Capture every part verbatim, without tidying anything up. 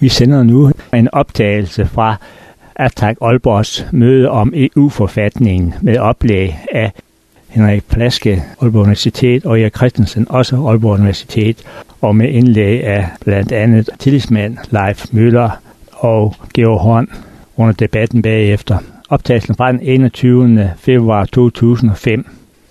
Vi sender nu en optagelse fra Attac Aalborgs møde om E U-forfatningen med oplæg af Henrik Plaske, Aalborg Universitet, og Erik Christensen, også Aalborg Universitet, og med indlæg af blandt andet tillidsmand Leif Møller og Georg Horn under debatten bagefter. Optagelsen fra den enogtyvende februar to tusind og fem.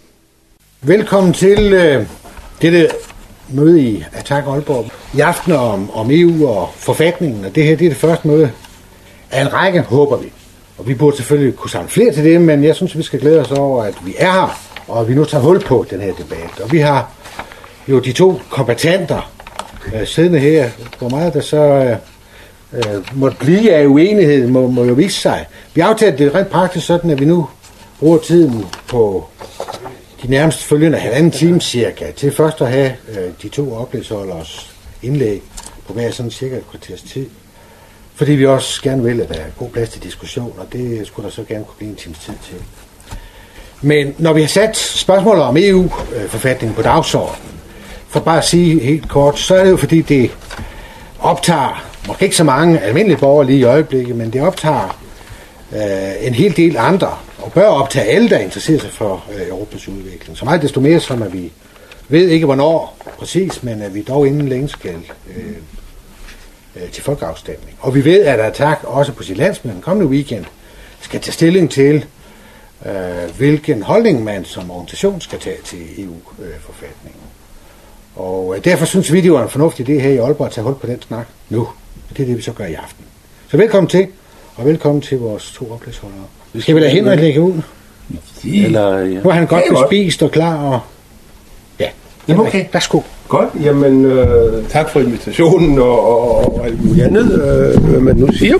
Velkommen til øh, dette møde i Attac Aalborg. I aften om, om E U og forfatningen, og det her det er det første møde af en række, håber vi. Og vi burde selvfølgelig kunne samle flere til det, men jeg synes, vi skal glæde os over, at vi er her, og at vi nu tager hul på den her debat. Og vi har jo de to kompetenter øh, siddende her. Hvor meget der så øh, øh, måtte blive af uenighed, må, må jo vise sig. Vi har aftalt det rent praktisk sådan, at vi nu bruger tiden på de nærmest følgende halvanden time cirka, til først at have øh, de to oplægsholders indlæg på hver sådan cirka et kvarters tid. Fordi vi også gerne vil, at der er god plads til diskussion, og det skulle der så gerne kunne blive en times tid til. Men når vi har sat spørgsmålet om E U-forfatningen på dagsordenen, for bare at sige helt kort, så er det jo fordi, det optager, måske ikke så mange almindelige borgere lige i øjeblikket, men det optager øh, en hel del andre, og bør optage alle, der interesserer sig for øh, Europas udvikling. Så meget desto mere, som at vi ved ikke hvornår præcis, men at vi dog inden længe skal øh, øh, til folkeafstemning. Og vi ved, at Attac også på sit landsmøde den kommende weekend skal tage stilling til, øh, hvilken holdning man som organisation skal tage til E U-forfatningen. Og øh, derfor synes vi, det var en fornuftig idé her i Aalborg at tage hul på den snak nu. Og det er det, vi så gør i aften. Så velkommen til, og velkommen til vores to oplægsholdere. Skal vi lade Henrik lægge ud? Eller, ja. Nu er han godt bespist og klar, og ja, jamen okay. Værsgo. Godt, jamen øh, tak for invitationen og, og, og alt muligt andet, øh, hvad man nu siger.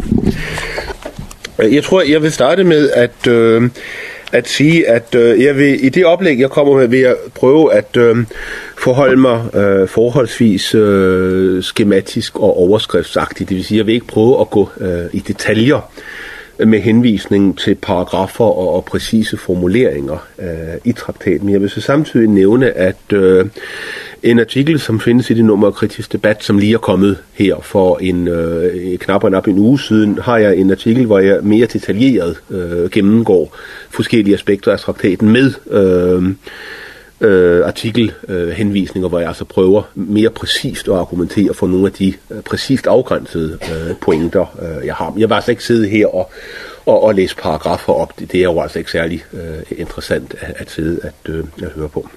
Jeg tror, jeg vil starte med at, øh, at sige, at øh, jeg vil, i det oplæg, jeg kommer med, vil jeg prøve at øh, forholde mig øh, forholdsvis øh, skematisk og overskriftsagtigt. Det vil sige, jeg vil ikke prøve at gå øh, i detaljer med henvisning til paragrafer og, og præcise formuleringer øh, i traktaten. Men jeg vil så samtidig nævne, at øh, en artikel, som findes i det nummer af Kritisk Debat, som lige er kommet her for en øh, knap og en uge siden, har jeg en artikel, hvor jeg mere detaljeret øh, gennemgår forskellige aspekter af traktaten med øh, øh, artikelhenvisninger, øh, hvor jeg altså prøver mere præcist at argumentere for nogle af de øh, præcist afgrænsede øh, pointer, øh, jeg har. Jeg vil altså ikke sidde her og, og, og læse paragrafer op. Det, det er jo altså ikke særlig øh, interessant at, at sidde at, øh, at høre på.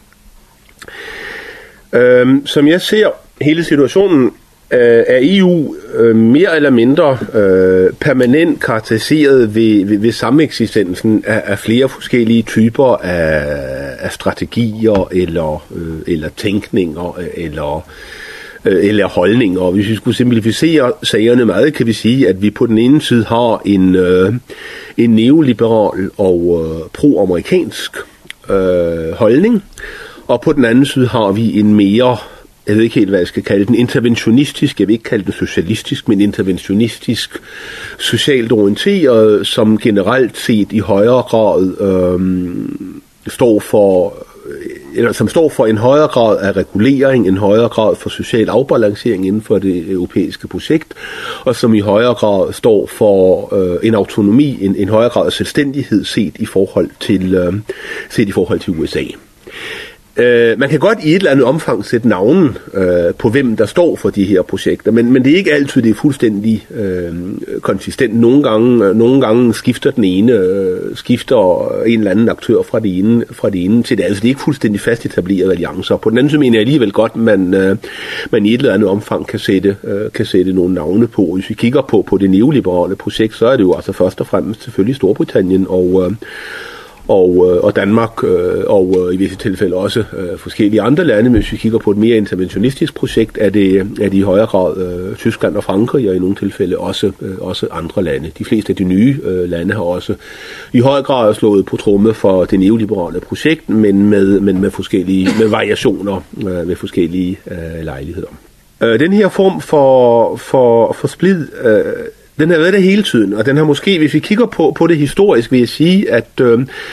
Øhm, som jeg ser hele situationen, øh, er E U øh, mere eller mindre øh, permanent karakteriseret ved, ved, ved sameksistensen af, af flere forskellige typer af, af strategier eller, øh, eller tænkninger eller, øh, eller holdninger. Og hvis vi skulle simplificere sagerne meget, kan vi sige, at vi på den ene side har en, øh, en neoliberal og øh, pro-amerikansk øh, holdning, og på den anden side har vi en mere, jeg ved ikke helt, hvad jeg skal kalde den, interventionistisk, jeg vil ikke kalde den socialistisk, men interventionistisk, socialt orienteret, som generelt set i højere grad øh, står for, eller som står for en højere grad af regulering, en højere grad for social afbalancering inden for det europæiske projekt, og som i højere grad står for øh, en autonomi, en, en højere grad af selvstændighed set i forhold til, øh, set i forhold til U S A. Uh, man kan godt i et eller andet omfang sætte navnen uh, på, hvem der står for de her projekter, men, men det er ikke altid, det er fuldstændig uh, konsistent. Nogle gange, uh, nogle gange skifter den ene, uh, skifter en eller anden aktør fra det ene, fra det ene til det. Altså det er ikke fuldstændig fast etableret alliancer. På den anden side mener jeg alligevel godt, man, uh, man i et eller andet omfang kan sætte, uh, kan sætte nogle navne på. Hvis vi kigger på, på det neoliberale projekt, så er det jo altså først og fremmest selvfølgelig Storbritannien og uh, Og, og Danmark, og i visse tilfælde også øh, forskellige andre lande. Men hvis vi kigger på et mere interventionistisk projekt, er det, er det i højere grad øh, Tyskland og Frankrig, og i nogle tilfælde også, øh, også andre lande. De fleste af de nye øh, lande har også i højere grad slået på tromme for det neoliberale projekt, men med, men med forskellige med variationer øh, ved forskellige øh, lejligheder. Øh, den her form for, for, for splid, øh, den har været der hele tiden, og den har måske, hvis vi kigger på, på det historisk, vil jeg sige, at, øh,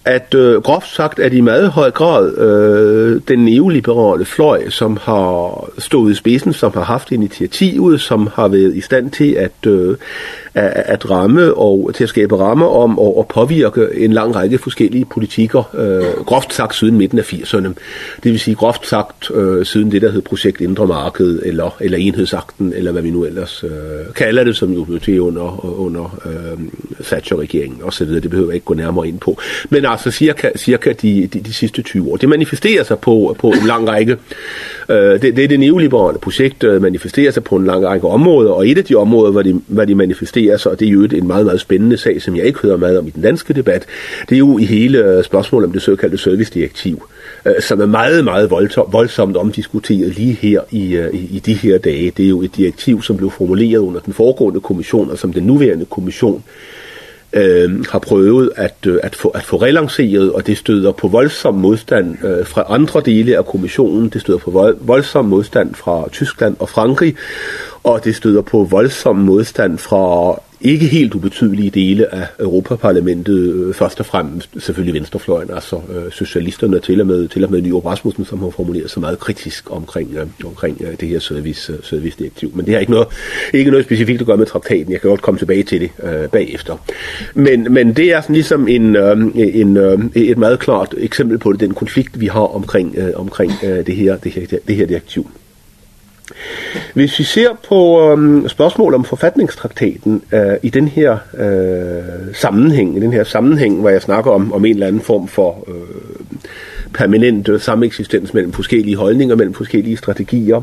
at øh, groft sagt er det i meget høj grad øh, den neoliberale fløj, som har stået i spidsen, som har haft initiativet, som har været i stand til at, øh, at, at ramme og til at skabe rammer om og, og påvirke en lang række forskellige politikker, øh, groft sagt siden midten af firserne. Det vil sige groft sagt øh, siden det, der hed Projekt Indre Marked, eller, eller Enhedsakten, eller hvad vi nu ellers øh, kalder det, som jo blev til under, under øh, Thatcher-regeringen osv. Det behøver jeg ikke gå nærmere ind på. Men altså cirka, cirka de, de, de sidste tyve år. Det manifesterer sig på, på en lang række. Øh, det, det er det neoliberale projekt, der manifesterer sig på en lang række områder, og et af de områder, hvor de, hvor de manifesterer sig, og det er jo en meget, meget spændende sag, som jeg ikke hører meget om i den danske debat, det er jo i hele spørgsmålet om det såkaldte servicedirektiv, øh, som er meget, meget voldsomt, voldsomt omdiskuteret lige her i, i, i de her dage. Det er jo et direktiv, som blev formuleret under den foregående kommission, og som den nuværende kommission Øh, har prøvet at, øh, at, få, at få relanceret, og det støder på voldsom modstand øh, fra andre dele af kommissionen. Det støder på vold, voldsom modstand fra Tyskland og Frankrig, og det støder på voldsom modstand fra ikke helt ubetydelige dele af Europaparlamentet, øh, først og fremmest selvfølgelig venstrefløjen, altså øh, socialisterne, til og med, til og med Nyrup Rasmussen, som har formuleret sig meget kritisk omkring, øh, omkring øh, det her service, øh, servicedirektiv. Men det har ikke noget, ikke noget specifikt at gøre med traktaten. Jeg kan godt komme tilbage til det øh, bagefter. Men, men det er sådan ligesom en, øh, en, øh, et meget klart eksempel på det, den konflikt, vi har omkring, øh, omkring øh, det, her, det, her, det her direktiv. Hvis vi ser på øhm, spørgsmål om forfatningstraktaten øh, i den her øh, sammenhæng, i den her sammenhæng, hvor jeg snakker om, om en eller anden form for øh, permanent øh, sameksistens mellem forskellige holdninger, mellem forskellige strategier,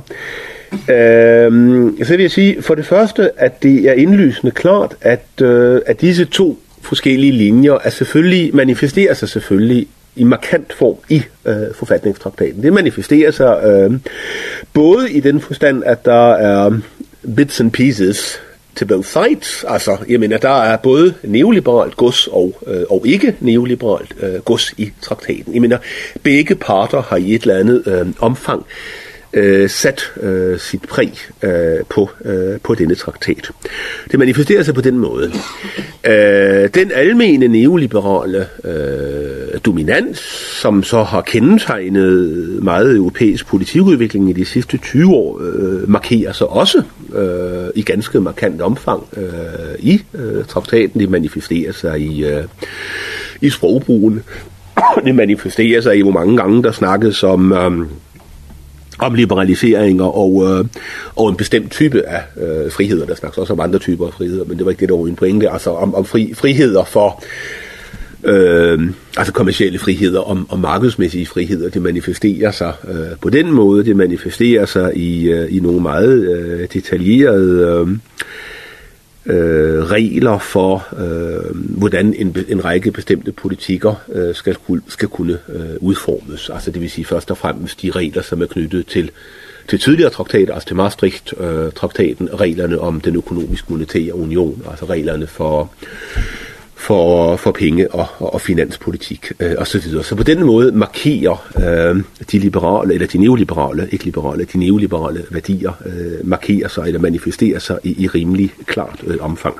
øh, så vil jeg sige for det første, at det er indlysende klart, at, øh, at disse to forskellige linjer er selvfølgelig, manifesterer sig selvfølgelig i markant form i øh, forfatningstraktaten. Det manifesterer sig øh, både i den forstand, at der er bits and pieces to both sides, altså jeg mener, der er både neoliberalt gods og, øh, og ikke neoliberalt øh, gods i traktaten. Jeg mener, begge parter har i et eller andet øh, omfang Øh, sat øh, sit præg øh, på, øh, på denne traktat. Det manifesterer sig på den måde. Øh, den almene neoliberale øh, dominans, som så har kendetegnet meget europæisk politikudvikling i de sidste tyve år, øh, markerer sig også øh, i ganske markant omfang øh, i øh, traktaten. Det manifesterer sig i, øh, i sprogbrugen. Det manifesterer sig i, hvor mange gange der snakkes om øh, om liberaliseringer og, øh, og en bestemt type af øh, friheder. Der snakkes også om andre typer af friheder, men det var ikke det, der var en pointe. Altså om, om fri, friheder for øh, altså kommercielle friheder, om, om markedsmæssige friheder. Det manifesterer sig øh, på den måde. Det manifesterer sig i, øh, i nogle meget øh, detaljerede øh, Øh, regler for, øh, hvordan en, en række bestemte politikker øh, skal, skal kunne øh, udformes. Altså det vil sige først og fremmest de regler, som er knyttet til, til tidligere traktater, altså til Maastricht-traktaten, øh, reglerne om den økonomisk monetære union, altså reglerne for, for, for penge- og, og, og finanspolitik øh, osv. Så, så på den måde markerer øh, de liberale, eller de neoliberale, ikke liberale, de neoliberale værdier, øh, markerer sig eller manifesterer sig i, i rimelig klart øh, omfang.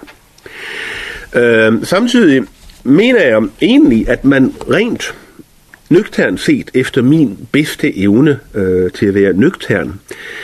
Øh, samtidig mener jeg egentlig, at man rent nøgternt set, efter min bedste evne øh, til at være nøgtern,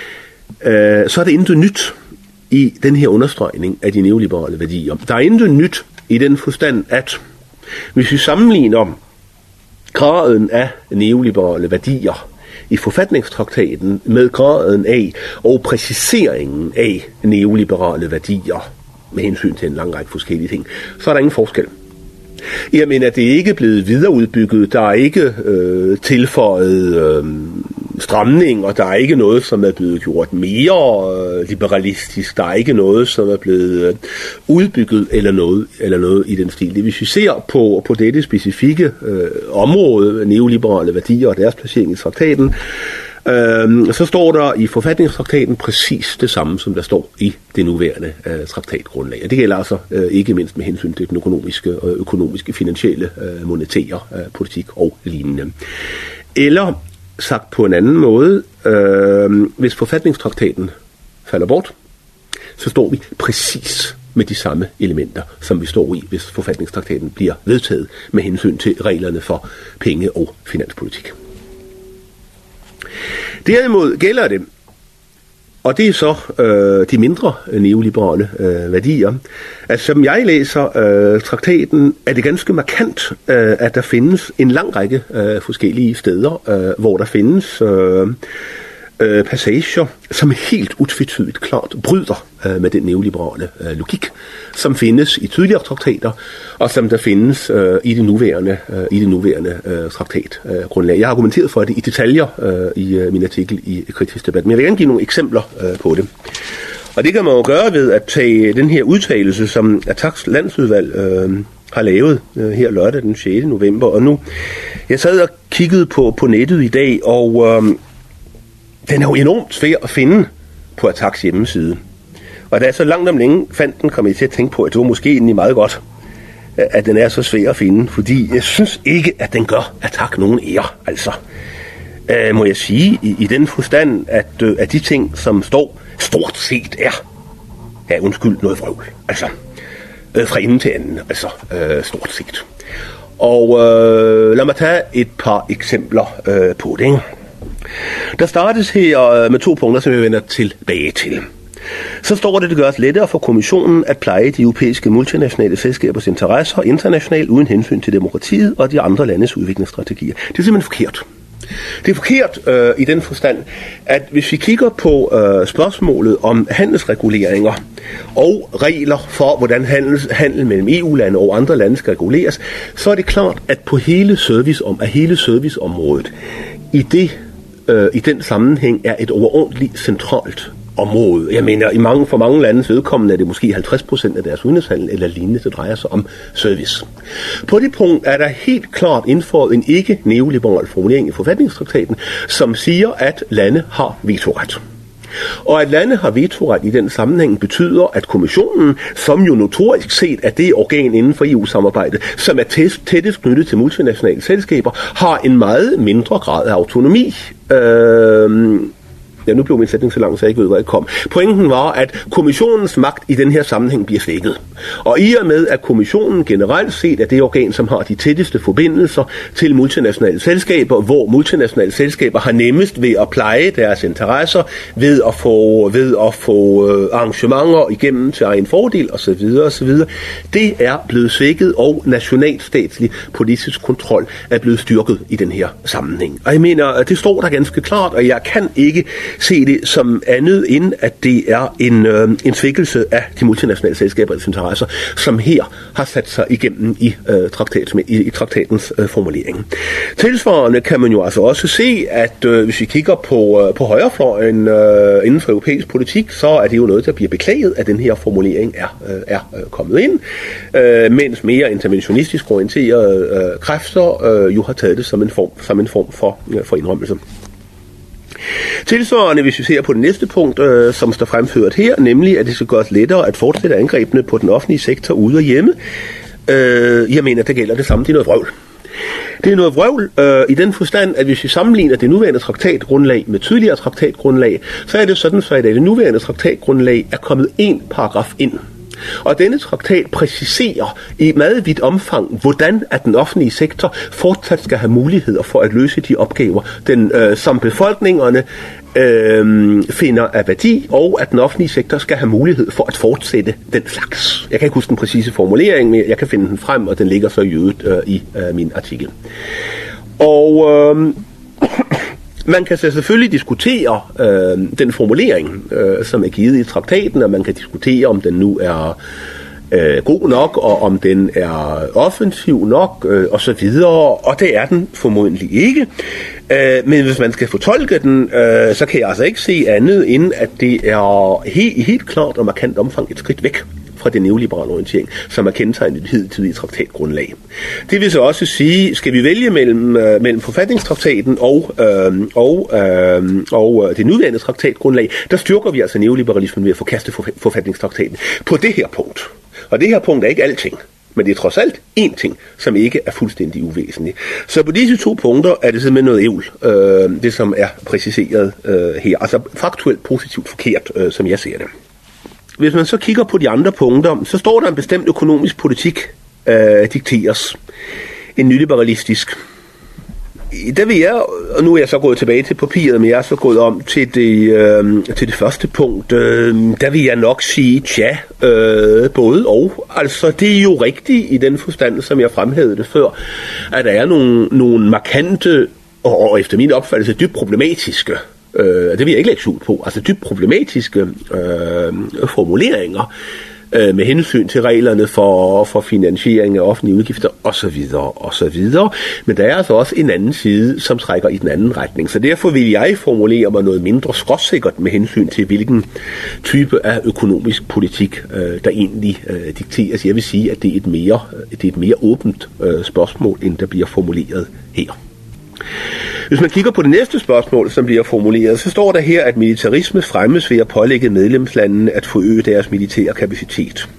øh, så er det intet nyt i den her understregning af de neoliberale værdier. Der er intet nyt i den forstand, at hvis vi sammenligner graden af neoliberale værdier i forfatningstraktaten med graden af og præciseringen af neoliberale værdier med hensyn til en lang række forskellige ting, så er der ingen forskel. Jeg mener, det er ikke blevet videreudbygget, der er ikke øh, tilføjet øh, stramning, og der er ikke noget, som er blevet gjort mere øh, liberalistisk, der er ikke noget, som er blevet øh, udbygget eller noget, eller noget i den stil. Hvis vi ser på, på dette specifikke øh, område, neoliberale værdier og deres placering i traktaten, Øhm, så står der i forfatningstraktaten præcis det samme, som der står i det nuværende øh, traktatgrundlag. Og det gælder altså øh, ikke mindst med hensyn til den økonomiske og økonomiske, finansielle, øh, monetære øh, politik og lignende. Eller sagt på en anden måde, øh, hvis forfatningstraktaten falder bort, så står vi præcis med de samme elementer, som vi står i, hvis forfatningstraktaten bliver vedtaget med hensyn til reglerne for penge- og finanspolitik. Derimod gælder det, og det er så øh, de mindre neoliberale øh, værdier, at som jeg læser øh, traktaten, er det ganske markant, øh, at der findes en lang række øh, forskellige steder, øh, hvor der findes øh, øh, passager, som helt utvetydigt klart bryder øh, med den neoliberale øh, logik, som findes i tidligere traktater, og som der findes øh, i det nuværende, øh, i det nuværende øh, traktatgrundlag. Øh, jeg har argumenteret for det i detaljer øh, i øh, min artikel i Kritisk Debat, men jeg vil gerne give nogle eksempler øh, på det. Og det kan man jo gøre ved at tage den her udtalelse, som Attacks landsudvalg øh, har lavet øh, her lørdag den sjette november, og nu, jeg sad og kiggede på, på nettet i dag, og øh, den er jo enormt svær at finde på Attacks hjemmeside. Og da jeg så langt om længe fandt den, kom jeg til at tænke på, at det var måske egentlig meget godt, at den er så svær at finde, fordi jeg synes ikke, at den gør Attack nogen ære, altså. Øh, må jeg sige, i, i den forstand, at, øh, at de ting, som står, stort set er, ja, undskyld, noget vrøvl, altså, øh, fra ende til anden, altså, øh, stort set. Og øh, lad mig tage et par eksempler øh, på det, ikke? Der startes her med to punkter, som jeg vender tilbage til. Så står det, at det gøres lettere for kommissionen at pleje de europæiske multinationale selskabers interesser internationalt uden hensyn til demokratiet og de andre landes udviklingsstrategier. Det er simpelthen forkert. Det er forkert øh, i den forstand, at hvis vi kigger på øh, spørgsmålet om handelsreguleringer og regler for, hvordan handels, handel mellem E U-lande og andre lande skal reguleres, så er det klart, at på hele service om, at hele serviceområdet i det øh, i den sammenhæng er et overordentligt centralt område. Jeg mener, i mange, for mange landes vedkommende er det måske halvtreds procent af deres udenrigshandel eller lignende, der drejer sig om service. På det punkt er der helt klart indført en ikke-neoliberal formulering i forfatningstraktaten, som siger, at lande har vetoret. Og at lande har vetoret i den sammenhæng betyder, at kommissionen, som jo notorisk set er det organ inden for E U-samarbejdet, som er tættest knyttet til multinationale selskaber, har en meget mindre grad af autonomi. Øh, Ja, nu blev min sætning så lang, så jeg ikke ved, hvor jeg kom. Pointen var, at kommissionens magt i den her sammenhæng bliver svækket. Og i og med, at kommissionen generelt set er det organ, som har de tætteste forbindelser til multinationale selskaber, hvor multinationale selskaber har nemmest ved at pleje deres interesser, ved at få, ved at få øh, arrangementer igennem til egen fordel osv. osv. Det er blevet svækket, og nationalstatslig politisk kontrol er blevet styrket i den her sammenhæng. Og jeg mener, at det står der ganske klart, og jeg kan ikke se det som andet end, at det er en, øh, en svækkelse af de multinationale selskabers interesser, som her har sat sig igennem i, øh, traktat, i, i traktatens øh, formulering. Tilsvarende kan man jo altså også se, at øh, hvis vi kigger på, øh, på højrefløjen øh, inden for europæisk politik, så er det jo noget, der bliver beklaget, at den her formulering er, øh, er øh, kommet ind, øh, mens mere interventionistisk orienterede øh, kræfter øh, jo har taget det som en form, som en form for, øh, for indrømmelse. Tilsvarende, hvis vi ser på det næste punkt, øh, som står fremført her, nemlig at det skal gøres lettere at fortsætte angrebene på den offentlige sektor ude og hjemme. Øh, jeg mener, der gælder det samme. Det er noget vrøvl. Det er noget vrøvl øh, i den forstand, at hvis vi sammenligner det nuværende traktatgrundlag med tidligere traktatgrundlag, så er det sådan, så at det nuværende traktatgrundlag er kommet en paragraf ind. Og denne traktat præciserer i meget vidt omfang, hvordan at den offentlige sektor fortsat skal have muligheder for at løse de opgaver, den, øh, som befolkningerne øh, finder af værdi, og at den offentlige sektor skal have mulighed for at fortsætte den slags. Jeg kan ikke huske den præcise formulering, men jeg kan finde den frem, og den ligger så i øvrigt øh, i øh, min artikel. Og Øh, man kan så selvfølgelig diskutere øh, den formulering, øh, som er givet i traktaten, og man kan diskutere, om den nu er øh, god nok, og om den er offensiv nok, øh, og så videre, og det er den formodentlig ikke. Øh, men hvis man skal fortolke den, øh, så kan jeg altså ikke se andet, end at det er helt, helt klart og markant omfang et skridt væk fra den neoliberale orientering, som er kendetegnet i det hidtidige traktatgrundlag. Det vil så også sige, skal vi vælge mellem, øh, mellem forfatningstraktaten og, øh, og, øh, og det nuværende traktatgrundlag, der styrker vi altså neoliberalismen ved at forkaste forfatningstraktaten på det her punkt. Og det her punkt er ikke alting, men det er trods alt én ting, som ikke er fuldstændig uvæsentlig. Så på disse to punkter er det simpelthen noget ævl, øh, det som er præciseret øh, her. Altså faktuelt positivt forkert, øh, som jeg ser det. hvis man så kigger på de andre punkter, så står der en bestemt økonomisk politik øh, dikteres. En nyliberalistisk. Der vil jeg, og nu er jeg så gået tilbage til papiret, men jeg er så gået om til det, øh, til det første punkt, øh, der vil jeg nok sige, tja, øh, både og. Altså, det er jo rigtigt i den forstand, som jeg fremhævede det før, at der er nogle, nogle markante, og, og efter min opfattelse dybt problematiske, øh, det vil jeg ikke lægge skjul på, altså dybt problematiske øh, formuleringer, med hensyn til reglerne for, for finansiering af offentlige udgifter osv. osv. Men der er altså også en anden side, som trækker i den anden retning. Så derfor vil jeg formulere mig noget mindre skråsikkert med hensyn til, hvilken type af økonomisk politik, øh, der egentlig øh, dikteres. Jeg vil sige, at det er et mere, det er et mere åbent øh, spørgsmål, end der bliver formuleret her. Hvis man kigger på det næste spørgsmål, som bliver formuleret, så står der her, at militarisme fremmes ved at pålægge medlemslandene at forøge deres militære kapacitet.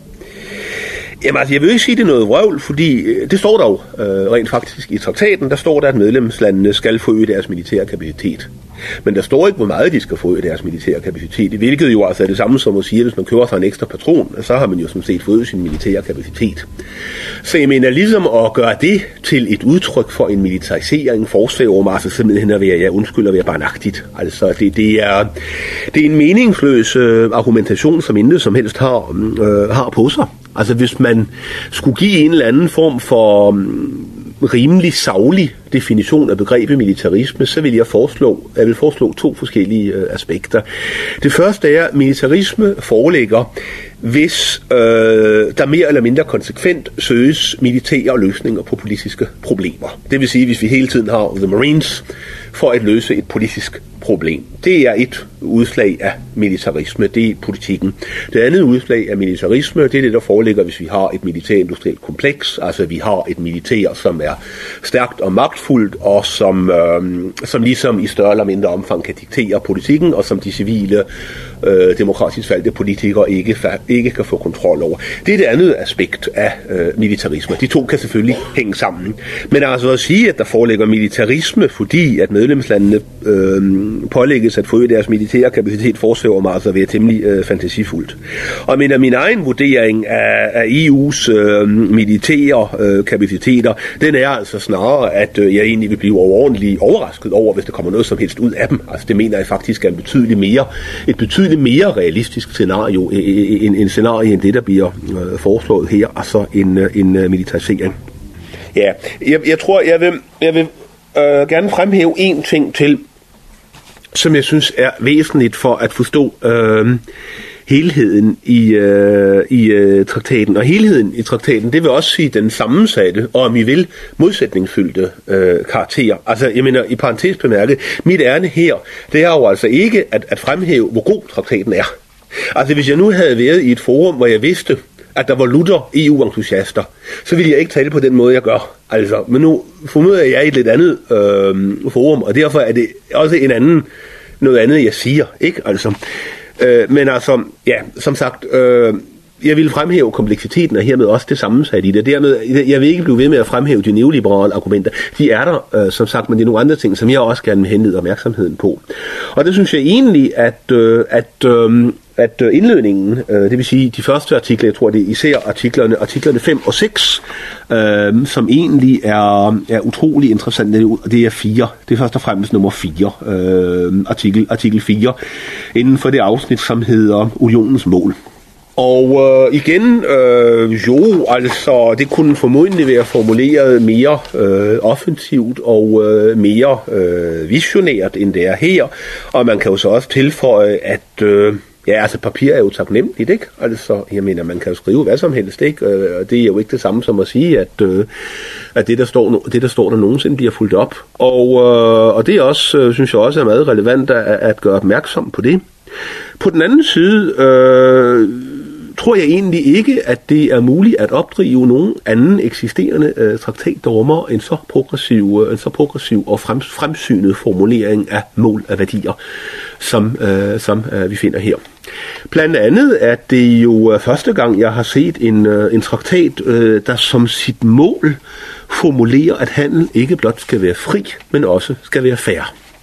Jamen altså, jeg vil ikke sige, det er noget vrøvl, fordi det står der jo øh, rent faktisk i traktaten, der står der, at medlemslandene skal forøge deres militære kapacitet. Men der står ikke, hvor meget de skal forøge deres militære kapacitet, hvilket jo altså er det samme som at sige, at hvis man køber sig en ekstra patron, så har man jo som set forøget sin militære kapacitet. Så jeg mener, ligesom at gøre det til et udtryk for en militarisering, forsvæver mig altså simpelthen at være, jeg undskylder, at være barnagtigt. Altså, det, det, er, det er en meningsløs øh, argumentation, som intet som helst har, øh, har på sig. Altså, hvis man skulle give en eller anden form for um, rimelig saglig definition af begrebet militarisme, så vil jeg foreslå, jeg vil foreslå to forskellige øh, aspekter. Det første er, at militarisme foreligger, hvis øh, der mere eller mindre konsekvent søges militære løsninger på politiske problemer. Det vil sige, hvis vi hele tiden har The Marines for at løse et politisk problem. Det er et udslag af militarisme, det er politikken. Det andet udslag af militarisme, det er det, der foreligger, hvis vi har et militærindustrielt kompleks, altså vi har et militær, som er stærkt og magtfuldt, og som, øh, som ligesom i større eller mindre omfang kan diktere politikken, og som de civile, øh, demokratisk valgte politikere ikke, ikke kan få kontrol over. Det er det andet aspekt af øh, militarisme. De to kan selvfølgelig hænge sammen. Men altså at sige, at der foreligger militarisme, fordi at medlemslandene øh, pålægges at forøge deres militære kapacitet, forsvæver mig altså at være temmelig øh, fantasifuldt. Og men af min egen vurdering af, af E U's øh, militære øh, kapaciteter, den er altså snarere, at øh, jeg egentlig vil blive overordentligt overrasket over, hvis der kommer noget som helst ud af dem. Altså det mener jeg faktisk er en betydelig mere, et betydeligt mere realistisk scenario, en, en scenarie end det, der bliver øh, foreslået her, altså en, en øh, militarisering. Ja, jeg, jeg tror, jeg vil, jeg vil øh, gerne fremhæve en ting til, som jeg synes er væsentligt for at forstå øh, helheden i, øh, i øh, traktaten. Og helheden i traktaten, det vil også sige den sammensatte, og om I vil, modsætningsfyldte øh, karakter. Altså, jeg mener, i parentes bemærket, mit ærne her, det er jo altså ikke at, at fremhæve, hvor god traktaten er. Altså, hvis jeg nu havde været i et forum, hvor jeg vidste, at der var lutter E U-entusiaster, så ville jeg ikke tale på den måde, jeg gør. Altså, men nu formoder jeg i et lidt andet øh, forum, og derfor er det også en anden, noget andet, jeg siger, ikke? Altså, øh, men altså, ja, som sagt, øh, jeg vil fremhæve kompleksiteten, og hermed også det sammensatte i det. Dermed, jeg vil ikke blive ved med at fremhæve de neoliberale argumenter. De er der, øh, som sagt, men det er nogle andre ting, som jeg også gerne vil henlede opmærksomheden på. Og det synes jeg egentlig, at, øh, at øh, at indledningen, øh, det vil sige de første artikler, jeg tror det er især artiklerne, artiklerne fem og seks, øh, som egentlig er, er utrolig interessante, og det er fire, det er først og fremmest nummer fire, øh, artikel, artikel fire, inden for det afsnit, som hedder Unionens mål. Og øh, igen, øh, jo, altså, det kunne formodentlig være formuleret mere øh, offensivt og øh, mere øh, visionært, end det er her, og man kan jo så også tilføje, at øh, ja, altså papir er jo taknemmeligt, ikke? Altså, jeg mener, man kan jo skrive hvad som helst, ikke? Og det er jo ikke det samme som at sige, at, øh, at det, der står, det, der står der nogensinde bliver fulgt op. Og, øh, og det er også, øh, synes jeg også er meget relevant at, at gøre opmærksom på det. På den anden side, øh, tror jeg egentlig ikke, at det er muligt at opdrive nogen anden eksisterende øh, traktatdormer en så progressiv, øh, en så progressiv og frem, fremsynet formulering af mål af værdier, som, øh, som øh, vi finder her. Blandt andet er det jo øh, første gang, jeg har set en, øh, en traktat, øh, der som sit mål formulerer, at handel ikke blot skal være fri, men også skal være fair.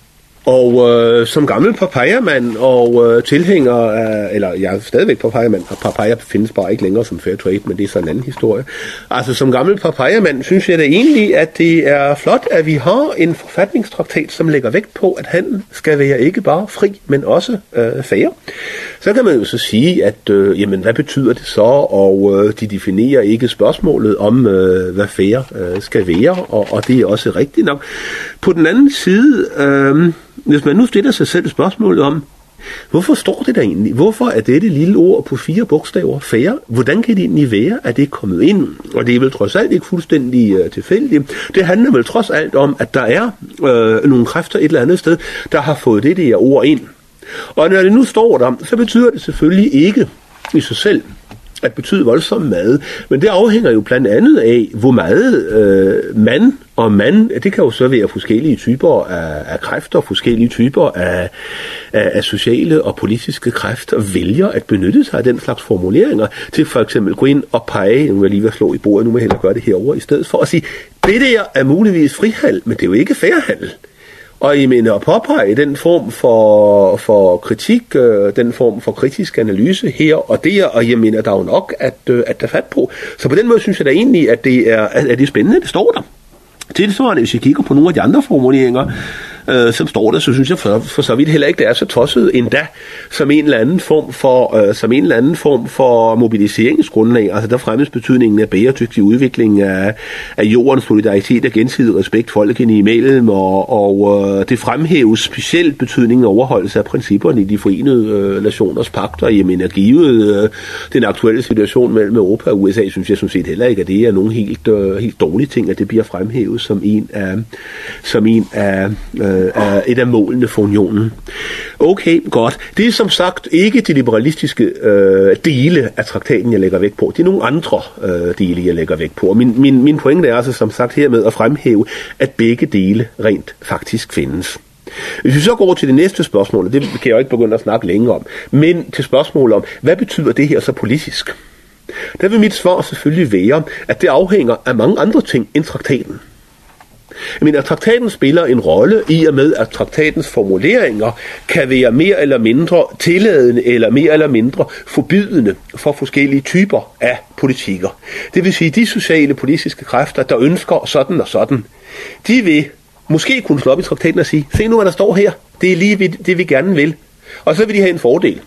Og øh, som gammel papaya-mand og øh, tilhænger af, eller jeg er stadigvæk papaya-mand, og papaya findes bare ikke længere som fair trade, men det er så en anden historie. Altså som gammel papaya-mand synes jeg da egentlig, at det er flot, at vi har en forfatningstraktat, som lægger vægt på, at handel skal være ikke bare fri, men også øh, fair. Så kan man jo så sige, at øh, jamen, hvad betyder det så, og øh, de definerer ikke spørgsmålet om, øh, hvad fair øh, skal være, og, og det er også rigtigt nok. På den anden side, øh, hvis man nu stiller sig selv spørgsmålet om, hvorfor står det der egentlig? Hvorfor er dette lille ord på fire bogstaver fair? Hvordan kan det egentlig være, at det er kommet ind? Og det er vel trods alt ikke fuldstændig uh, tilfældigt. Det handler vel trods alt om, at der er uh, nogle kræfter et eller andet sted, der har fået det der ord ind. Og når det nu står der, så betyder det selvfølgelig ikke i sig selv at betyde voldsomt meget, men det afhænger jo blandt andet af, hvor meget øh, man og man, det kan jo så være forskellige typer af, af kræfter, forskellige typer af, af, af sociale og politiske kræfter, vælger at benytte sig af den slags formuleringer, til for eksempel gå ind og pege, nu er jeg lige ved at slå i bordet, nu må jeg hellere gøre det herover i stedet for at sige, det der er muligvis frihandel, men det er jo ikke fairhandel. Og I mener at påpege den form for, for kritik, øh, den form for kritisk analyse her og der, og jeg mener, der er jo nok at, øh, at der fat på. Så på den måde synes jeg da egentlig, at det er, at det er spændende, at det står der. Tilsvarende, hvis jeg kigger på nogle af de andre formuleringer, øh, som står der, så synes jeg for, for så vidt heller ikke, det er så tosset endda, som en eller anden form for, øh, som en eller anden form for mobiliseringsgrundlag. Altså der fremmes betydningen af bæredygtig udvikling af, af jordens solidaritet og gensidig respekt folkene imellem, og, og øh, det fremhæves specielt betydningen af overholdelse af principperne i de forenede øh, nationers pagter. Jamen er givet øh, den aktuelle situation mellem Europa og U S A, synes jeg sådan set heller ikke, at det er nogen helt, øh, helt dårlige ting, at det bliver fremhævet som en af, som en af øh, af et af målene for unionen. Okay, godt. Det er som sagt ikke de liberalistiske øh, dele af traktaten, jeg lægger vægt på. Det er nogle andre øh, dele, jeg lægger vægt på. Og min, min, min pointe er altså som sagt hermed at fremhæve, at begge dele rent faktisk findes. Hvis vi så går over til det næste spørgsmål, og det kan jeg jo ikke begynde at snakke længe om, men til spørgsmålet om, hvad betyder det her så politisk? Der vil mit svar selvfølgelig være, at det afhænger af mange andre ting end traktaten. Jeg mener, at traktaten spiller en rolle i og med, at traktatens formuleringer kan være mere eller mindre tilladende eller mere eller mindre forbydende for forskellige typer af politikker. Det vil sige, de sociale politiske kræfter, der ønsker sådan og sådan, de vil måske kunne slå op i traktaten og sige, se nu, hvad der står her, det er lige det, vi gerne vil. Og så vil de have en fordel.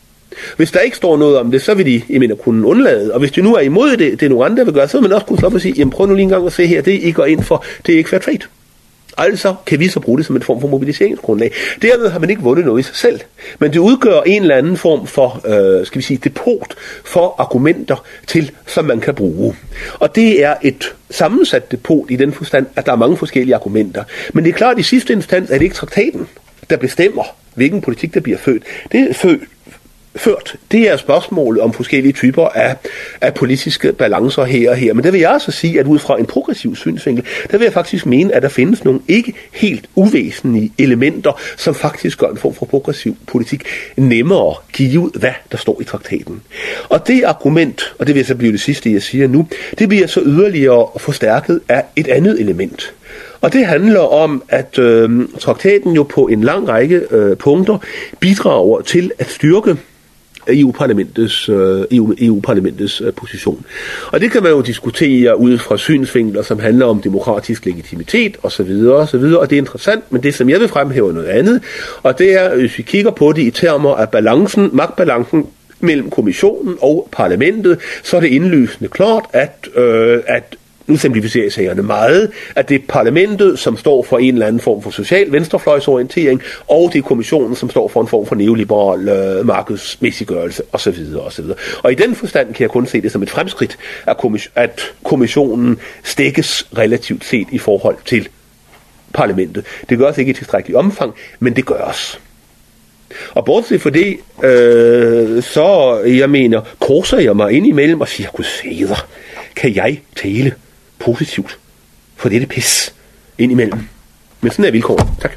Hvis der ikke står noget om det, så vil de jeg mener, kunne undlade. Og hvis de nu er imod det, det er nogle andre, der vil gøre, så vil man også kunne slå op og sige, jamen prøv nu lige en gang at se her, det I går ind for, det er ikke fair trade. Altså kan vi så bruge det som en form for mobiliseringsgrundlag. Derved har man ikke vundet noget i sig selv, men det udgør en eller anden form for, øh, skal vi sige, depot for argumenter til, som man kan bruge. Og det er et sammensat depot i den forstand, at der er mange forskellige argumenter. Men det er klart, at i sidste instans er det ikke traktaten, der bestemmer, hvilken politik der bliver født. Det er født. Ført. Det er spørgsmålet om forskellige typer af, af politiske balancer her og her. Men der vil jeg altså sige, at ud fra en progressiv synsvinkel, der vil jeg faktisk mene, at der findes nogle ikke helt uvæsentlige elementer, som faktisk gør en form for progressiv politik nemmere give ud, hvad der står i traktaten. Og det argument, og det vil så blive det sidste, jeg siger nu, det bliver så yderligere forstærket af et andet element. Og det handler om, at øh, traktaten jo på en lang række øh, punkter bidrager til at styrke E U-parlamentets, øh, E U, E U-parlamentets øh, position. Og det kan man jo diskutere ud fra synsvinkler, som handler om demokratisk legitimitet osv. osv. Og det er interessant, men det som jeg vil fremhæve noget andet, og det er, hvis vi kigger på det i termer af balancen, magtbalancen mellem kommissionen og parlamentet, så er det indlysende klart, at, øh, at nu simplificerer sagerne meget, at det er parlamentet, som står for en eller anden form for social venstrefløjsorientering, og det er kommissionen, som står for en form for neoliberal øh, markedsmæssiggørelse osv. osv. Og i den forstand kan jeg kun se det som et fremskridt, at, kommis- at kommissionen stikkes relativt set i forhold til parlamentet. Det gøres ikke i tilstrækkelig omfang, men det gøres. Og bortset for det, øh, så jeg mener, korser jeg mig ind imellem og siger, gud sæder, kan jeg tale positivt for dette pis ind imellem. Men sådan er vilkåret. Tak.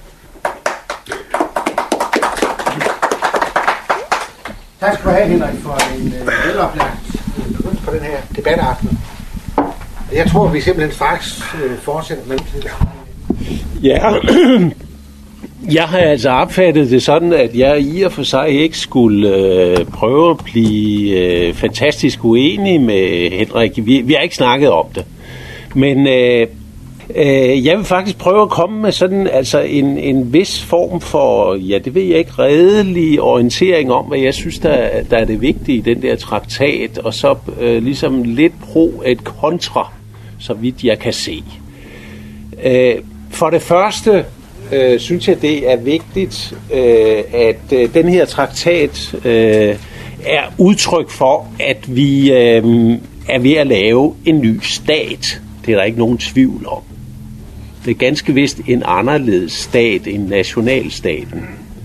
Tak skal du have, Henrik, for en øh, veloplagt begyndelse på den her debataften. Jeg tror, vi simpelthen straks øh, fortsætter med det. Ja, Jeg har altså opfattet det sådan, at jeg i og for sig ikke skulle øh, prøve at blive øh, fantastisk uenig med Henrik. Vi, vi har ikke snakket om det. Men øh, øh, jeg vil faktisk prøve at komme med sådan altså en, en vis form for, ja det ved jeg ikke, redelig orientering om, hvad jeg synes, der, der er det vigtige i den der traktat, og så øh, ligesom lidt pro et kontra, så vidt jeg kan se. Øh, for det første øh, synes jeg, det er vigtigt, øh, at øh, den her traktat øh, er udtryk for, at vi øh, er ved at lave en ny stat. Det er der ikke nogen tvivl om. Det er ganske vist en anderledes stat end nationalstaten.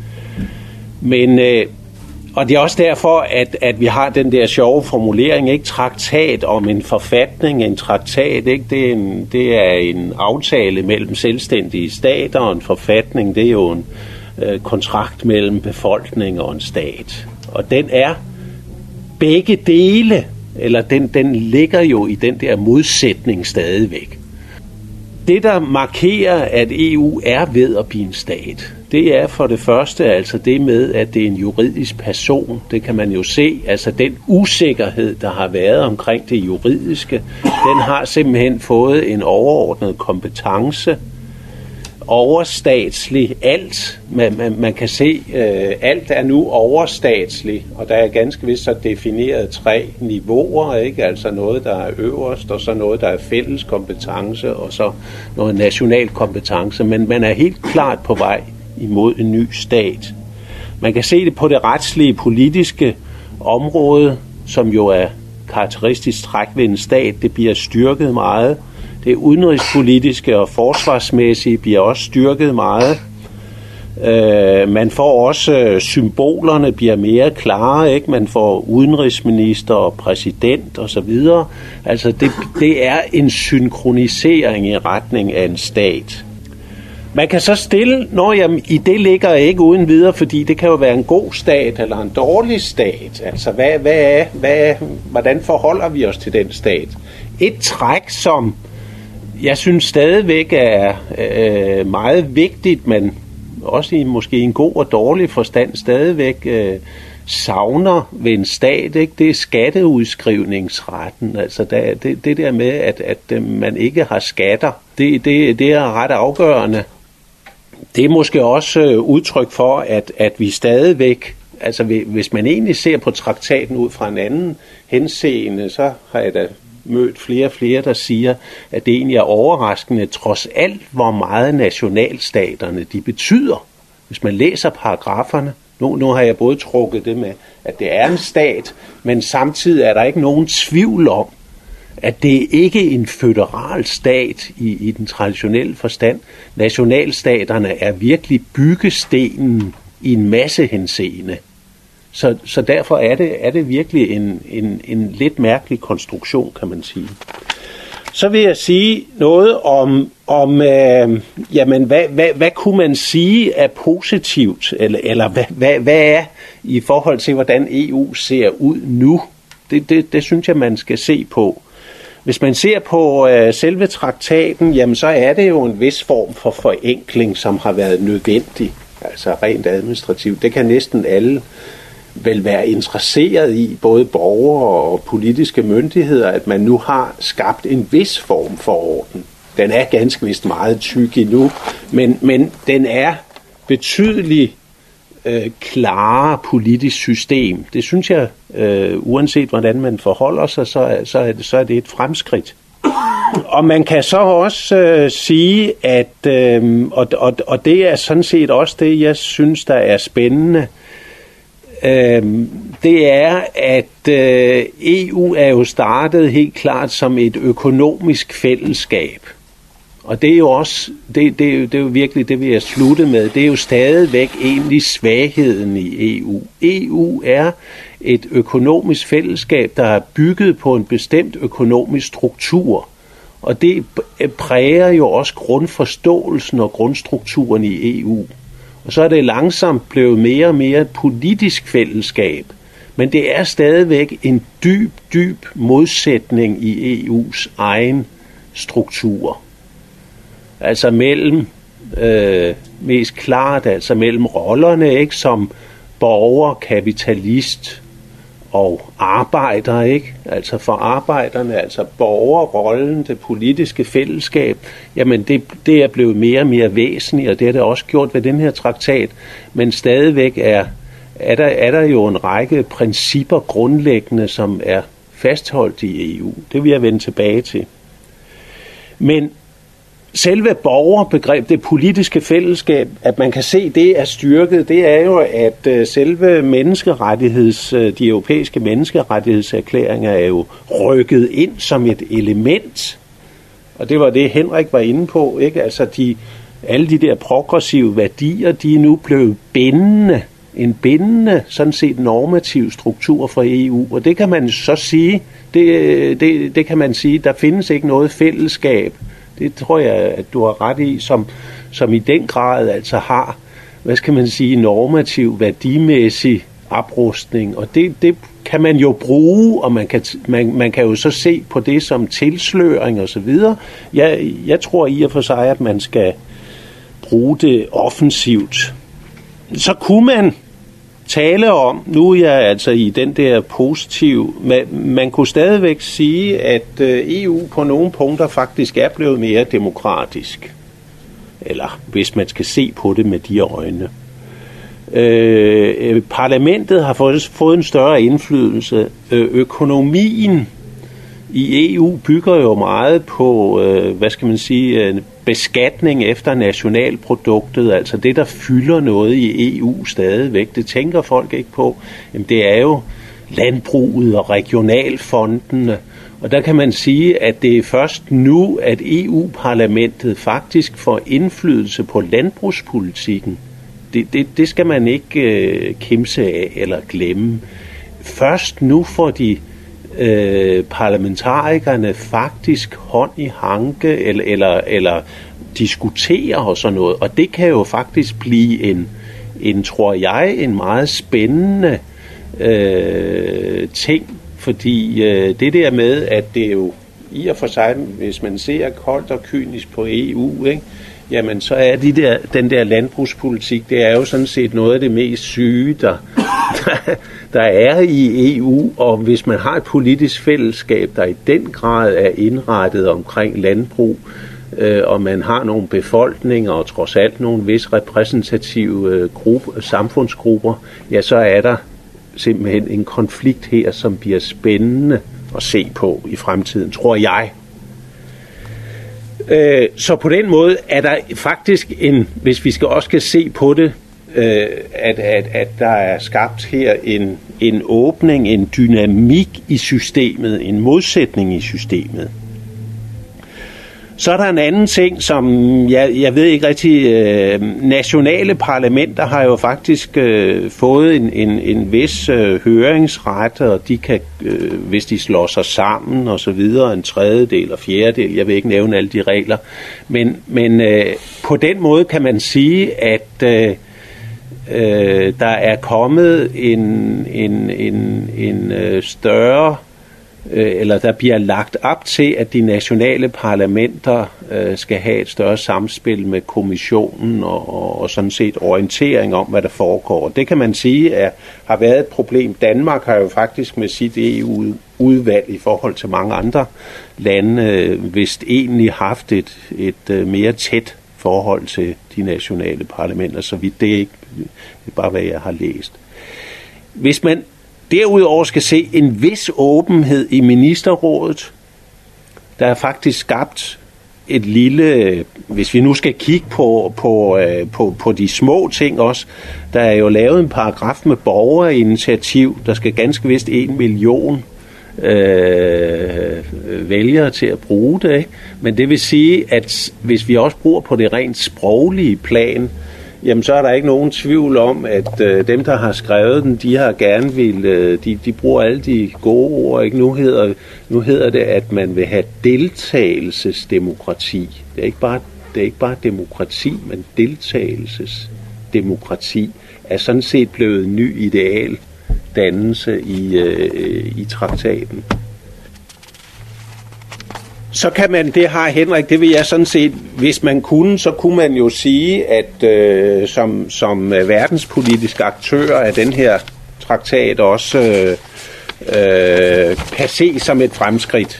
Men, øh, og det er også derfor, at, at vi har den der sjove formulering, ikke? Traktat om en forfatning, en traktat, ikke? Det er en, det er en aftale mellem selvstændige stater, og en forfatning, det er jo en øh, kontrakt mellem befolkning og en stat. Og den er begge dele, eller den, den ligger jo i den der modsætning stadigvæk. Det, der markerer, at E U er ved at blive en stat, det er for det første altså det med, at det er en juridisk person. Det kan man jo se. Altså den usikkerhed, der har været omkring det juridiske, den har simpelthen fået en overordnet kompetence. Overstatslig, alt. Man, man, man kan se, øh, alt er nu overstatslig, og der er ganske vist så defineret tre niveauer, ikke? Altså noget, der er øverst, og så noget, der er fælles kompetence, og så noget national kompetence. Men man er helt klart på vej imod en ny stat. Man kan se det på det retslige politiske område, som jo er karakteristisk træk ved en stat. Det bliver styrket meget. Det udenrigspolitiske og forsvarsmæssige bliver også styrket meget. Øh, man får også øh, symbolerne bliver mere klare, ikke? Man får udenrigsminister og præsident og så videre. Altså det, det er en synkronisering i retning af en stat. Man kan så stille, når jeg i det ligger ikke uden videre, fordi det kan jo være en god stat eller en dårlig stat. Altså hvad, hvad er, hvad, hvordan forholder vi os til den stat? Et træk, som jeg synes stadigvæk er øh, meget vigtigt, men også i måske en god og dårlig forstand stadigvæk øh, savner ved en stat, ikke? Det er skatteudskrivningsretten. Altså der, det, det der med, at, at man ikke har skatter, det, det, det er ret afgørende. Det er måske også øh, udtryk for, at, at vi stadigvæk, altså hvis man egentlig ser på traktaten ud fra en anden henseende, så har jeg da mødt flere og flere, der siger, at det egentlig er overraskende, trods alt, hvor meget nationalstaterne de betyder. Hvis man læser paragraferne, nu, nu har jeg både trukket det med, at det er en stat, men samtidig er der ikke nogen tvivl om, at det ikke er en føderal stat i, i den traditionelle forstand. Nationalstaterne er virkelig byggestenen i en masse henseende. Så, så derfor er det, er det virkelig en, en, en lidt mærkelig konstruktion, kan man sige. Så vil jeg sige noget om, om øh, jamen, hvad, hvad, hvad kunne man sige er positivt, eller, eller hvad, hvad, hvad er i forhold til, hvordan E U ser ud nu? Det, det, det synes jeg, man skal se på. Hvis man ser på øh, selve traktaten, jamen, så er det jo en vis form for forenkling, som har været nødvendig, altså rent administrativt. Det kan næsten alle vel være interesseret i, både borgere og politiske myndigheder, at man nu har skabt en vis form for orden. Den er ganske vist meget tyk endnu, men, men den er betydeligt øh, klarere politisk system. Det synes jeg, øh, uanset hvordan man forholder sig, så, så, er det, så er det et fremskridt. Og man kan så også øh, sige, at, øh, og, og, og det er sådan set også det, jeg synes, der er spændende, øh, det er, at øh, E U er jo startet helt klart som et økonomisk fællesskab. Og det er jo også, det, det, det er jo virkelig det, vi har sluttet med, det er jo stadigvæk egentlig svagheden i E U. E U er et økonomisk fællesskab, der er bygget på en bestemt økonomisk struktur. Og det præger jo også grundforståelsen og grundstrukturen i E U. Og så er det langsomt blevet mere og mere et politisk fællesskab. Men det er stadigvæk en dyb, dyb modsætning i E U's egen struktur. Altså mellem øh, mest klart, altså mellem rollerne, ikke, som borger, kapitalist og arbejder, ikke? Altså for arbejderne, altså borgerrollen, det politiske fællesskab, jamen det, det er blevet mere og mere væsentligt, og det er det også gjort ved den her traktat, men stadigvæk er, er, der, er der jo en række principper grundlæggende, som er fastholdt i E U. Det vil jeg vende tilbage til. Men selve borgerbegreb, det politiske fællesskab, at man kan se, det er styrket, det er jo, at selve menneskerettigheds, de europæiske menneskerettighedserklæringer er jo rykket ind som et element. Og det var det, Henrik var inde på, ikke? Altså de, alle de der progressive værdier, de er nu blevet bindende, en bindende, sådan set normativ struktur for E U. Og det kan man så sige, det, det, det kan man sige, der findes ikke noget fællesskab. Det tror jeg, at du har ret i, som, som i den grad altså har, hvad skal man sige, normativ, værdimæssig oprustning. Og det, det kan man jo bruge, og man kan, man, man kan jo så se på det som tilsløring og så videre. Jeg, jeg tror i og for sig, at man skal bruge det offensivt. Så kunne man tale om, nu er jeg altså i den der positive, man, man kunne stadigvæk sige, at E U på nogle punkter faktisk er blevet mere demokratisk. Eller hvis man skal se på det med de øjne. Øh, parlamentet har fået, fået en større indflydelse. Øh, økonomien i E U bygger jo meget på, øh, hvad skal man sige, beskatning efter nationalproduktet, altså det, der fylder noget i E U stadigvæk. Det tænker folk ikke på. Jamen, det er jo landbruget og regionalfondene. Og der kan man sige, at det er først nu, at E U-parlamentet faktisk får indflydelse på landbrugspolitikken. Det, det, det skal man ikke øh, kimse af eller glemme. Først nu får de øh, parlamentarikerne faktisk hånd i hanke eller, eller, eller diskutere og sådan noget. Og det kan jo faktisk blive en, en tror jeg, en meget spændende øh, ting. Fordi øh, det der med, at det jo i og for sig, hvis man ser koldt og kynisk på E U, ikke, jamen så er de der, den der landbrugspolitik, det er jo sådan set noget af det mest syge, der, der, der er i E U. Og hvis man har et politisk fællesskab, der i den grad er indrettet omkring landbrug, øh, og man har nogle befolkninger og trods alt nogle vis repræsentative øh, gruppe, samfundsgrupper, ja, så er der simpelthen en konflikt her, som bliver spændende at se på i fremtiden, tror jeg. Øh, så på den måde er der faktisk en, hvis vi skal også skal se på det, øh, at, at, at der er skabt her en, en åbning, en dynamik i systemet, en modsætning i systemet. Så er der en anden ting, som jeg, jeg ved ikke rigtig, øh, nationale parlamenter har jo faktisk øh, fået en, en, en vis øh, høringsret, og de kan, øh, hvis de slår sig sammen og så videre, en tredjedel og fjerdedel, jeg vil ikke nævne alle de regler, men, men øh, på den måde kan man sige, at øh, øh, der er kommet en, en, en, en øh, større eller der bliver lagt op til, at de nationale parlamenter øh, skal have et større samspil med kommissionen og, og, og sådan set orientering om, hvad der foregår. Det kan man sige er, har været et problem. Danmark har jo faktisk med sit E U-udvalg i forhold til mange andre lande øh, vist egentlig haft et, et øh, mere tæt forhold til de nationale parlamenter, så vidt det ikke det er bare, hvad jeg har læst. Hvis man derudover skal se en vis åbenhed i ministerrådet, der er faktisk skabt et lille, hvis vi nu skal kigge på, på, på, på de små ting også, der er jo lavet en paragraf med borgerinitiativ, der skal ganske vist en million øh, vælgere til at bruge det, ikke? Men det vil sige, at hvis vi også bruger på det rent sproglige plan, jamen så er der ikke nogen tvivl om, at øh, dem, der har skrevet den, de har gerne vil, øh, de, de bruger alle de gode ord, ikke? Nu hedder, nu hedder det, at man vil have deltagelsesdemokrati. Det er ikke bare, det er ikke bare demokrati, men deltagelsesdemokrati er sådan set blevet en ny idealdannelse i, øh, i traktaten. Så kan man, det har Henrik, det vil jeg sådan set, hvis man kunne, så kunne man jo sige, at øh, som, som verdenspolitisk aktør af den her traktat også øh, øh, kan se som et fremskridt.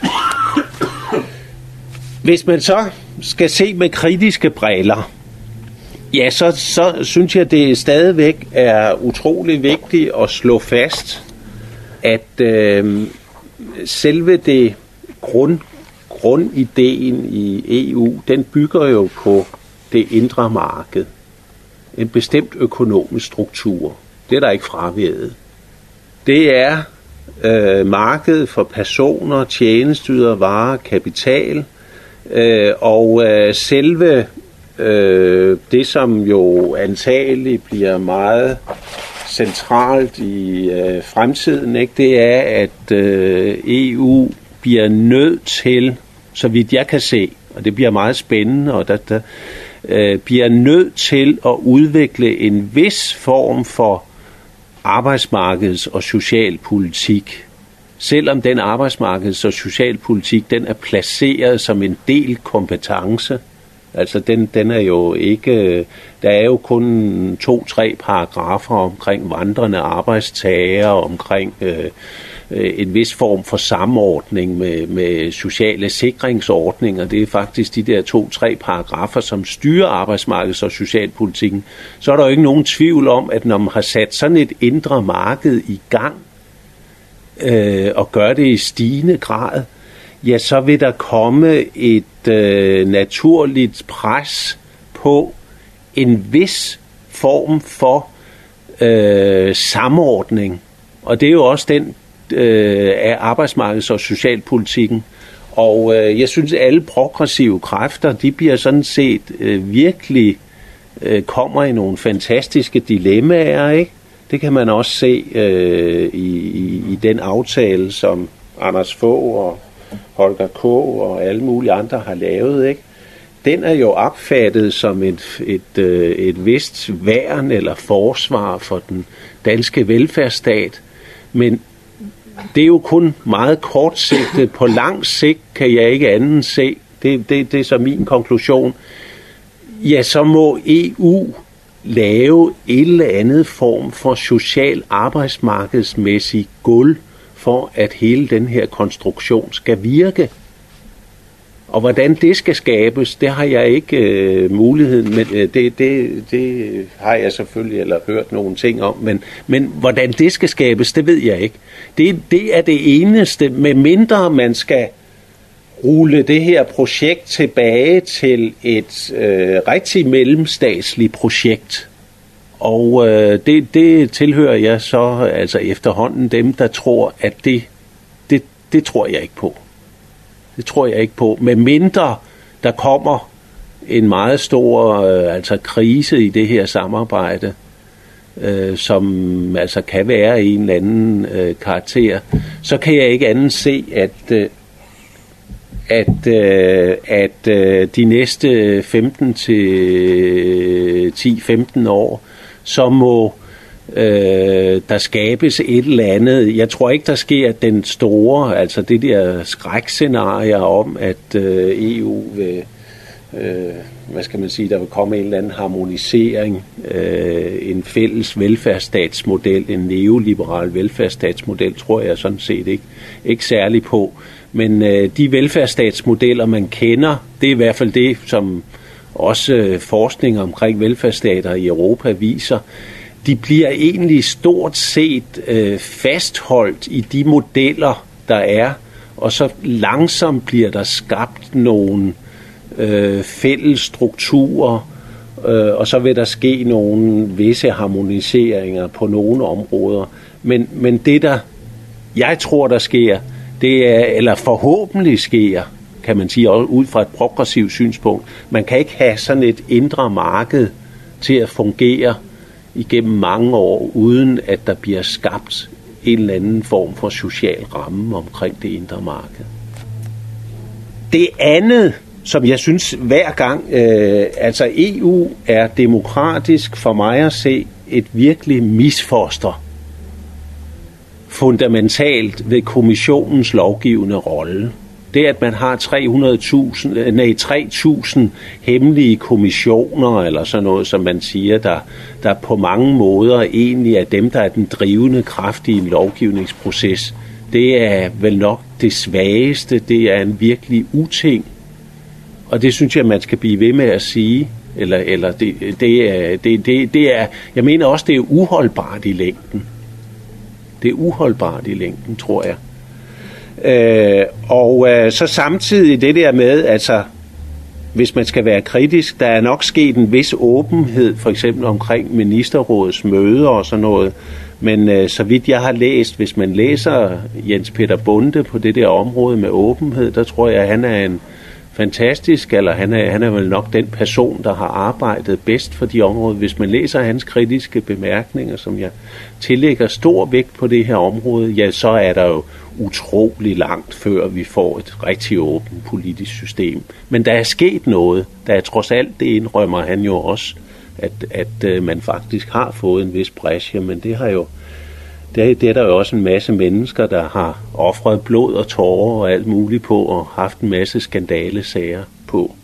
Hvis man så skal se med kritiske briller, ja, så, så synes jeg, det stadigvæk er utrolig vigtigt at slå fast, at øh, selve det grund, grundideen i E U, den bygger jo på det indre marked. En bestemt økonomisk struktur. Det er der ikke fraværet. Det er øh, markedet for personer, tjenesteydelser, varer, kapital, øh, og øh, selve øh, det, som jo antageligt bliver meget centralt i øh, fremtiden, ikke, det er, at øh, E U bliver nødt til, så vidt jeg kan se, og det bliver meget spændende, og der, der øh, bliver nødt til at udvikle en vis form for arbejdsmarkeds- og socialpolitik. Selvom den arbejdsmarkeds- og socialpolitik, den er placeret som en del kompetence. Altså den, den er jo ikke, der er jo kun to-tre paragrafer omkring vandrende arbejdstagere, omkring øh, en vis form for samordning med, med sociale sikringsordninger. Det er faktisk de der to-tre paragrafer, som styrer arbejdsmarkeds- og socialpolitikken. Så er der jo ikke nogen tvivl om, at når man har sat sådan et indre marked i gang, øh, og gør det i stigende grad, ja, så vil der komme et øh, naturligt pres på en vis form for øh, samordning. Og det er jo også den øh, af arbejdsmarkeds- og socialpolitikken. Og øh, jeg synes, at alle progressive kræfter, de bliver sådan set øh, virkelig øh, kommer i nogle fantastiske dilemmaer, ikke? Det kan man også se øh, i, i, i den aftale, som Anders Fogh og Holger K. og alle mulige andre har lavet, ikke? Den er jo opfattet som et, et, et vist værn eller forsvar for den danske velfærdsstat, men det er jo kun meget kortsigtet. På lang sigt kan jeg ikke andet se, det, det, det er så min konklusion, ja, så må E U lave et eller andet form for social arbejdsmarkedsmæssig gulv, for at hele den her konstruktion skal virke. Og hvordan det skal skabes, det har jeg ikke øh, muligheden, men øh, det, det, det har jeg selvfølgelig eller hørt nogle ting om, men, men hvordan det skal skabes, det ved jeg ikke. Det, det er det eneste, med mindre man skal rulle det her projekt tilbage til et øh, rigtig mellemstatsligt projekt. Og øh, det, det tilhører jeg så altså efterhånden dem, der tror, at det, det, det tror jeg ikke på. Det tror jeg ikke på. Med mindre der kommer en meget stor øh, altså krise i det her samarbejde, øh, som altså kan være i en eller anden øh, karakter, så kan jeg ikke andet se, at øh, at, øh, at øh, de næste femten til ti femten år, så må øh, der skabes et eller andet. Jeg tror ikke, der sker den store, altså det der skrækscenarier om, at øh, E U vil, øh, hvad skal man sige, der vil komme en eller anden harmonisering, øh, en fælles velfærdsstatsmodel, en neoliberal velfærdsstatsmodel, tror jeg sådan set ikke, ikke særlig på. Men øh, de velfærdsstatsmodeller, man kender, det er i hvert fald det, som også øh, forskning omkring velfærdsstater i Europa viser, de bliver egentlig stort set øh, fastholdt i de modeller, der er, og så langsomt bliver der skabt nogle øh, fælles strukturer, øh, og så vil der ske nogle visse harmoniseringer på nogle områder. Men, men det, der jeg tror, der sker, det er, eller forhåbentlig sker, kan man sige, også ud fra et progressivt synspunkt. Man kan ikke have sådan et indre marked til at fungere igennem mange år, uden at der bliver skabt en eller anden form for social ramme omkring det indre marked. Det andet, som jeg synes hver gang, øh, altså E U er demokratisk for mig at se et virkelig misfoster fundamentalt ved kommissionens lovgivende rolle. Det, at man har tre hundrede tusind, nej, tre tusind hemmelige kommissioner, eller sådan noget, som man siger, der, der på mange måder egentlig er dem, der er den drivende kraft i en lovgivningsproces, det er vel nok det svageste. Det er en virkelig uting. Og det synes jeg, man skal blive ved med at sige. Eller, eller det, det, er, det, det, det er, jeg mener også, det er uholdbart i længden. Det er uholdbart i længden, tror jeg. Øh, og øh, så samtidig det der med, altså, hvis man skal være kritisk, der er nok sket en vis åbenhed, for eksempel omkring ministerrådets møder og sådan noget. Men øh, så vidt jeg har læst, hvis man læser Jens Peter Bonde på det der område med åbenhed, der tror jeg, at han er en fantastisk, eller han er, han er vel nok den person, der har arbejdet bedst for de områder. Hvis man læser hans kritiske bemærkninger, som jeg tillægger stor vægt på det her område, ja, så er der jo utrolig langt, før vi får et rigtig åbent politisk system. Men der er sket noget. Der er trods alt, det indrømmer han jo også, at, at man faktisk har fået en vis bræsje, men det har jo Det, det er der jo også en masse mennesker, der har ofret blod og tårer og alt muligt på, og haft en masse skandalesager på.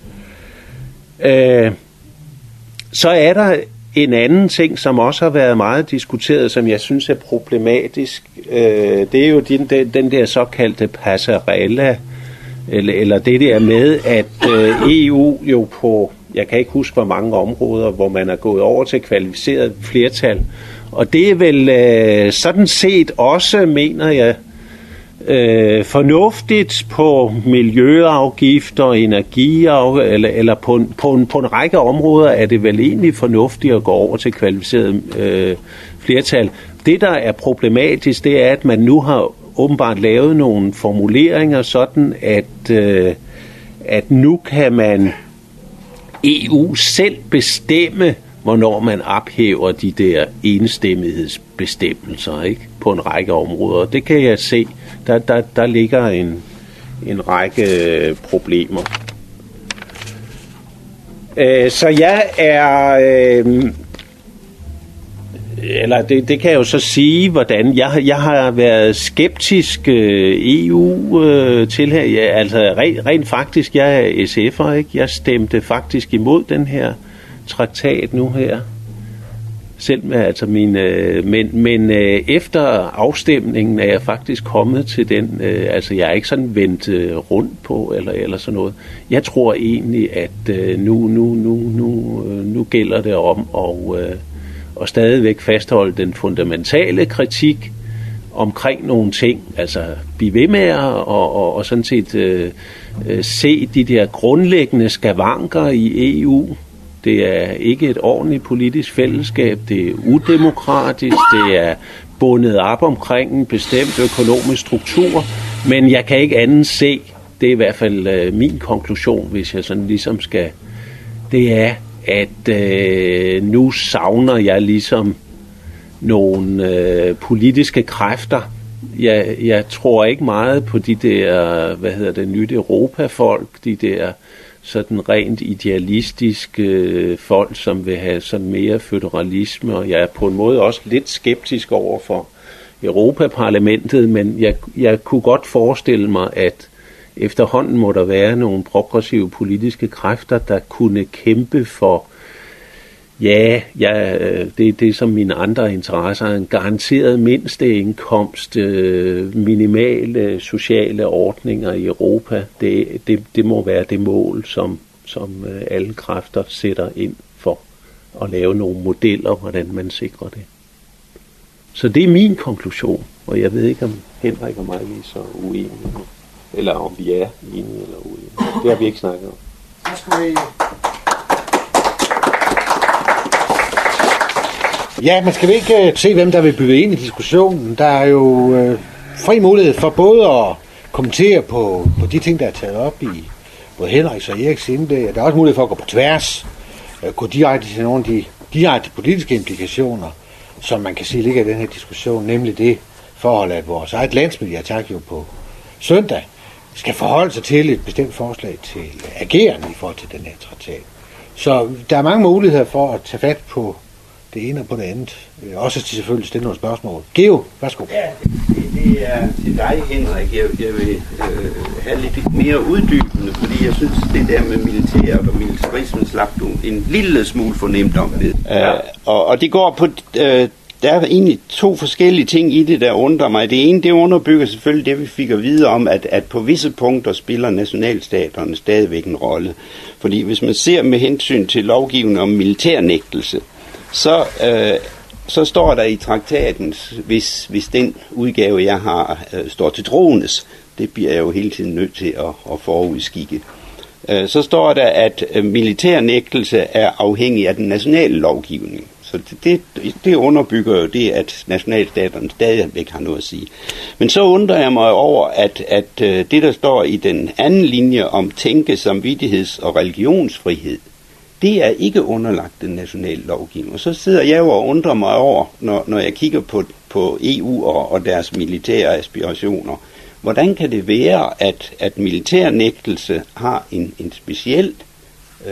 Øh, så er der en anden ting, som også har været meget diskuteret, som jeg synes er problematisk. Øh, det er jo den, den der såkaldte passarella, eller, eller det der med, at øh, E U jo på, jeg kan ikke huske hvor mange områder, hvor man er gået over til kvalificeret flertal. Og det er vel øh, sådan set også, mener jeg, øh, fornuftigt på miljøafgifter, energiafgifter, eller, eller på, en, på, en, på en række områder er det vel egentlig fornuftigt at gå over til kvalificeret øh, flertal. Det, der er problematisk, det er, at man nu har åbenbart lavet nogle formuleringer sådan, at, øh, at nu kan man E U selv bestemme, hvornår man ophæver de der enstemmighedsbestemmelser, ikke, på en række områder. Det kan jeg se. Der, der, der ligger en, en række problemer. Øh, så jeg er... Øh, eller det, det kan jeg jo så sige, hvordan jeg, jeg har været skeptisk øh, E U øh, til her. Ja, altså rent, rent faktisk, jeg er S F'er, ikke? Jeg stemte faktisk imod den her traktat nu her. Selv med altså min, øh, men, men øh, efter afstemningen er jeg faktisk kommet til den, øh, altså jeg er ikke sådan vendt øh, rundt på, eller, eller sådan noget. Jeg tror egentlig, at øh, nu, nu, nu, nu, øh, nu gælder det om at øh, og stadigvæk fastholde den fundamentale kritik omkring nogle ting, altså blive ved med at og, og, og sådan set øh, øh, se de der grundlæggende skavanker i E U. Det er ikke et ordentligt politisk fællesskab, det er udemokratisk, det er bundet op omkring en bestemt økonomisk struktur, men jeg kan ikke andet se, det er i hvert fald øh, min konklusion, hvis jeg sådan ligesom skal, det er, at øh, nu savner jeg ligesom nogle øh, politiske kræfter. Jeg, jeg tror ikke meget på de der, hvad hedder det, nyt Europa-folk, de der sådan rent idealistiske øh, folk, som vil have sådan mere føderalisme, og jeg er på en måde også lidt skeptisk over for Europaparlamentet, men jeg, jeg kunne godt forestille mig, at efterhånden må der være nogle progressive politiske kræfter, der kunne kæmpe for, ja, ja det, det er som mine andre interesser, en garanteret mindsteindkomst, minimale sociale ordninger i Europa. Det, det, det må være det mål, som, som alle kræfter sætter ind for at lave nogle modeller, hvordan man sikrer det. Så det er min konklusion, og jeg ved ikke, om Henrik og mig er så uenige. Eller om vi er enige eller uenige. Det har vi ikke snakket om. Så skal vi... Ja, man skal ikke uh, se, hvem der vil byde ind i diskussionen. Der er jo uh, fri mulighed for både at kommentere på, på de ting, der er taget op i både Henriks og Eriks indlæg. Der er også mulighed for at gå på tværs, uh, gå direkte til nogle af de direkte politiske implikationer, som man kan sige ligger i den her diskussion, nemlig det forhold, at vores eget landsmøde, Attac jo på søndag, skal forholde sig til et bestemt forslag til agerende i forhold til den her traktat. Så der er mange muligheder for at tage fat på det ene og på det andet. Også til selvfølgelig stille nogle spørgsmål. Geo, værsgo. Ja, det, det er til dig, Henrik. Jeg, jeg vil øh, have lidt mere uddybende, fordi jeg synes, det der med militæret og militarismen slap du en lille smule fornemt om det. Ja. Uh, og, og det går på... Uh, Der er egentlig to forskellige ting i det, der undrer mig. Det ene, det underbygger selvfølgelig det, vi fik at vide om, at, at på visse punkter spiller nationalstaterne stadigvæk en rolle. Fordi hvis man ser med hensyn til lovgivningen om militærnægtelse, så, øh, så står der i traktaten, hvis, hvis den udgave, jeg har, øh, står til troendes, det bliver jeg jo hele tiden nødt til at, at forudskikke. Øh, så står der, at øh, militærnægtelse er afhængig af den nationale lovgivning. Så det, det, det underbygger jo det, at nationalstaterne stadigvæk har noget at sige. Men så undrer jeg mig over, at, at det, der står i den anden linje om tænke, samvittigheds- og religionsfrihed, det er ikke underlagt den nationale lovgivning. Og så sidder jeg jo og undrer mig over, når, når jeg kigger på, på E U og, og deres militære aspirationer, hvordan kan det være, at, at militærnægtelse har en, en speciel øh,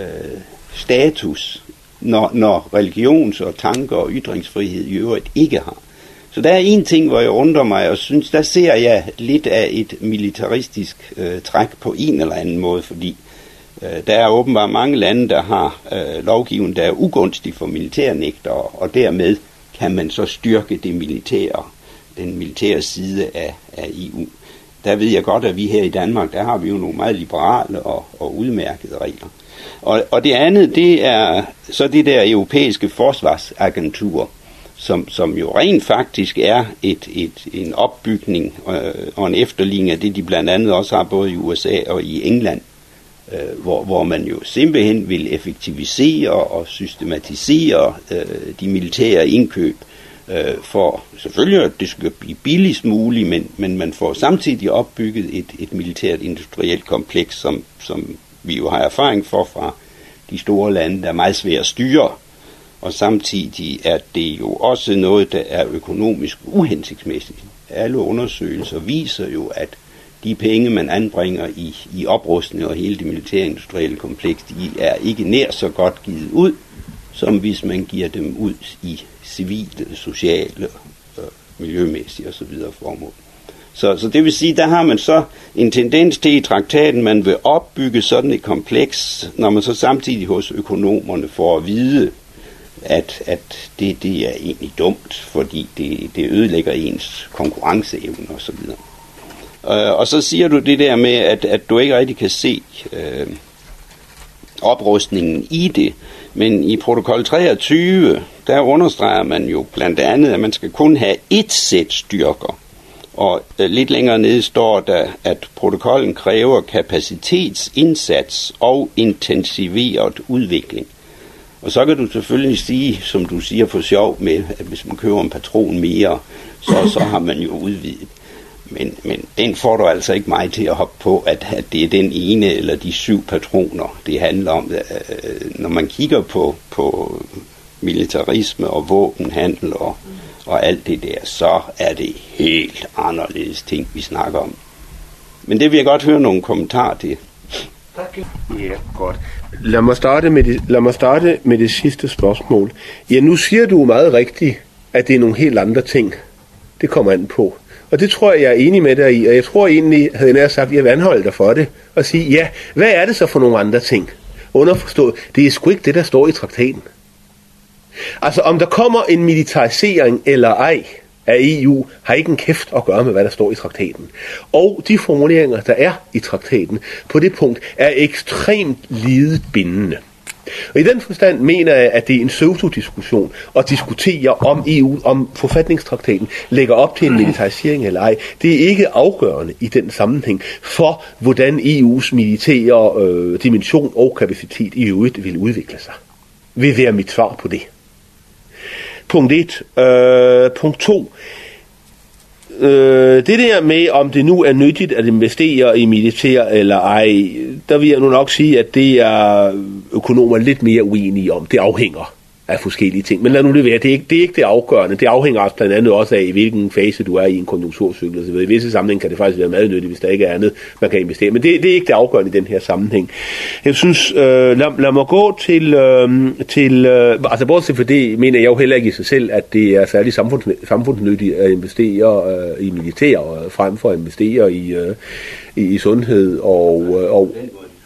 status, Når, når religions- og tanker- og ytringsfrihed i øvrigt ikke har. Så der er en ting, hvor jeg undrer mig, og synes, der ser jeg lidt af et militaristisk øh, træk på en eller anden måde, fordi øh, der er åbenbart mange lande, der har øh, lovgivning, der er ugunstig for militærnægtere, og dermed kan man så styrke det militære, den militære side af, af E U. Der ved jeg godt, at vi her i Danmark, der har vi jo nogle meget liberale og, og udmærkede regler. Og, og det andet, det er så det der europæiske forsvarsagentur, som, som jo rent faktisk er et, et, en opbygning øh, og en efterligning af det, de blandt andet også har både i U S A og i England, øh, hvor, hvor man jo simpelthen vil effektivisere og systematisere øh, de militære indkøb, øh, for selvfølgelig, at det skal blive billigst muligt, men, men man får samtidig opbygget et, et militært industrielt kompleks, som, som vi jo har erfaring for fra de store lande, der er meget svært at styre, og samtidig er det jo også noget, der er økonomisk uhensigtsmæssigt. Alle undersøgelser viser jo, at de penge, man anbringer i, i oprustning og hele det militærindustrielle kompleks, de er ikke nær så godt givet ud, som hvis man giver dem ud i civile, sociale, øh, miljømæssige osv. formål. Så, så det vil sige, der har man så en tendens til i traktaten, man vil opbygge sådan et kompleks, når man så samtidig hos økonomerne får at vide, at, at det, det er egentlig dumt, fordi det, det ødelægger ens konkurrenceevne osv. Og, og så siger du det der med, at, at du ikke rigtig kan se øh, oprustningen i det, men i protokol treogtyve, der understreger man jo blandt andet, at man skal kun have ét sæt styrker. Og øh, lidt længere nede står der, at protokollen kræver kapacitetsindsats og intensiveret udvikling. Og så kan du selvfølgelig sige, som du siger for sjov med, at hvis man køber en patron mere, så, så har man jo udvidet. Men, men den får du altså ikke mig til at hoppe på, at, at det er den ene eller de syv patroner, det handler om. Øh, når man kigger på, på militarisme og våbenhandel og og alt det der, så er det helt anderledes ting, vi snakker om. Men det vil jeg godt høre nogle kommentarer til. Tak. Ja, godt. Lad mig starte med det, lad mig starte med det sidste spørgsmål. Ja, nu siger du meget rigtigt, at det er nogle helt andre ting, det kommer an på. Og det tror jeg, jeg er enig med dig i, og jeg tror egentlig, havde jeg nær sagt, at jeg vil anholde dig for det, og sige, ja, hvad er det så for nogle andre ting? Underforstået, det er sgu ikke det, der står i traktaten. Altså, om der kommer en militarisering eller ej af E U, har ikke en kæft at gøre med, hvad der står i traktaten. Og de formuleringer, der er i traktaten, på det punkt, er ekstremt lidet bindende. Og i den forstand mener jeg, at det er en pseudodiskussion at diskutere om E U, om forfatningstraktaten lægger op til en militarisering eller ej. Det er ikke afgørende i den sammenhæng for, hvordan E U's militære øh, dimension og kapacitet i øvrigt vil udvikle sig. Vil være mit svar på det. Punkt et. Øh, punkt to. Øh, det der med, om det nu er nyttigt at investere i militær eller ej, der vil jeg nu nok sige, at det er økonomer lidt mere uenige om. Det afhænger. af forskellige ting. Men lad nu det være. Det er ikke det, er ikke det afgørende. Det afhænger også blandt andet også af, i hvilken fase du er i en konjunkturcykel. I visse sammenhæng kan det faktisk være meget nyttigt, hvis der ikke er andet, man kan investere. Men det, det er ikke det afgørende i den her sammenhæng. Jeg synes, øh, lad, lad mig gå til, øh, til øh, altså bortset for det, mener jeg jo heller ikke i sig selv, at det er særlig samfunds, samfundsnyttigt at investere øh, i militær, øh, frem for at investere i, øh, i, i sundhed og... Øh, og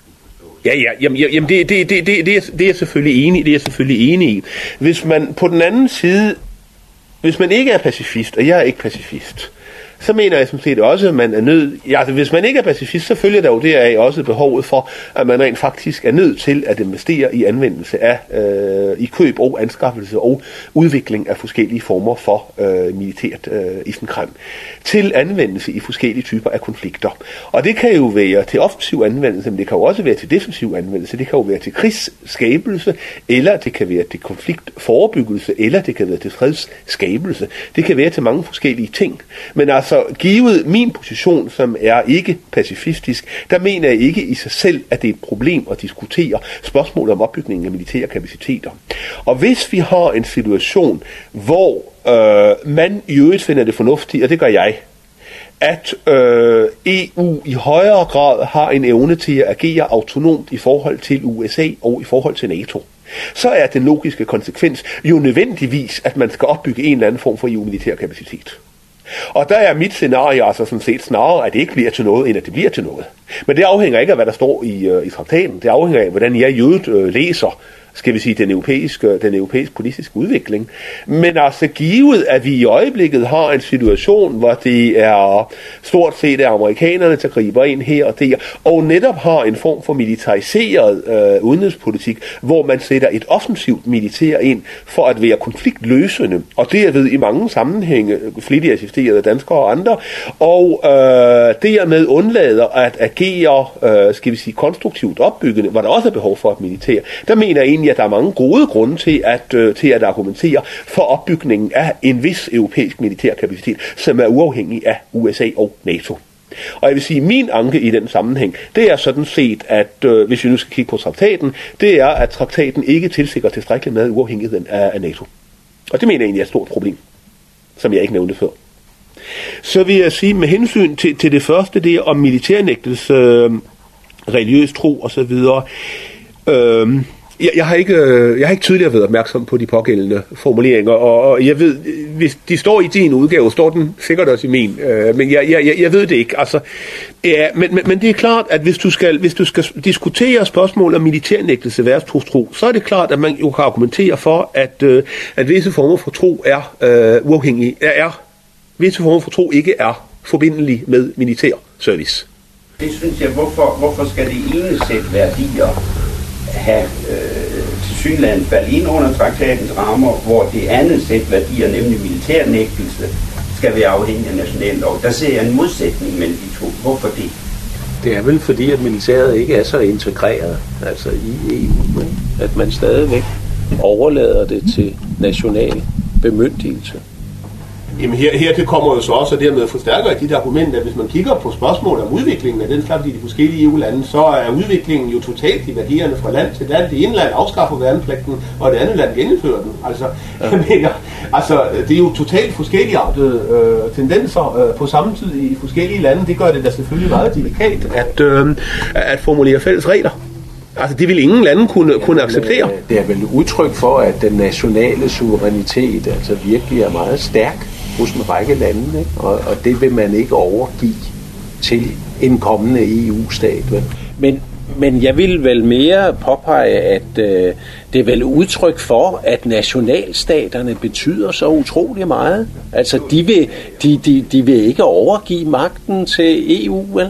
Ja, ja, jamen, jamen det, det, det, det, det, er, det er jeg selvfølgelig enig, det er jeg selvfølgelig enig i. Hvis man på den anden side, hvis man ikke er pacifist, og jeg er ikke pacifist, så mener jeg som set også, at man er nødt, ja, altså hvis man ikke er pacifist, så følger der jo deraf også behovet for, at man rent faktisk er nødt til at investere i anvendelse af, øh, i køb og anskaffelse og udvikling af forskellige former for øh, militært øh, isenkram, til anvendelse i forskellige typer af konflikter. Og det kan jo være til offensiv anvendelse, men det kan jo også være til defensiv anvendelse, det kan jo være til krigsskabelse, eller det kan være til konfliktforebyggelse, eller det kan være til fredsskabelse. Det kan være til mange forskellige ting. Men altså, Så givet min position, som er ikke pacifistisk, der mener jeg ikke i sig selv, at det er et problem at diskutere spørgsmålet om opbygningen af militære kapaciteter. Og hvis vi har en situation, hvor øh, man i øvrigt finder det fornuftigt, og det gør jeg, at øh, E U i højere grad har en evne til at agere autonomt i forhold til U S A og i forhold til NATO, så er den logiske konsekvens jo nødvendigvis, at man skal opbygge en eller anden form for E U-militær kapacitet. Og der er mit scenarie altså sådan set snarere, at det ikke bliver til noget, end at det bliver til noget. Men det afhænger ikke af, hvad der står i, uh, i traktaten. Det afhænger af, hvordan jeg i øvrigt uh, læser, skal vi sige, den europæiske, den europæiske politiske udvikling. Men altså givet, at vi i øjeblikket har en situation, hvor det er stort set af amerikanerne, der griber ind her og der, og netop har en form for militariseret øh, udenrigspolitik, hvor man sætter et offensivt militær ind for at være konfliktløsende, og derved i mange sammenhænge flittigt assisteret af danskere og andre, og øh, dermed undlader at agere, øh, skal vi sige, konstruktivt opbyggende, hvor der også er behov for et militær. Der mener jeg egentlig, at der er mange gode grunde til at, øh, til at argumentere for opbygningen af en vis europæisk militær kapacitet, som er uafhængig af U S A og NATO. Og jeg vil sige, at min anke i den sammenhæng, det er sådan set, at øh, hvis vi nu skal kigge på traktaten, det er, at traktaten ikke tilsikrer tilstrækkeligt med uafhængigheden af, af NATO. Og det mener jeg egentlig er et stort problem, som jeg ikke nævnte før. Så vil jeg sige, med hensyn til, til det første, det er om militærnægtelse, øh, religiøs tro osv., øh, Jeg, jeg, har ikke, jeg har ikke tidligere været opmærksom på de pågældende formuleringer, og, og jeg ved, hvis de står i din udgave, står den sikkert også i min, øh, men jeg, jeg, jeg ved det ikke. Altså, ja, men, men, men det er klart, at hvis du skal, hvis du skal diskutere spørgsmål om militærnægtelse versus tro, så er det klart, at man jo kan argumentere for, at, øh, at visse former for tro er øh, uafhængige, er, er visse former for tro ikke er forbindelige med militær service. Det synes jeg, hvorfor, hvorfor skal det ene sæt værdier have øh, til synligheden falde ind under traktatens rammer, hvor det andet sæt værdier, nemlig militærnægtelse, skal være afhængig af national lov. Der ser jeg en modsætning mellem de to. Hvorfor det? Det er vel fordi, at militæret ikke er så integreret altså i E U, at man stadigvæk overlader det til national bemyndigelse. Jamen her, her det kommer jo så også, og dermed forstærker dit argument, at hvis man kigger på spørgsmål om udviklingen af den slags i de forskellige E U-lande, så er udviklingen jo totalt divergerende fra land til land. Det ene land afskaffer værnepligten, og det andet land genindfører den. Altså, ja. jeg mener, altså, det er jo totalt forskelligartede øh, tendenser øh, på samme tid i forskellige lande. Det gør det da selvfølgelig meget delikat at, øh, at formulere fælles regler. Altså, det vil ingen lande kunne, kunne acceptere. Det er vel udtryk for, at den nationale suverænitet altså virkelig er meget stærk hos en række lande, ikke? Og, og det vil man ikke overgive til en kommende E U-stat. Vel? Men, men jeg vil vel mere påpege, at øh, det er vel udtryk for, at nationalstaterne betyder så utrolig meget. Altså, de vil, de, de, de vil ikke overgive magten til E U, vel?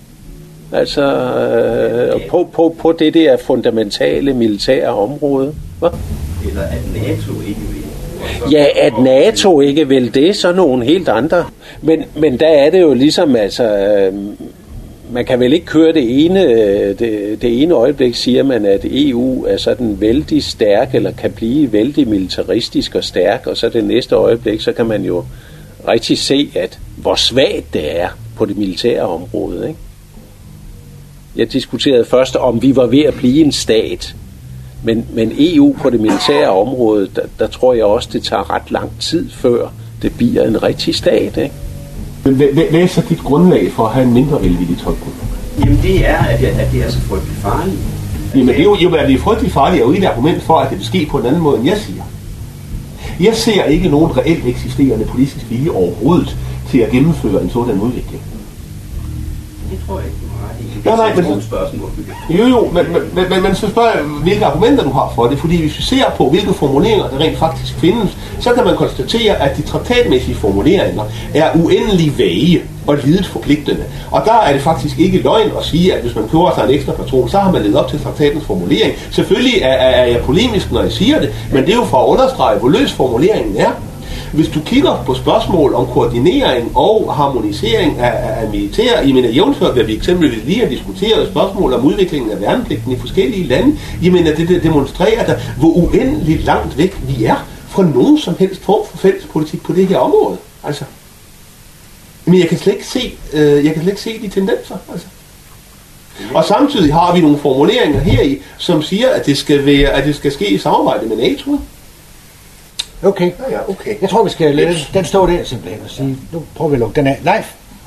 Altså, øh, på, på, på det der fundamentale militære område. Hva? Eller at NATO ikke vil. Ja, at NATO ikke vil det, så nogle helt andre. Men, men der er det jo ligesom, altså, øh, man kan vel ikke køre det ene, det, det ene øjeblik, siger man, at E U er sådan vældig stærk, eller kan blive vældig militaristisk og stærk, og så det næste øjeblik, så kan man jo rigtig se, at hvor svagt det er på det militære område, ikke? Jeg diskuterede først, om vi var ved at blive en stat. Men, men E U på det militære område, der, der tror jeg også, det tager ret lang tid, før det bliver en rigtig stat, ikke? Men hvad er så dit grundlag for at have en mindre velvillig tolkning? Jamen det er, at det, at det er så frygtelig farligt. Jamen det er jo, jo at det er frygtelig farligt, er jo et argument for, at det vil ske på en anden måde, end jeg siger. Jeg ser ikke nogen reelt eksisterende politisk vilje overhovedet til at gennemføre en sådan udvikling. Det tror jeg ikke, du har ret i. Nej, nej, men, spørgsmål. Jo, jo, men, men, men, men så spørger jeg, hvilke argumenter du har for det, fordi hvis vi ser på, hvilke formuleringer der rent faktisk findes, så kan man konstatere, at de traktatmæssige formuleringer er uendelig vage og lidet forpligtende. Og der er det faktisk ikke løgn at sige, at hvis man køber sig en ekstra patron, så har man levet op til traktatens formulering. Selvfølgelig er, er, er jeg polemisk, når jeg siger det, men det er jo for at understrege, hvor løs formuleringen er. Hvis du kigger på spørgsmål om koordinering og harmonisering af, af, af militær, I mener jævnført, hvad vi eksempelvis lige har diskuteret, spørgsmål om udviklingen af værnepligten i forskellige lande, I mener det, det demonstrerer der, hvor uendeligt langt væk vi er fra nogen som helst form for fællespolitik på det her område. Altså. Men jeg kan slet ikke se, øh, jeg kan slet ikke se de tendenser. Altså. Og samtidig har vi nogle formuleringer heri, som siger, at det skal være, at det skal ske i samarbejde med NATO. Okay. Ja, ja, okay. Jeg tror, vi skal lade yes. den stå der simpelthen og sige, nu prøver vi at lukke den af. Leif?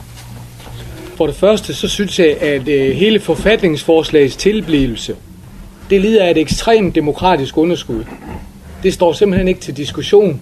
For det første, så synes jeg, at øh, hele forfatningsforslagets tilblivelse, det lider af et ekstremt demokratisk underskud. Det står simpelthen ikke til diskussion.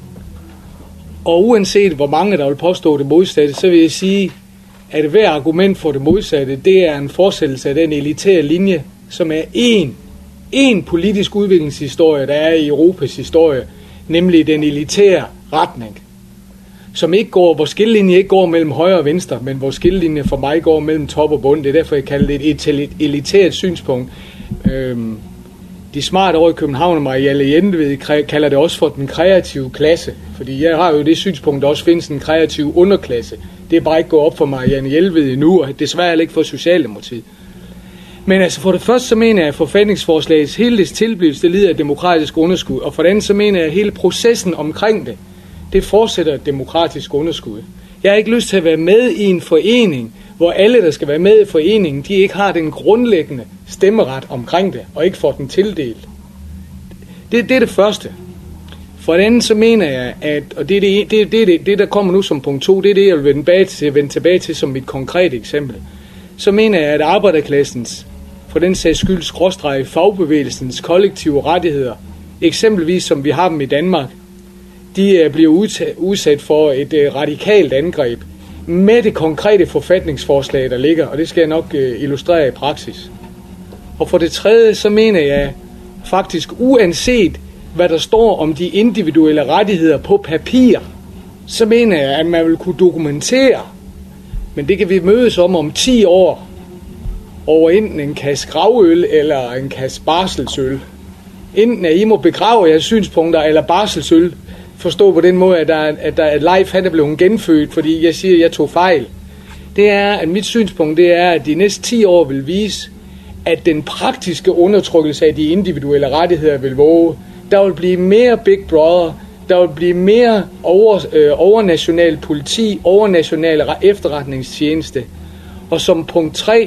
Og uanset hvor mange, der vil påstå det modsatte, så vil jeg sige, at hver argument for det modsatte, det er en fortsættelse af den elitære linje, som er én, én politisk udviklingshistorie, der er i Europas historie, nemlig den elitære retning, som ikke går, hvor skillelinje ikke går mellem højre og venstre, men hvor skillelinje for mig går mellem top og bund. Det er derfor, jeg kalder det et elitært synspunkt. Øhm, de smarte over i København og Marielle Jendeved kalder det også for den kreative klasse, fordi jeg har jo det synspunkt, der også findes en kreativ underklasse. Det er bare ikke gået op for Marianne Jelved endnu, og desværre ikke for Socialdemokratiet. Men altså for det første så mener jeg, at forfatningsforslagets hele dets tilblivelse, det lider af demokratisk underskud, og for det andet så mener jeg, at hele processen omkring det, det fortsætter et demokratisk underskud. Jeg har ikke lyst til at være med i en forening, hvor alle, der skal være med i foreningen, de ikke har den grundlæggende stemmeret omkring det, og ikke får den tildelt. Det, det er det første. For det andet så mener jeg, at, og det er det, det, det, det, det der kommer nu som punkt to, det er det, jeg vil vende tilbage til, vende tilbage til som et konkret eksempel. Så mener jeg, at arbejderklassens, for den sags skyld skråstreg fagbevægelsens kollektive rettigheder, eksempelvis som vi har dem i Danmark, de bliver udsat for et radikalt angreb med det konkrete forfatningsforslag, der ligger, og det skal jeg nok illustrere i praksis. Og for det tredje, så mener jeg faktisk, uanset hvad der står om de individuelle rettigheder på papir, så mener jeg, at man vil kunne dokumentere, men det kan vi mødes om om ti år, over enten en kasse gravøl eller en kasse barselsøl. Enten at I må begrave jeres synspunkter, eller barselsøl. Forstå på den måde, at, der, at, der, at Leif han er blevet genfødt, fordi jeg siger, at jeg tog fejl. Det er, at mit synspunkt det er, at de næste ti år vil vise, at den praktiske undertrykkelse af de individuelle rettigheder vil våge. Der vil blive mere Big Brother, der vil blive mere over, øh, overnational politi, overnational efterretningstjeneste. Og som punkt tre,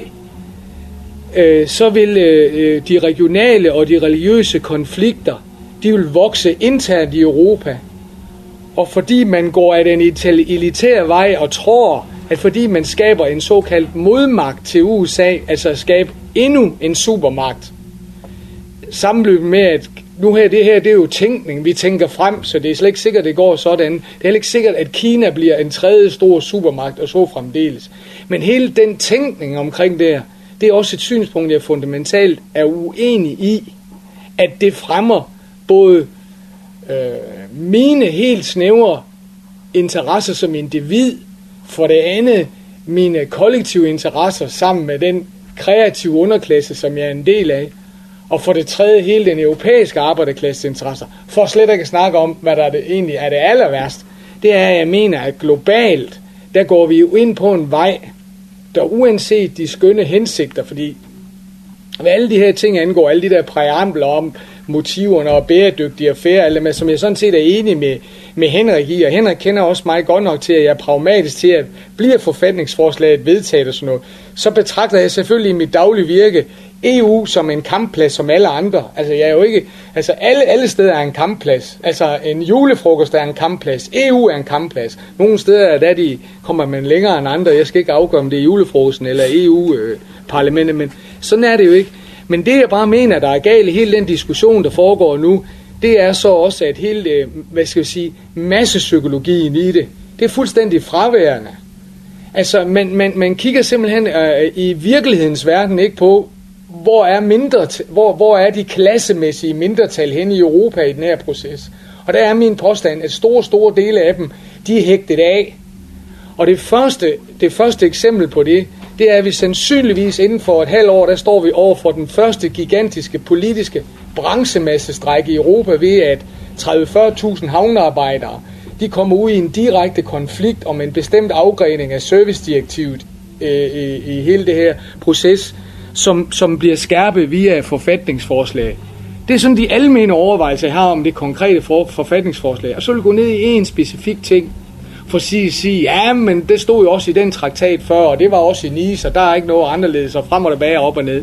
øh, så vil øh, de regionale og de religiøse konflikter, de vil vokse internt i Europa. Og fordi man går af den elitære vej og tror, at fordi man skaber en såkaldt modmagt til U S A, altså at skabe endnu en supermagt, sammenløbet med, at nu her, det her, det er jo tænkning, vi tænker frem, så det er slet ikke sikkert, det går sådan. Det er heller ikke sikkert, at Kina bliver en tredje stor supermagt, og så fremdeles. Men hele den tænkning omkring det her, det er også et synspunkt, jeg fundamentalt er uenig i, at det fremmer både øh, mine helt snævre interesser som individ, for det andet mine kollektive interesser sammen med den kreative underklasse, som jeg er en del af, og for det tredje hele den europæiske arbejderklasses interesser. For slet ikke at snakke om, hvad der det egentlig er det aller værst, det er, at jeg mener, at globalt, der går vi jo ind på en vej, der uanset de skønne hensigter, fordi hvad alle de her ting angår, alle de der præambler om motiverne og bæredygtige affærer, som jeg sådan set er enig med, med Henrik i, og Henrik kender også mig godt nok til, at jeg er pragmatisk til, at bliver forfatningsforslaget vedtaget og sådan noget, så betragter jeg selvfølgelig i mit daglige virke E U som en kampplads som alle andre. Altså jeg er jo ikke, altså alle, alle steder er en kampplads. Altså en julefrokost er en kampplads. E U er en kampplads. Nogle steder er der de kommer man længere end andre. Jeg skal ikke afgøre om det er julefrokosten eller E U-parlamentet, men sådan er det jo ikke. Men det jeg bare mener, der er galt i hele den diskussion, der foregår nu, det er så også, at hele, hvad skal jeg sige, massepsykologien i det, det er fuldstændig fraværende. Altså, man, man, man kigger simpelthen øh, i virkelighedens verden ikke på, hvor er, mindre, hvor, hvor er de klassemæssige mindretal hen i Europa i den her proces. Og der er min påstand, at store, store dele af dem, de er hægtet af. Og det første, det første eksempel på det, det er, at vi sandsynligvis inden for et halvt år, der står vi over for den første gigantiske politiske branchemassestrække i Europa ved, at tredive til fyrre tusind havnearbejdere, de kommer ud i en direkte konflikt om en bestemt afgrening af servicedirektivet øh, i, i hele det her proces, som, som bliver skærpet via forfatningsforslag. Det er sådan de almene overvejelser, jeg har om det konkrete for, forfatningsforslag. Og så vil jeg gå ned i en specifik ting, for at sige, sige, ja, men det stod jo også i den traktat før, og det var også i Nice, og der er ikke noget anderledes, og frem og tilbage, op og ned.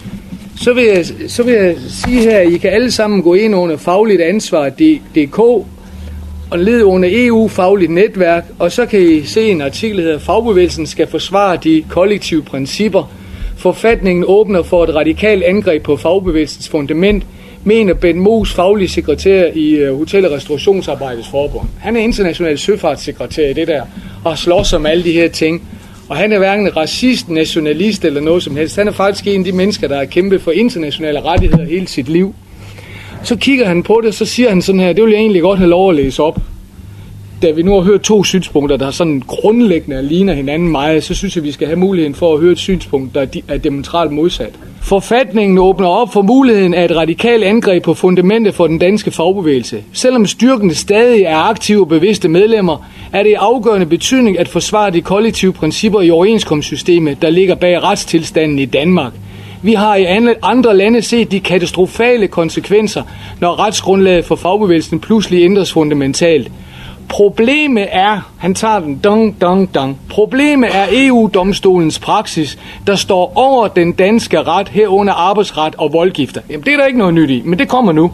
Så vil jeg, så vil jeg sige her, at I kan alle sammen gå ind under fagligt ansvar punktum d k og lede under E U-fagligt netværk, og så kan I se en artikel, der hedder Fagbevægelsen skal forsvare de kollektive principper. Forfatningen åbner for et radikalt angreb på fagbevægelsens fundament, mener Ben Moos, faglig sekretær i Hotel- og Restaurationsarbejdets Forbund. Han er international søfartssekretær i det der, og slås om alle de her ting. Og han er hverken racist, nationalist eller noget som helst. Han er faktisk en af de mennesker, der har kæmpet for internationale rettigheder hele sit liv. Så kigger han på det, og så siger han sådan her, det vil jeg egentlig godt have lov at læse op. Da vi nu har hørt to synspunkter, der sådan grundlæggende ligner hinanden meget, så synes jeg, vi skal have muligheden for at høre et synspunkt, der er diametralt modsat. Forfatningen åbner op for muligheden af et radikalt angreb på fundamentet for den danske fagbevægelse. Selvom styrken stadig er aktive og bevidste medlemmer, er det i afgørende betydning at forsvare de kollektive principper i overenskomstsystemet, der ligger bag retstilstanden i Danmark. Vi har i andre lande set de katastrofale konsekvenser, når retsgrundlaget for fagbevægelsen pludselig ændres fundamentalt. Problemet er, han tager den, dong, dong, dong. Problemet er E U-domstolens praksis, der står over den danske ret, herunder arbejdsret og voldgifter. Jamen, det er der ikke noget nyt i, men det kommer nu.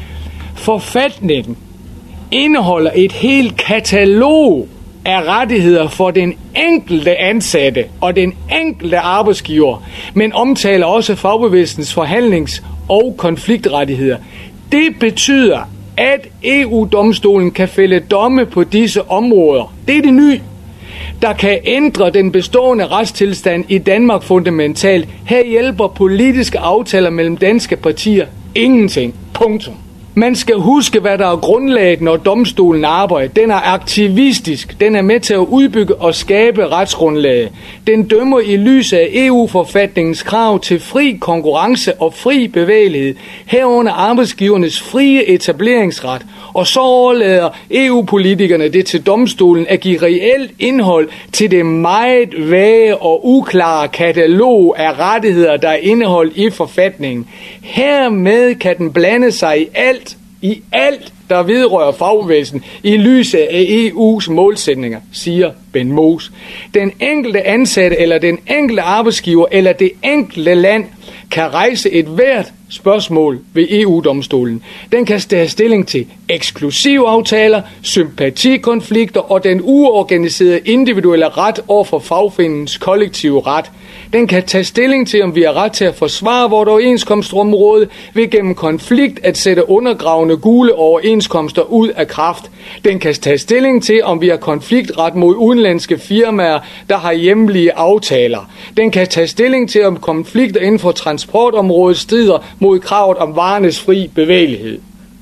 Forfatningen indeholder et helt katalog af rettigheder for den enkelte ansatte og den enkelte arbejdsgiver, men omtaler også fagbevægelsens forhandlings- og konfliktrettigheder. Det betyder, at E U-domstolen kan fælde domme på disse områder. Det er det nye, der kan ændre den bestående retstilstand i Danmark fundamentalt. Her hjælper politiske aftaler mellem danske partier ingenting. Punktum. Man skal huske, hvad der er grundlaget, når domstolen arbejder. Den er aktivistisk. Den er med til at udbygge og skabe retsgrundlaget. Den dømmer i lys af E U-forfatningens krav til fri konkurrence og fri bevægelighed, herunder arbejdsgivernes frie etableringsret. Og så overlader E U-politikerne det til domstolen at give reelt indhold til det meget vage og uklare katalog af rettigheder, der er indeholdt i forfatningen. Hermed kan den blande sig i alt, i alt, der vedrører fagbevægelsen i lyset af E U's målsætninger, siger Ben Moos. Den enkelte ansatte eller den enkelte arbejdsgiver eller det enkelte land kan rejse et hvert spørgsmål ved E U-domstolen. Den kan tage stilling til eksklusivaftaler, sympatikonflikter og den uorganiserede individuelle ret over for fagforeningens kollektive ret. Den kan tage stilling til, om vi har ret til at forsvare vores overenskomstområde ved gennem konflikt at sætte undergravende gule overenskomster ud af kraft. Den kan tage stilling til, om vi har konfliktret mod udenlandske firmaer, der har hjemlige aftaler. Den kan tage stilling til, om konflikter inden for transportområdet strider mod kravet om varernes fri bevægelighed.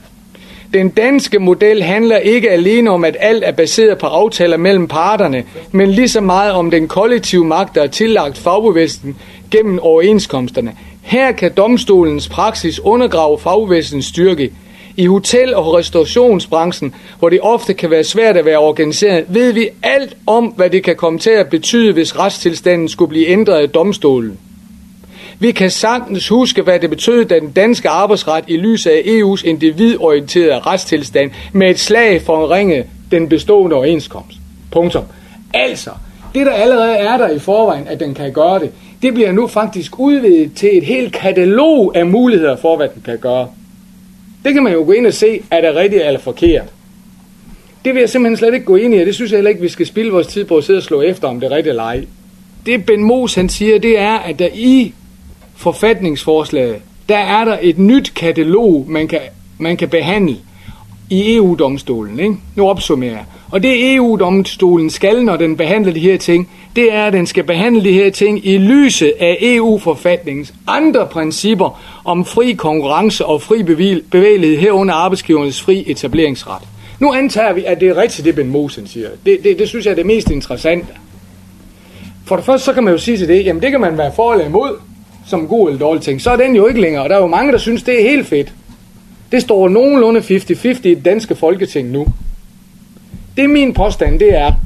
Den danske model handler ikke alene om, at alt er baseret på aftaler mellem parterne, men lige så meget om den kollektive magt, der er tillagt fagbevægelsen gennem overenskomsterne. Her kan domstolens praksis undergrave fagbevægelsens styrke. I hotel- og restaurationsbranchen, hvor det ofte kan være svært at være organiseret, ved vi alt om, hvad det kan komme til at betyde, hvis retstilstanden skulle blive ændret af domstolen. Vi kan sagtens huske, hvad det betød, da den danske arbejdsret i lyset af E U's individorienterede retstilstand med et slag forringede den bestående overenskomst. Punktum. Altså, det der allerede er der i forvejen, at den kan gøre det, det bliver nu faktisk udvidet til et helt katalog af muligheder for, hvad den kan gøre. Det kan man jo gå ind og se, er det rigtigt eller forkert. Det vil jeg simpelthen slet ikke gå ind i, og det synes jeg heller ikke, vi skal spilde vores tid på at sidde og slå efter, om det er rigtigt eller ej. Det Ben Moos han siger, det er, at der i forfatningsforslaget, der er der et nyt katalog, man kan, man kan behandle i E U-domstolen. Ikke? Nu opsummerer jeg. Og det E U-domstolen skal, når den behandler de her ting, det er, at den skal behandle de her ting i lyset af E U-forfatningens andre principper om fri konkurrence og fri bevægelighed herunder arbejdsgivernes fri etableringsret. Nu antager vi, at det er rigtigt, det Ben Mosen siger. Det, det, det synes jeg er det mest interessante. For det første, så kan man jo sige til det, jamen det kan man være for eller imod, som god eller dårlig ting. Så er den jo ikke længere, og der er jo mange, der synes, det er helt fedt. Det står nogenlunde halvtreds halvtreds i det danske folketing nu. Det er min påstand, det er,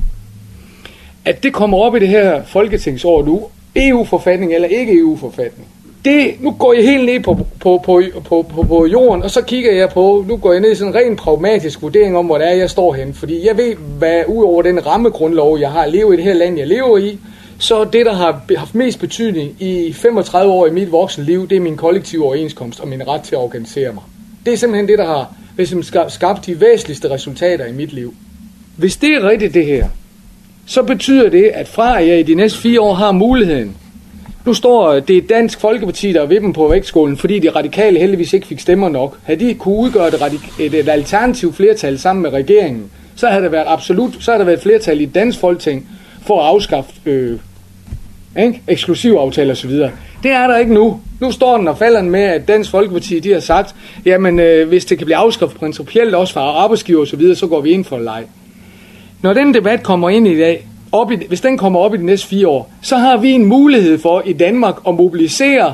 at det kommer op i det her folketingsår nu, E U-forfatning eller ikke E U-forfatning. Det, nu går jeg helt ned på, på, på, på, på, på jorden, og så kigger jeg på, nu går jeg ned i sådan en rent pragmatisk vurdering om, hvor det er, jeg står hen. Fordi jeg ved, hvad udover den rammegrundlov, jeg har levet i det her land, jeg lever i, så det, der har haft mest betydning i femogtredive år i mit voksenliv, det er min kollektive overenskomst og min ret til at organisere mig. Det er simpelthen det, der har skabt de væsentligste resultater i mit liv. Hvis det er rigtigt det her, så betyder det, at fra jeg i de næste fire år har muligheden. Nu står det Dansk Folkeparti, der er ved dem på vægtskålen, fordi de radikale heldigvis ikke fik stemmer nok. Havde de kunne udgøre et, radik- et, et alternativt flertal sammen med regeringen, så havde der været absolut, så havde der været et flertal i Dansk Folketing for at afskaffe øh, ikke? eksklusiv aftaler osv. Det er der ikke nu. Nu står den og falder med, at Dansk Folkeparti de har sagt, jamen øh, hvis det kan blive afskaffet principielt også for arbejdsgiver osv., så går vi ind for et leg. Når den debat kommer ind i dag, op i, hvis den kommer op i de næste fire år, så har vi en mulighed for i Danmark at mobilisere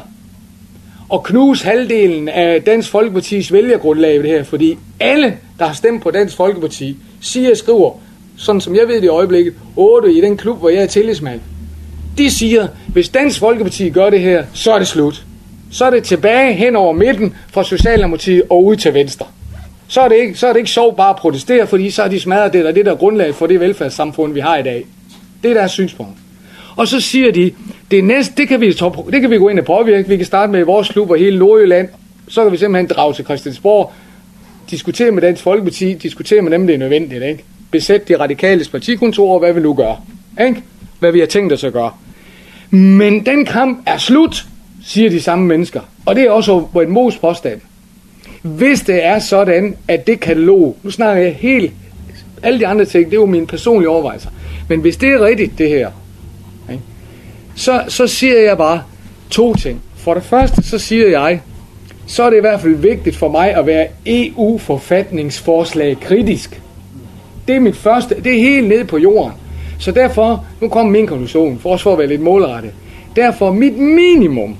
og knuse halvdelen af Dansk Folkepartis vælgergrundlag i det her, fordi alle, der har stemt på Dansk Folkeparti, siger og skriver, sådan som jeg ved det i øjeblikket, otte i den klub, hvor jeg er tillidsmand, de siger, hvis Dansk Folkeparti gør det her, så er det slut. Så er det tilbage hen over midten fra Socialdemokratiet og ud til venstre. Så er det ikke, så er det ikke sjovt bare at protestere, fordi så er de smadret det, der det der er grundlag for det velfærdssamfund, vi har i dag. Det er deres synspunkt. Og så siger de, det næste, det kan vi, det kan vi gå ind og påvirke. Vi kan starte med vores klub og hele Nordjylland. Så kan vi simpelthen drage til Christiansborg, diskutere med Dansk Folkeparti, diskutere med dem, det er nødvendigt. Ikke? Besæt de radikales partikontorer, hvad vi nu gør. Ikke? Hvad vi har tænkt os at gøre. Men den kamp er slut, siger de samme mennesker. Og det er også på en Moos påstand. Hvis det er sådan, at det katalog, nu snakker jeg helt, alle de andre ting, det er jo mine personlige overvejelser, men hvis det er rigtigt, det her, ikke, så, så siger jeg bare to ting. For det første, så siger jeg, så er det i hvert fald vigtigt for mig at være E U-forfatningsforslag kritisk. Det er mit første, det er helt nede på jorden. Så derfor, nu kommer min konklusion, for også for at være lidt målrettet. Derfor mit minimum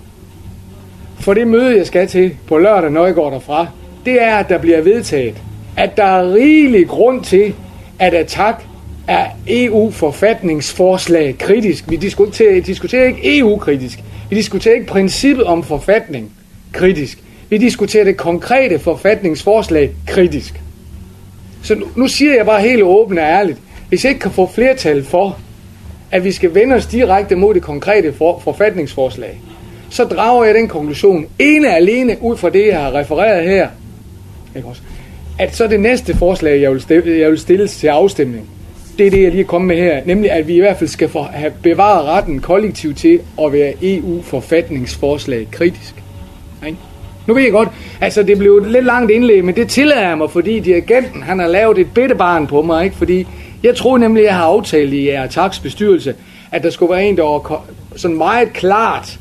for det møde, jeg skal til på lørdag, når jeg går derfra, det er, at der bliver vedtaget, at der er rigelig grund til, at Attac er E U-forfatningsforslag kritisk. Vi diskuterer, diskuterer ikke E U-kritisk. Vi diskuterer ikke princippet om forfatning kritisk. Vi diskuterer det konkrete forfatningsforslag kritisk. Så nu, nu siger jeg bare helt åbent og ærligt, hvis jeg ikke kan få flertal for, at vi skal vende os direkte mod det konkrete for, forfatningsforslag, så drager jeg den konklusion, ene alene ud fra det, jeg har refereret her, ikke også? At så det næste forslag, jeg vil, stille, jeg vil stille til afstemning, det er det, jeg lige er kommet med her, nemlig at vi i hvert fald skal for, have bevaret retten kollektivt til at være E U-forfatningsforslag kritisk. Ikke? Nu ved jeg godt, altså det blev et lidt langt indlæg, men det tillader jeg mig, fordi dirigenten, han har lavet et bittebarn på mig, ikke? Fordi jeg tror nemlig, jeg har aftalt i Attacs bestyrelse, at der skulle være en, der var sådan meget klart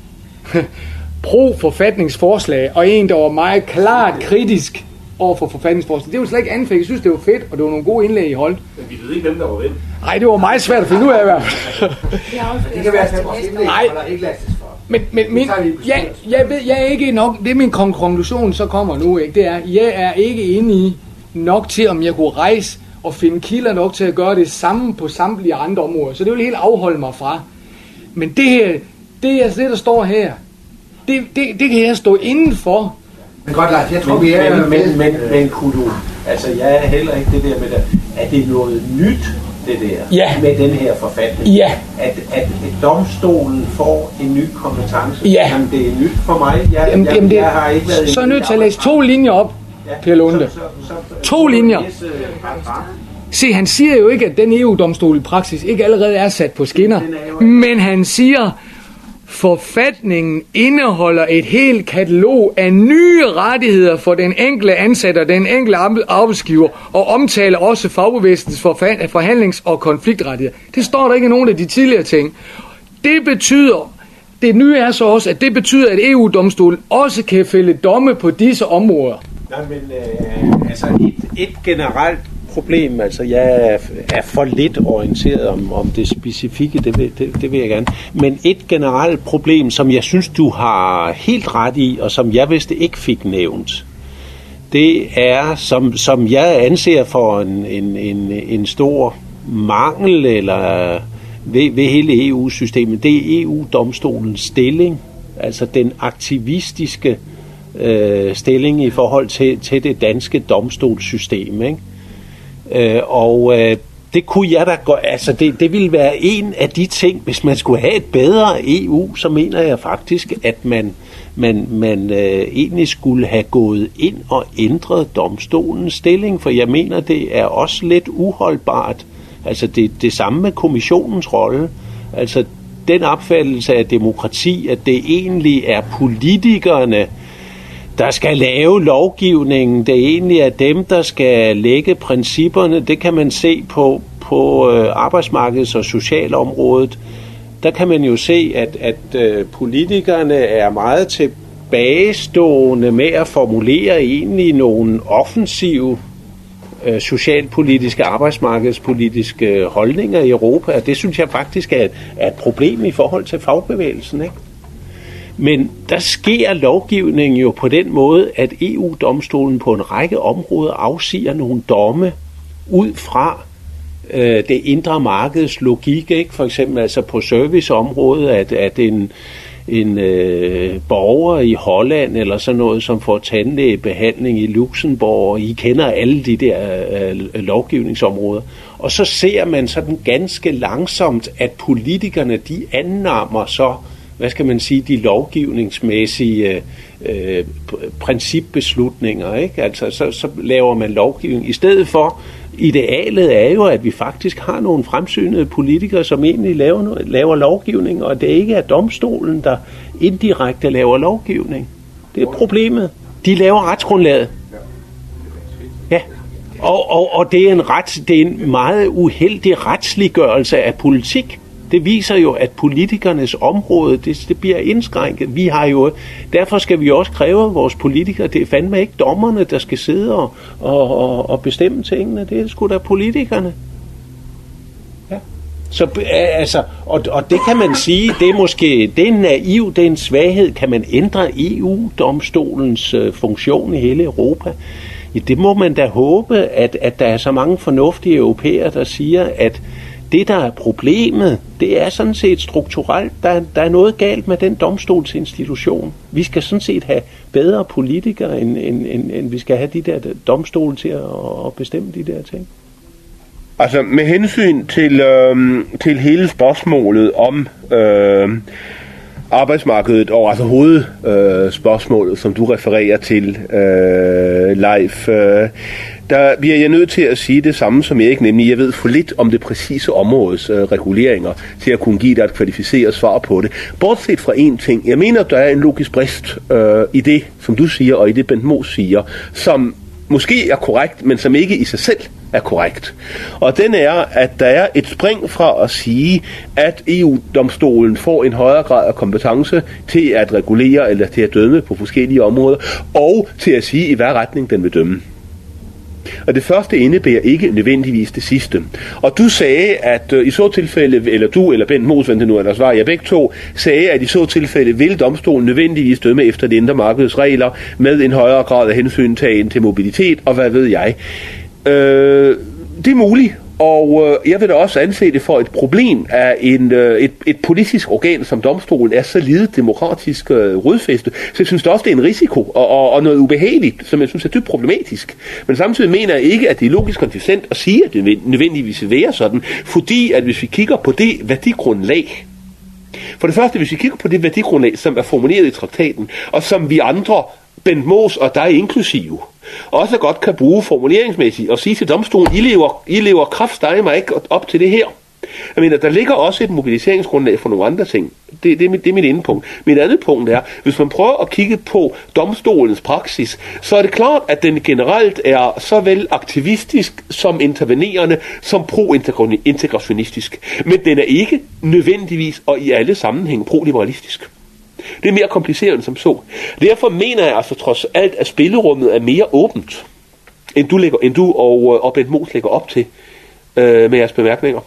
pro-forfatningsforslag, og en, der var meget klart kritisk over for forfatningsforslag. Det var slet ikke anfægt. Jeg synes, det var fedt, og det var nogle gode indlæg, I holdt. Men vi ved ikke, hvem der var hvem. Nej, det var meget svært at finde ud af i hvert fald. Det kan være, at vores indlæg holder ikke lastes for. Men, men min, jeg, jeg, ved, jeg er ikke nok, det er min konklusion, så kommer nu, ikke? Det er, jeg er ikke inde i nok til, om jeg kunne rejse og finde kilder nok til at gøre det samme på samtlige andre områder. Så det vil helt afholde mig fra. Men det her, det, er, det der står her, det, det, det kan jeg stå indenfor. Men godt, Lars, jeg tror, men, vi er... Men, men, men, men kunne du... Altså, jeg er heller ikke det der med det. Er det noget nyt det der, ja. med den her forfatning. Ja. At, at domstolen får en ny kompetence. Ja. Jamen, det er nyt for mig. Jeg, jamen, jeg, jamen, det, jeg har ikke været så er nødt til at læse to linjer op, ja. Per Lunde. Så, så, så, to linjer. Læse, Se, han siger jo ikke, at den E U-domstol i praksis ikke allerede er sat på skinner, men han siger, forfatningen indeholder et helt katalog af nye rettigheder for den enkelte ansatte og den enkelte arbejdsgiver, og omtaler også fagbevægelsens forhandlings- og konfliktrettigheder. Det står der ikke i nogen af de tidligere ting. Det betyder, det nye er så også, at det betyder, at E U-domstolen også kan fælde domme på disse områder. Nej, men øh, altså et, et generelt problem, altså jeg er for lidt orienteret om, om det specifikke, det vil, det, det vil jeg gerne. Men et generelt problem, som jeg synes, du har helt ret i, og som jeg vist ikke fik nævnt, det er, som, som jeg anser for en, en, en, en stor mangel eller ved, ved hele E U-systemet, det er E U-domstolens stilling, altså den aktivistiske øh, stilling i forhold til, til det danske domstolssystem, ikke? Øh, og øh, det kunne jeg da gå, altså det, det ville være en af de ting, hvis man skulle have et bedre E U, så mener jeg faktisk, at man, man, man øh, egentlig skulle have gået ind og ændret domstolens stilling, for jeg mener, det er også lidt uholdbart. Altså det, det samme med kommissionens rolle, altså den opfattelse af demokrati, at det egentlig er politikerne, der skal lave lovgivningen, det er egentlig er dem, der skal lægge principperne. Det kan man se på, på arbejdsmarkeds- og socialområdet. Der kan man jo se, at, at politikerne er meget tilbagestående med at formulere egentlig nogle offensive socialpolitiske, arbejdsmarkedspolitiske holdninger i Europa. Og det synes jeg faktisk er et, er et problem i forhold til fagbevægelsen, ikke? Men der sker lovgivningen jo på den måde, at E U-domstolen på en række områder afsiger nogle domme ud fra øh, det indre markeds logik, ikke? For eksempel altså på serviceområdet, at, at en, en øh, borger i Holland eller sådan noget, som får tandlægebehandling i Luxembourg, og I kender alle de der øh, lovgivningsområder, og så ser man sådan ganske langsomt, at politikerne de annammer så, hvad skal man sige, de lovgivningsmæssige øh, principbeslutninger, ikke? Altså, så, så laver man lovgivning. I stedet for, idealet er jo, at vi faktisk har nogle fremsynede politikere, som egentlig laver, laver lovgivning, og det ikke er domstolen, der indirekte laver lovgivning. Det er problemet. De laver retsgrundlaget. Ja. Og, og, og det er en ret, det er en meget uheldig retsliggørelse af politik. Det viser jo, at politikernes område, det, det bliver indskrænket. Vi har jo, derfor skal vi også kræve af vores politikere, det er fandme ikke dommerne, der skal sidde og, og, og, og bestemme tingene. Det er sgu da politikerne. Ja. Så, altså, og, og det kan man sige, det er måske, det er en naiv, det er en svaghed. Kan man ændre E U-domstolens øh, funktion i hele Europa? Ja, det må man da håbe, at, at der er så mange fornuftige europæere, der siger, at det, der er problemet, det er sådan set strukturelt. Der, der er noget galt med den domstolsinstitution. Vi skal sådan set have bedre politikere, end, end, end, end vi skal have de der domstole til at, at bestemme de der ting. Altså med hensyn til, øh, til hele spørgsmålet om øh, arbejdsmarkedet, og altså hovedspørgsmålet, øh, som du refererer til, øh, Leif, øh, der bliver jeg nødt til at sige det samme som jeg ikke, nemlig jeg ved for lidt om det præcise områdes øh, reguleringer til at kunne give dig et kvalificeret svar på det. Bortset fra én ting, jeg mener, at der er en logisk brist øh, i det, som du siger, og i det Bent Moos siger, som måske er korrekt, men som ikke i sig selv er korrekt. Og den er, at der er et spring fra at sige, at E U-domstolen får en højere grad af kompetence til at regulere eller til at dømme på forskellige områder, og til at sige, i hvad retning den vil dømme. Og det første indebærer ikke nødvendigvis det sidste. Og du sagde, at øh, i så tilfælde, eller du eller Bent Moos, hvad det nu ellers var, jeg begge to, sagde, at i så tilfælde vil domstolen nødvendigvis dømme efter de indre markedsregler med en højere grad af hensyntagen til mobilitet, og hvad ved jeg. Øh, det er muligt, Og øh, jeg vil da også anse det for et problem, at en, øh, et, et politisk organ som domstolen er så lide demokratisk øh, rodfæstet. Så jeg synes da også, det er en risiko og, og, og noget ubehageligt, som jeg synes er dybt problematisk. Men samtidig mener jeg ikke, at det er logisk konsistent at sige, at det nødvendigvis vil være sådan. Fordi at hvis vi kigger på det værdigrundlag, for det første, hvis vi kigger på det værdigrundlag, som er formuleret i traktaten, og som vi andre, Bent Moos og dig inklusive, også godt kan bruge formuleringsmæssigt og sige til domstolen, I lever, I lever kraftstege mig ikke op til det her. Jeg mener, der ligger også et mobiliseringsgrundlag for nogle andre ting. Det, det, er, mit, det er mit ene punkt. Mit andet punkt er, hvis man prøver at kigge på domstolens praksis, så er det klart, at den generelt er såvel aktivistisk som intervenerende, som pro-integrationistisk. Men den er ikke nødvendigvis og i alle sammenhæng pro-liberalistisk. Det er mere kompliceret end som så. Derfor mener jeg altså trods alt, at spillerummet er mere åbent, end du, lægger, end du og, og Bent Moos lægger op til øh, med jeres bemærkninger.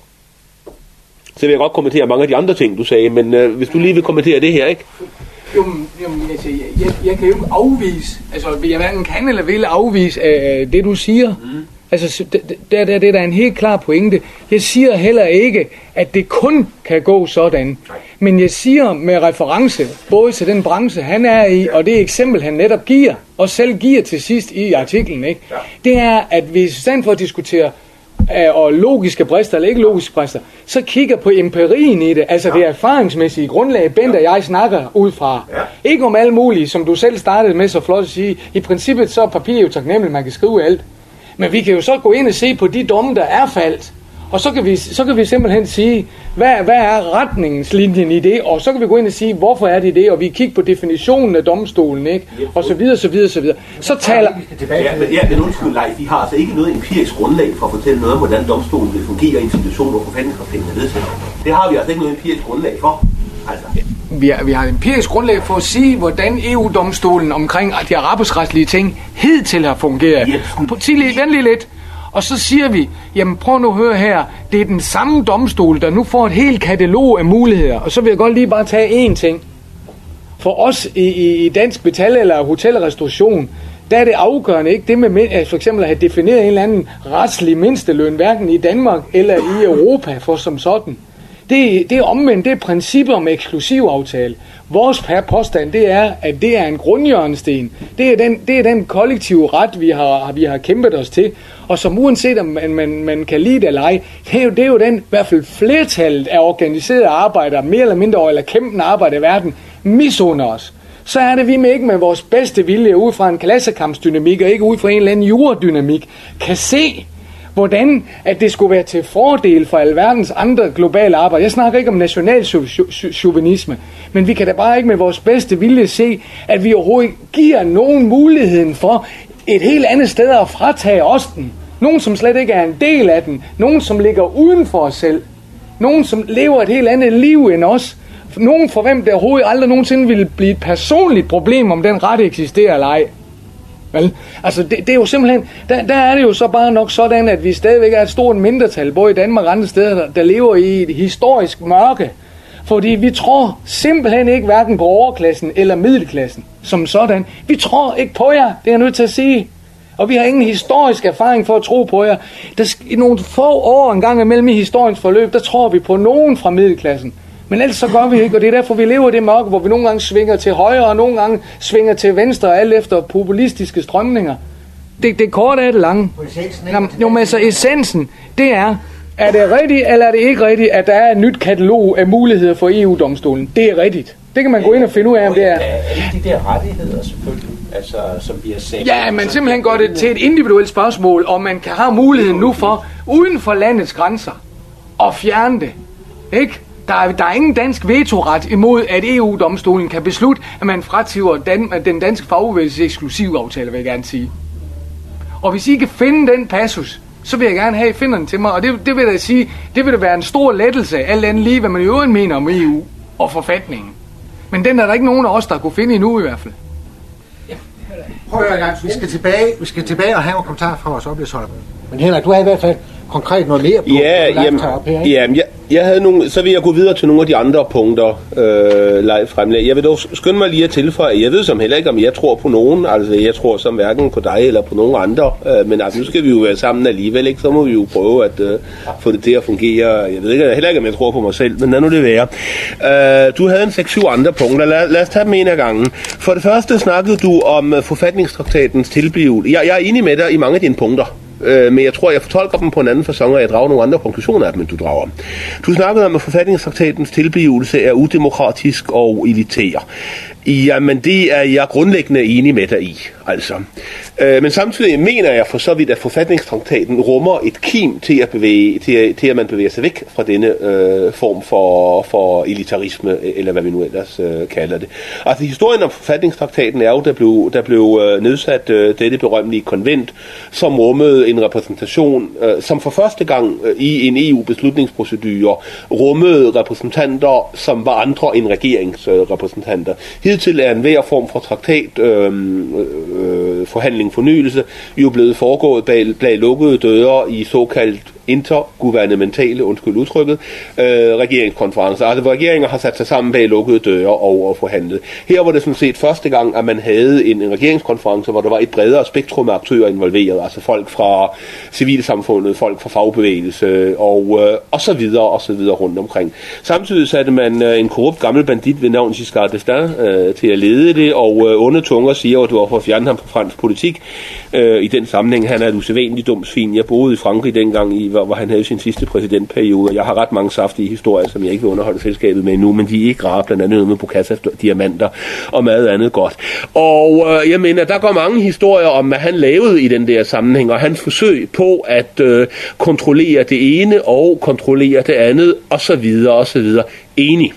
Så vil jeg godt kommentere mange af de andre ting, du sagde, men øh, hvis du lige vil kommentere det her, ikke? Jo, jamen, altså, jeg, jeg, jeg kan jo ikke afvise, altså jeg hverken kan eller vil afvise øh, det, du siger. Mm. Altså, det, det, det, det er en helt klar pointe. Jeg siger heller ikke, at det kun kan gå sådan. Men jeg siger med reference, både til den branche, han er i, og det eksempel, han netop giver, og selv giver til sidst i artiklen, ikke? Det er, at hvis i stedet for at diskutere øh, og logiske brister eller ikke logiske brister, så kigger på empirien i det, altså det erfaringsmæssige grundlag, Bent og jeg snakker ud fra. Ikke om alt muligt, som du selv startede med så flot at sige. I princippet så er papir jo taknemmeligt, man kan skrive alt. Men vi kan jo så gå ind og se på de domme, der er faldt. Og så kan vi, så kan vi simpelthen sige, hvad, hvad er retningslinjen i det? Og så kan vi gå ind og sige, hvorfor er det det? Og vi kigger på definitionen af domstolen, ikke? Og så videre, så videre, så videre. Så taler... Ja, men, ja, men undskyld, Leif, vi har altså ikke noget empirisk grundlag for at fortælle noget om, hvordan domstolen vil fungere i en situation, hvor forfatningskraften er vedtaget. Det har vi altså ikke noget empirisk grundlag for. Altså... Vi har, vi har et empirisk grundlag for at sige, hvordan E U-domstolen omkring de arbejdsretlige ting hidtil har fungeret. Tidlig, vent lige lidt. Og så siger vi, jamen prøv nu at høre her, det er den samme domstol, der nu får et helt katalog af muligheder. Og så vil jeg godt lige bare tage én ting. For os i, i dansk metal eller hotel og restauration, der er det afgørende ikke det med for eksempel at have defineret en eller anden retslig mindsteløn, hverken i Danmark eller i Europa for som sådan. Det, det er omvendt, det er principper om eksklusiv aftale. Vores påstand, det er, at det er en grundhjørnesten. Det er den, det er den kollektive ret, vi har, vi har kæmpet os til. Og som uanset om man, man, man kan lide det eller ej, det er, jo, det er jo den, i hvert fald flertallet af organiserede arbejdere, mere eller mindre eller kæmpende arbejde i verden, misunder os. Så er det vi med ikke med vores bedste vilje ud fra en klassekampsdynamik og ikke ud fra en eller anden juradynamik, kan se, hvordan at det skulle være til fordel for alverdens andre globale arbejde. Jeg snakker ikke om national chauvinisme, men vi kan da bare ikke med vores bedste vilje se, at vi overhovedet giver nogen muligheden for et helt andet sted at fratage os den. Nogen, som slet ikke er en del af den. Nogen, som ligger uden for os selv. Nogen, som lever et helt andet liv end os. Nogen, for hvem det overhovedet aldrig nogensinde ville blive et personligt problem, om den ret eksisterer eller ej. Vel? Altså det, det er jo simpelthen der, der er det jo så bare nok sådan, at vi stadigvæk er et stort mindretal både i Danmark og andre steder, der, der lever i et historisk mørke, fordi vi tror simpelthen ikke hverken på overklassen eller middelklassen som sådan. Vi tror ikke på jer, det er jeg nødt til at sige, og vi har ingen historisk erfaring for at tro på jer. Der, i nogle få år en gang imellem i historiens forløb, der tror vi på nogen fra middelklassen. Men ellers så gør vi ikke, og det er derfor, vi lever i det mørke, hvor vi nogle gange svinger til højre, og nogle gange svinger til venstre, alt efter populistiske strømninger. Det, det korte er det lange. Jamen, jo, men altså essensen, det er, er det rigtigt, eller er det ikke rigtigt, at der er et nyt katalog af muligheder for E U-domstolen? Det er rigtigt. Det kan man gå ind og finde ud af, om det er. Er det de der rettigheder selvfølgelig, altså, som vi har sagt? Ja, man simpelthen gør det til et individuelt spørgsmål, og man kan have muligheden nu for, uden for landets grænser, at fjerne det. Ikke? Der er, der er ingen dansk vetoret imod, at E U-domstolen kan beslutte, at man frativer dan, den danske fagbevægelses eksklusive aftale, vil jeg gerne sige. Og hvis I kan finde den passus, så vil jeg gerne have, at I finder den til mig. Og det, det vil jeg sige, det vil da være en stor lettelse, alt andet lige, hvad man i øvrigt mener om E U og forfatningen. Men den er der ikke nogen af os, der kunne finde endnu i hvert fald. Prøv at gang. Vi skal tilbage, vi skal tilbage og have en kommentar fra vores oplægsholder. Men Henrik, du har i hvert fald konkret noget mere på, ja, på jamen, op her, ikke? Jamen, jeg, Jeg havde nogle, så vil jeg gå videre til nogle af de andre punkter, øh, live fremlag. Jeg vil dog skynde mig lige at tilføje, jeg ved som heller ikke, om jeg tror på nogen, altså jeg tror som hverken på dig eller på nogen andre, øh, men altså nu skal vi jo være sammen alligevel, ikke? Så må vi jo prøve at øh, få det til at fungere. Jeg ved ikke, heller ikke, om jeg tror på mig selv, men lad nu det være. Øh, du havde en seks syv andre punkter, lad, lad os tage dem en af gangen. For det første snakkede du om uh, forfatningstraktatens tilblivelse. Jeg, jeg er enig med dig i mange af dine punkter. Øh, men jeg tror, jeg fortolker dem på en anden facon, og jeg drager nogle andre konklusioner af dem, end du drager. Du snakkede om, at forfatningstraktatens tilblivelse er udemokratisk og elitær. Jamen, det er jeg grundlæggende enig med dig i, altså. Øh, men samtidig mener jeg for så vidt, at forfatningstraktaten rummer et kim til at, bevæge, til, til at man bevæger sig væk fra denne øh, form for, for elitarisme, eller hvad vi nu ellers øh, kalder det. Altså, historien om forfatningstraktaten er jo, der blev, der blev øh, nedsat øh, dette berømmelige konvent, som rummede en repræsentation, øh, som for første gang øh, i en E U-beslutningsprocedure rummede repræsentanter, som var andre end regeringsrepræsentanter. Øh, Hidtil er enhver form for traktat, øh, øh, forhandling, fornyelse, jo blevet foregået bag, bag lukkede døre i såkaldt intergouvernementale, undskyld udtrykket, øh, regeringskonferencer. Altså hvor regeringer har sat sig sammen bag lukkede døre og, og forhandlet. Her var det sådan set første gang, at man havde en, en regeringskonference, hvor der var et bredere spektrum af aktører involveret, altså folk fra civilsamfundet, folk fra fagbevægelse og, øh, og så videre og så videre rundt omkring. Samtidig satte man øh, en korrupt gammel bandit ved navn Giscard d'Estaing øh, til at lede det, og øh, onde tunger siger, at du var for at fjerne ham fra fransk politik. Øh, I den sammenhæng, han er et usædvanligt dumt svin. Jeg boede i Frankrig dengang, i, hvor, hvor han havde sin sidste præsidentperiode. Jeg har ret mange saftige historier, som jeg ikke vil underholde selskabet med nu, men de er ikke rare, blandt andet noget med Bocassa-diamanter og meget andet godt. Og øh, jeg mener, der går mange historier om, hvad han lavede i den der sammenhæng, og hans forsøg på at øh, kontrollere det ene og kontrollere det andet, og så videre, og så videre. Enig.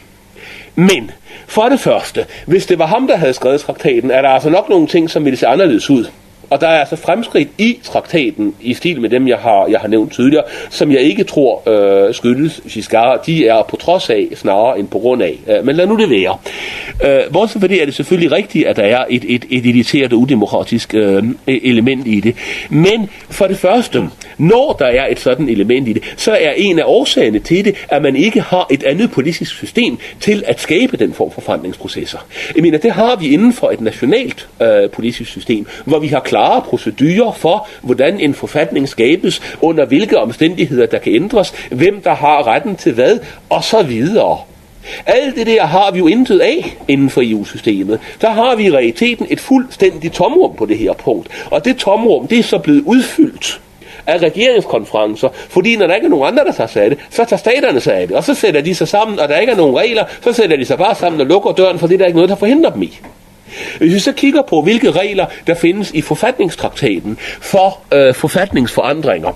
Men for det første, hvis det var ham, der havde skrevet traktaten, er der altså nok nogle ting, som ville se anderledes ud. Og der er altså fremskridt i traktaten, i stil med dem, jeg har, jeg har nævnt tidligere, som jeg ikke tror øh, skyldes Giscard. De er på trods af, snarere end på grund af. Øh, men lad nu det være. Øh, Bortset for det er det selvfølgelig rigtigt, at der er et, et, et elitært og udemokratisk øh, element i det. Men for det første, når der er et sådan element i det, så er en af årsagerne til det, at man ikke har et andet politisk system til at skabe den form for forandringsprocesser. Jeg mener, det har vi inden for et nationalt øh, politisk system, hvor vi har klare procedurer for, hvordan en forfatning skabes, under hvilke omstændigheder der kan ændres, hvem der har retten til hvad, og så videre. Alt det der har vi jo intet af inden for E U-systemet. Der har vi i realiteten et fuldstændigt tomrum på det her punkt. Og det tomrum, det er så blevet udfyldt af regeringskonferencer, fordi når der ikke er nogen andre, der tager sig af det, så tager staterne sig af det, og så sætter de sig sammen, og der ikke er nogen regler, så sætter de sig bare sammen og lukker døren, fordi der er ikke noget, der forhindrer dem i. Hvis vi så kigger på, hvilke regler der findes i forfatningstraktaten for øh, forfatningsforandringer,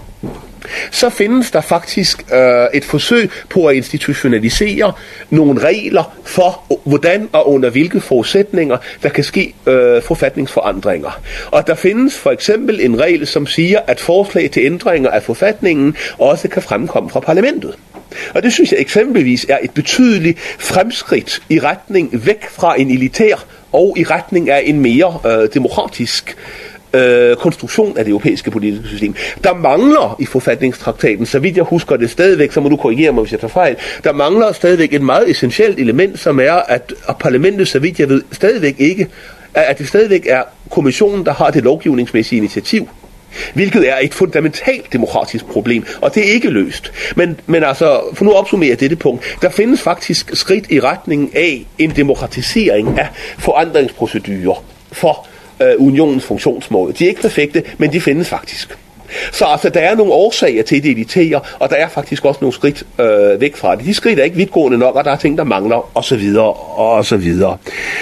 så findes der faktisk øh, et forsøg på at institutionalisere nogle regler for, hvordan og under hvilke forudsætninger der kan ske øh, forfatningsforandringer. Og der findes for eksempel en regel, som siger, at forslag til ændringer af forfatningen også kan fremkomme fra parlamentet. Og det synes jeg eksempelvis er et betydeligt fremskridt i retning væk fra en elitær og i retning af en mere øh, demokratisk øh, konstruktion af det europæiske politiske system. Der mangler i forfatningstraktaten, så vidt jeg husker det stadigvæk, så må du korrigere mig, hvis jeg tager fejl, der mangler stadigvæk et meget essentielt element, som er, at, at parlamentet, så vidt jeg ved, stadigvæk ikke, at det stadigvæk er kommissionen, der har det lovgivningsmæssige initiativ. Hvilket er et fundamentalt demokratisk problem, og det er ikke løst. Men, men altså, for nu at opsummere dette punkt, der findes faktisk skridt i retning af en demokratisering af forandringsprocedurer for øh, unionens funktionsmåde. De er ikke perfekte, men de findes faktisk. Så altså, der er nogle årsager til det elitære, og der er faktisk også nogle skridt øh, væk fra det. De skridt er ikke vidtgående nok, og der er ting, der mangler, og så videre, og så videre.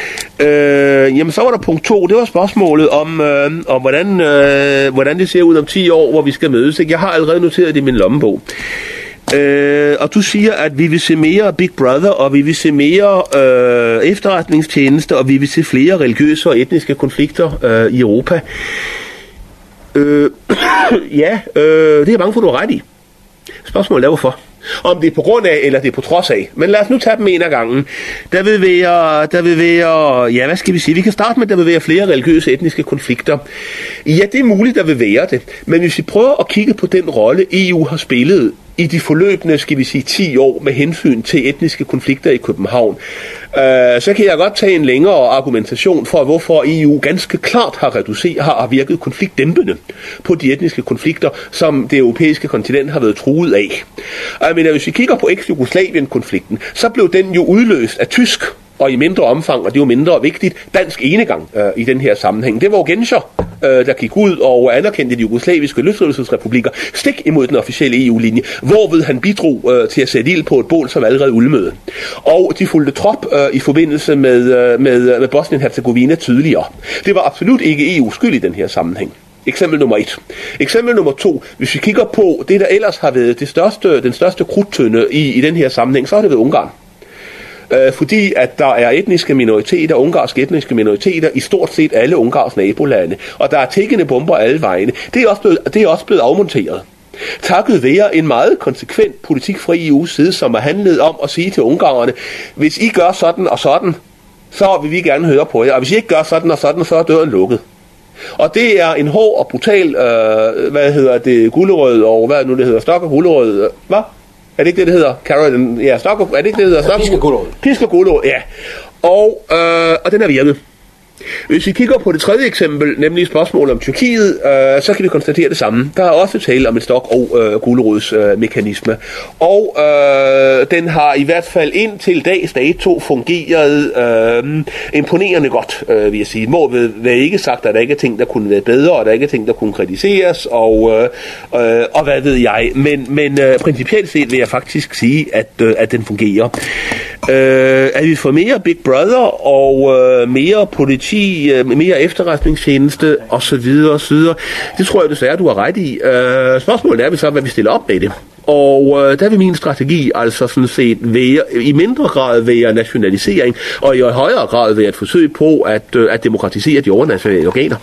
Øh, jamen, så var der punkt to. Det var spørgsmålet om, øh, om hvordan, øh, hvordan det ser ud om ti år, hvor vi skal mødes. Jeg har allerede noteret det i min lommebog. Øh, og du siger, at vi vil se mere Big Brother, og vi vil se mere øh, efterretningstjenester, og vi vil se flere religiøse og etniske konflikter øh, i Europa. Øh, ja, øh, det er bange for, du har ret i. Spørgsmålet er, hvorfor? Om det er på grund af, eller det er på trods af. Men lad os nu tage dem en af gangen. Der vil være, der vil være, ja, hvad skal vi sige? Vi kan starte med, at der vil være flere religiøse etniske konflikter. Ja, det er muligt, der vil være det. Men hvis vi prøver at kigge på den rolle, E U har spillet i de forløbende, skal vi sige, ti år med hensyn til etniske konflikter i København, øh, så kan jeg godt tage en længere argumentation for, hvorfor E U ganske klart har reduceret, har virket konfliktdæmpende på de etniske konflikter, som det europæiske kontinent har været truet af. Jeg mener, hvis vi kigger på eks-Jugoslavien-konflikten, så blev den jo udløst af tysk, og i mindre omfang, og det er jo mindre vigtigt, dansk enegang øh, i den her sammenhæng. Det var jo Genscher, øh, der gik ud og anerkendte de jugoslaviske løsrivelsesrepublikker stik imod den officielle E U-linje, hvorved han bidrog øh, til at sætte ild på et bål, som allerede ulmede. Og de fulgte trop øh, i forbindelse med, øh, med, med Bosnien-Herzegovina tydeligere. Det var absolut ikke E U's skyld i den her sammenhæng. Eksempel nummer et. Eksempel nummer to. Hvis vi kigger på det, der ellers har været det største, den største krudtønde i, i den her sammenhæng, så har det været Ungarn. Fordi at der er etniske minoriteter, ungarske etniske minoriteter i stort set alle Ungars nabolande, og der er tikkende bomber alle vegne. Det er også blevet, det er også blevet afmonteret. Takket være en meget konsekvent politik fra E U's side, som har handlet om at sige til ungarerne, hvis I gør sådan og sådan, så vil vi gerne høre på jer, og hvis I ikke gør sådan og sådan, så er døren lukket. Og det er en hård og brutal, øh, hvad hedder det, gulerød, og hvad nu det hedder, stok og gulerød, hvad? Er det ikke det, det hedder? Carrot, ja, stok og, er det ikke det, det hedder? Pisk og gulerod. Pisk og gulerod, ja. Og, øh, og den er virket. Hvis vi kigger på det tredje eksempel, nemlig spørgsmålet om Tyrkiet, øh, så kan vi konstatere det samme. Der er også tale om en stok- og øh, gulerodsmekanisme. Øh, og øh, den har i hvert fald indtil dags dato fungeret øh, imponerende godt, øh, vil jeg sige. Må være ikke sagt, at der ikke er ting, der kunne være bedre, og der ikke er ting, der kunne kritiseres, og, øh, øh, og hvad ved jeg. Men, men øh, principielt set vil jeg faktisk sige, at, øh, at den fungerer. Øh, at vi får mere Big Brother og øh, mere politi, mere efterretningstjeneste osv. osv. Det tror jeg desværre, du har ret i. Øh, spørgsmålet er vi så, hvad vi stiller op med det. Og øh, der vil min strategi altså sådan set være, i mindre grad være nationalisering, og i højere grad være et forsøg på at, øh, at demokratisere de overnationale organer.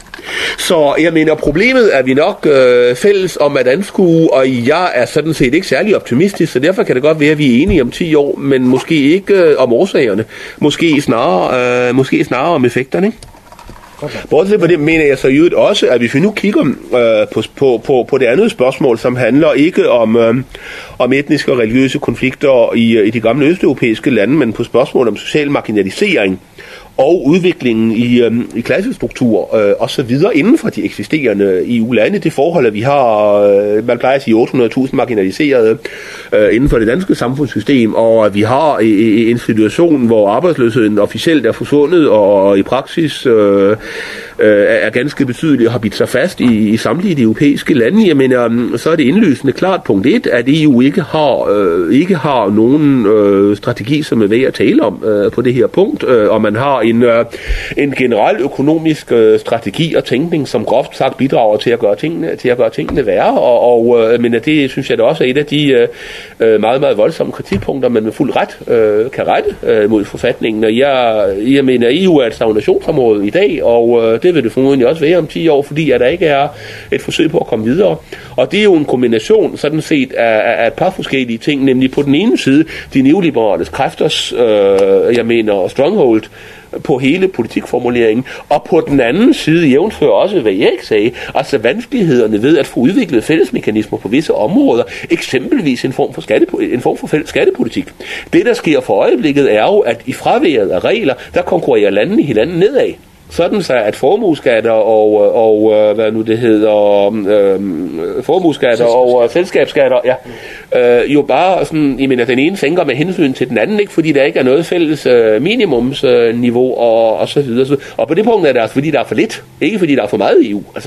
Så jeg mener, problemet er vi nok øh, fælles om at anskue, og jeg er sådan set ikke særlig optimistisk, så derfor kan det godt være, at vi er enige om ti år, men måske ikke øh, om årsagerne. Måske snarere, øh, måske snarere om effekterne, ikke? Bortset fra det mener jeg så i øvrigt også, at hvis vi nu kigger øh, på, på, på, på det andet spørgsmål, som handler ikke om, øh, om etniske og religiøse konflikter i, i de gamle østeuropæiske lande, men på spørgsmål om social marginalisering og udviklingen i, øhm, i klassestruktur øh, og så videre inden for de eksisterende E U-lande. Det forhold, at vi har, øh, man plejer at sige otte hundrede tusind marginaliserede øh, inden for det danske samfundssystem, og at vi har i, i en situation, hvor arbejdsløsheden officielt er forsvundet, og i praksis øh, øh, er ganske betydelig og har bidt sig fast i, i samtlige de europæiske lande. Jeg mener, så er det indlysende klart punkt et, at E U ikke har, øh, ikke har nogen øh, strategi, som er ved at tale om øh, på det her punkt, øh, og man har En, øh, en generel økonomisk øh, strategi og tænkning, som groft sagt bidrager til at gøre tingene, til at gøre tingene værre, og, og øh, men det synes jeg da også er et af de øh, meget, meget voldsomme kritikpunkter, man med fuld ret øh, kan rette øh, mod forfatningen. Og jeg, jeg mener, E U er et stagnationsområde i dag, og øh, det vil det formodentlig også være om ti år, fordi at der ikke er et forsøg på at komme videre. Og det er jo en kombination sådan set af, af et par forskellige ting, nemlig på den ene side de neoliberales kræfters, øh, jeg mener, stronghold på hele politikformuleringen, og på den anden side jævnfører også, hvad jeg ikke sagde, altså vanskelighederne ved at få udviklet fællesmekanismer på visse områder, eksempelvis en form for, skatte, en form for fælles skattepolitik. Det, der sker for øjeblikket, er jo, at i fraværet af regler, der konkurrerer landene i hinanden nedad. Sådan så, at formueskatter og, og hvad nu det hedder, øh, formueskatter og selskabsskatter, ja, øh, jo bare sådan, jeg mener, den ene sænker med hensyn til den anden, ikke, fordi der ikke er noget fælles øh, minimumsniveau øh, og, og så videre. Så, og på det punkt er det altså, fordi der er for lidt, ikke fordi der er for meget E U, altså.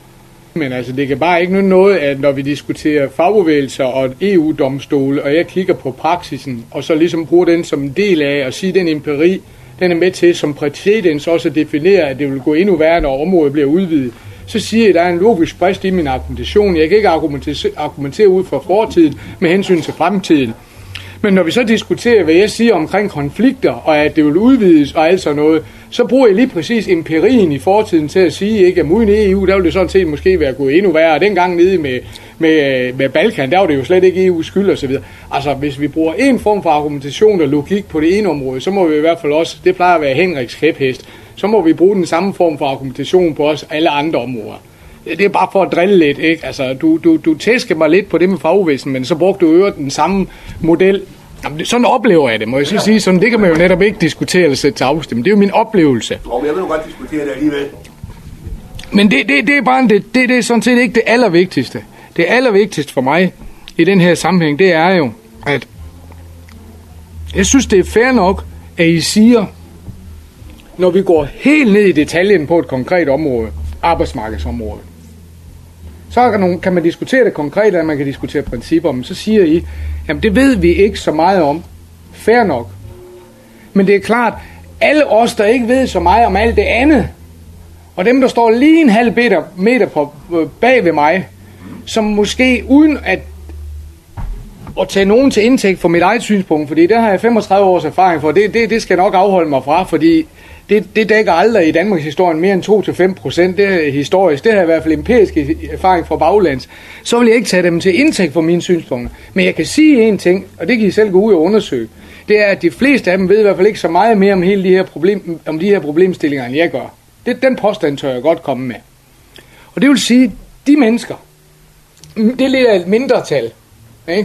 Men altså, det kan bare ikke noget, at når vi diskuterer fagbevægelser og E U-domstole, og jeg kigger på praksisen, og så ligesom bruger den som en del af at sige den empiri, den er med til som præcedens også at definere, at det vil gå endnu værre, når området bliver udvidet. Så siger jeg, at der er en logisk brist i min argumentation. Jeg kan ikke argumentere, argumentere ud fra fortiden med hensyn til fremtiden. Men når vi så diskuterer, hvad jeg siger omkring konflikter, og at det vil udvides og alt sådan noget, så bruger jeg lige præcis empirien i fortiden til at sige, ikke, at uden E U, der ville det sådan set måske være gået endnu værre. Og dengang nede med, med, med Balkan, der var det jo slet ikke E U's skyld og så videre. Altså, hvis vi bruger en form for argumentation og logik på det ene område, så må vi i hvert fald også, det plejer at være Henriks kæphest, så må vi bruge den samme form for argumentation på også alle andre områder. det er bare for at drille lidt, ikke? Altså, du, du, du tæsker mig lidt på det med fagbevægelsen, men så brugte du øvrigt den samme model. Jamen, sådan oplever jeg det, må jeg så sige. Sådan, det kan man jo netop ikke diskutere eller sætte til afstemning. Det er jo min oplevelse. Og jeg vil jo godt diskutere det alligevel. Men det, det, det er bare det, det, det er sådan set ikke det allervigtigste. Det allervigtigste for mig i den her sammenhæng, det er jo, at jeg synes, det er fair nok, at I siger, når vi går helt ned i detaljen på et konkret område, arbejdsmarkedsområde, så kan, kan man diskutere det konkret, eller man kan diskutere principper, men så siger I, jamen det ved vi ikke så meget om. Fair nok. Men det er klart, alle os, der ikke ved så meget om alt det andet, og dem, der står lige en halv meter, meter på, bag ved mig, som måske uden at, at tage nogen til indtægt for mit eget synspunkt, fordi det har jeg femogtredive års erfaring for, det, det, det skal nok afholde mig fra, fordi det, det dækker aldrig i Danmarks historie mere end to til fem procent, det er historisk, det har i hvert fald empirisk erfaring fra baglands, så vil jeg ikke tage dem til indtægt for mine synspunkter. Men jeg kan sige en ting, og det kan I selv gå ud og undersøge, det er, at de fleste af dem ved i hvert fald ikke så meget mere om hele de her, problem, om de her problemstillinger, end jeg gør. Det, den påstand tør jeg godt komme med. Og det vil sige, de mennesker, det er lidt af et mindretal, ikke?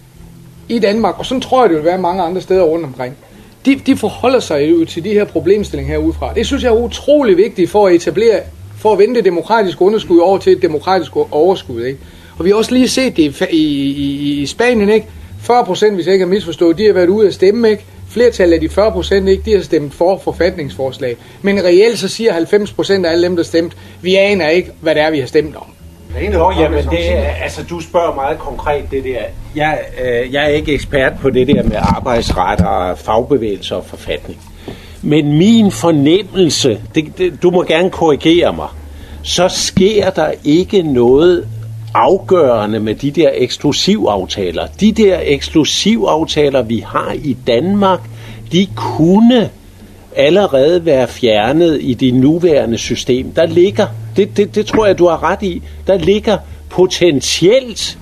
I Danmark, og sådan tror jeg, det vil være mange andre steder rundt omkring. De, de forholder sig jo til de her problemstillinger herudefra. Det synes jeg er utrolig vigtigt for at etablere, for at vende det demokratiske underskud over til et demokratisk overskud, ikke? Og vi har også lige set det i, i, i, i Spanien, ikke? fyrre procent, hvis jeg ikke har misforstået, de har været ude at stemme, ikke? Flertallet af de fyrre procent, ikke, de har stemt for forfatningsforslag. Men reelt så siger halvfems procent af alle dem, der stemt, vi aner ikke, hvad det er, vi har stemt om. Nå, jamen det er, altså du spørger meget konkret det der. Jeg, øh, jeg er ikke ekspert på det der med arbejdsret og fagbevægelse og forfatning. Men min fornemmelse, det, det, du må gerne korrigere mig, så sker der ikke noget afgørende med de der eksklusivaftaler. De der eksklusivaftaler, vi har i Danmark, de kunne allerede være fjernet i det nuværende system. Der ligger, det, det, det tror jeg, du har ret i, der ligger potentielt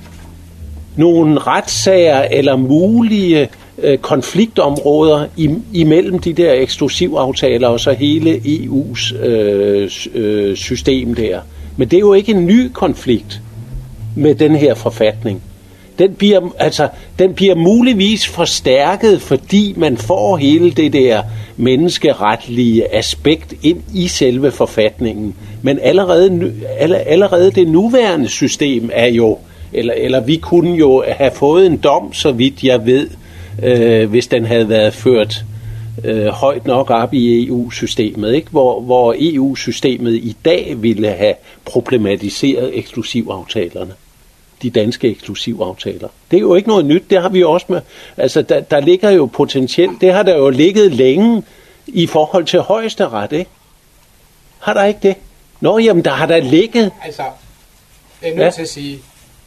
nogle retssager eller mulige øh, konfliktområder i, imellem de der eksklusivaftaler og så hele E U's øh, øh, system der. Men det er jo ikke en ny konflikt med den her forfatning. Den bliver, altså, den bliver muligvis forstærket, fordi man får hele det der menneskeretlige aspekt ind i selve forfatningen. Men allerede, allerede det nuværende system er jo, eller, eller vi kunne jo have fået en dom, så vidt jeg ved, øh, hvis den havde været ført øh, højt nok op i E U-systemet, ikke? Hvor, hvor E U-systemet i dag ville have problematiseret eksklusivaftalerne. De danske eksklusivaftaler. Det er jo ikke noget nyt, det har vi jo også med. Altså, der, der ligger jo potentielt, det har der jo ligget længe i forhold til højesteret, ikke? Har der ikke det? Nå, jamen, der har der ligget. Altså, jeg er nødt ja. til at sige,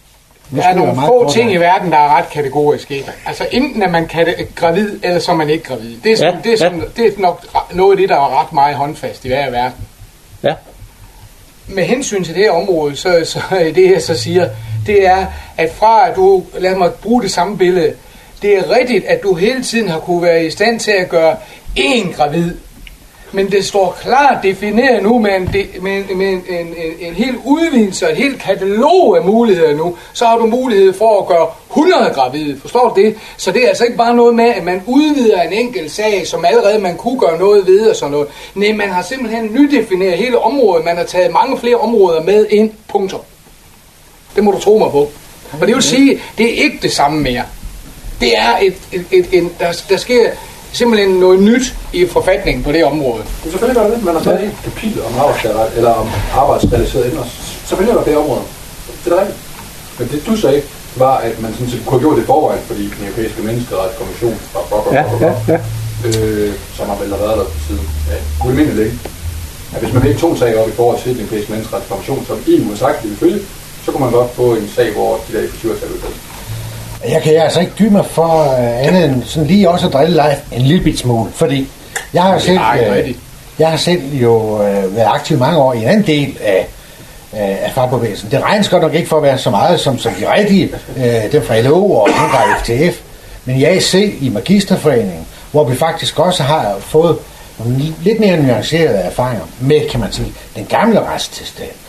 der er nogle få ting i verden, der er ret kategoriske. Altså, enten er man gravid, eller så er man ikke gravid. Det er, sådan, ja. det, er sådan, ja. det er nok noget af det, der er ret meget håndfast i hver verden. Ja. Med hensyn til det her område, så, så det jeg så siger, det er, at fra at du, lad mig bruge det samme billede, det er rigtigt, at du hele tiden har kunne være i stand til at gøre én gravid. Men det står klart defineret nu med en, med en, med en, en, en hel udvidelse og et helt katalog af muligheder nu. Så har du mulighed for at gøre hundrede gravide. Forstår du det? Så det er altså ikke bare noget med, at man udvider en enkelt sag, som allerede man kunne gøre noget ved og sådan noget. Nej, man har simpelthen nydefineret hele området. Man har taget mange flere områder med ind. Punktum. Det må du tro mig på. Og det vil sige, det er ikke det samme mere. Det er et, et, et, et der, der sker simpelthen noget nyt i forfatningen på det område. Men selvfølgelig gør det det. Man har taget et kapitel om arbejdsret, eller om arbejdsrelateret emner. Selvfølgelig er der det område. Det er rigtigt. Men det du sagde, var, at man sådan set kunne have gjort det forvejen, fordi den europæiske menneskerettighedskommission var bok og bok og øh, som har vel været der siden ja, ualmindelig længe. At hvis man ikke tog en sag op i forhold til den europæiske menneskerettighedskommission, som E U har sagt, det vil følge, så kunne man godt få en sag, hvor de der initiativer er ud. Jeg kan altså ikke dybe mig for uh, andet end sådan lige også at drille dig en lille bit smule, fordi jeg har selv, uh, jeg har selv jo uh, været aktiv mange år i en anden del af, uh, af fagbevægelsen. Det regnes godt nok ikke for at være så meget som, som de rigtige, uh, dem fra L O og dem fra F T F, men i A C i Magisterforeningen, hvor vi faktisk også har fået lidt mere nuancerede erfaringer med, kan man sige, den gamle retstilstand.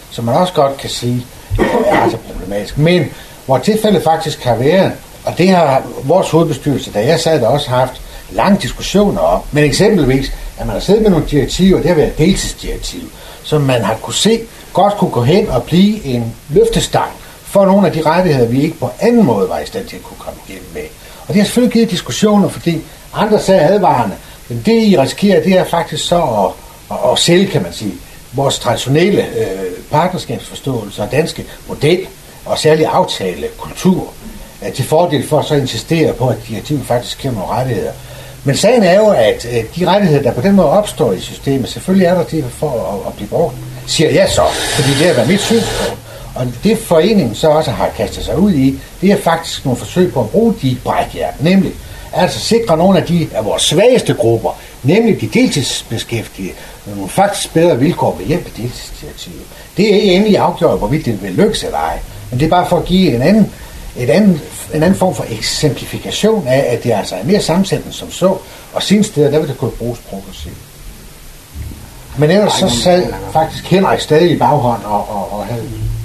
som man også godt kan sige er altså problematisk. Men hvor tilfældet faktisk har været, og det har vores hovedbestyrelse, da jeg sad der, også haft lange diskussioner om, men eksempelvis, at man har siddet med nogle direktiver, det har været deltidsdirektiv, som man har kunne se, godt kunne gå hen og blive en løftestang for nogle af de rettigheder, vi ikke på anden måde var i stand til at kunne komme igennem med. Og det har selvfølgelig givet diskussioner, fordi andre sagde advarende, men det I risikerer, det er faktisk så at, at, at sælge, kan man sige, vores traditionelle øh, partnerskabsforståelse og danske model, og særlig aftale kultur, øh, til fordel for at så insistere på, at direktivet faktisk giver nogle rettigheder. Men sagen er jo, at øh, de rettigheder, der på den måde opstår i systemet, selvfølgelig er der til for at, at blive brugt, siger jeg så, fordi det har været mit synspunkt. Og det foreningen så også har kastet sig ud i, det er faktisk nogle forsøg på at bruge de brækjern, nemlig altså sikre nogle af de af vores svageste grupper, nemlig de deltidsbeskæftigede, nogle faktisk bedre vilkår ved hjælp af deltidsdirektivet. Det er ikke endelig afgjort, hvorvidt det vil lykkes eller ej, men det er bare for at give en anden, et anden, en anden form for eksemplifikation af, at det altså er mere sammensætning som så, og sine steder, der vil det kunne bruges progressivt. Men ellers så sad faktisk Henrik stadig i baghånd og, og, og havde...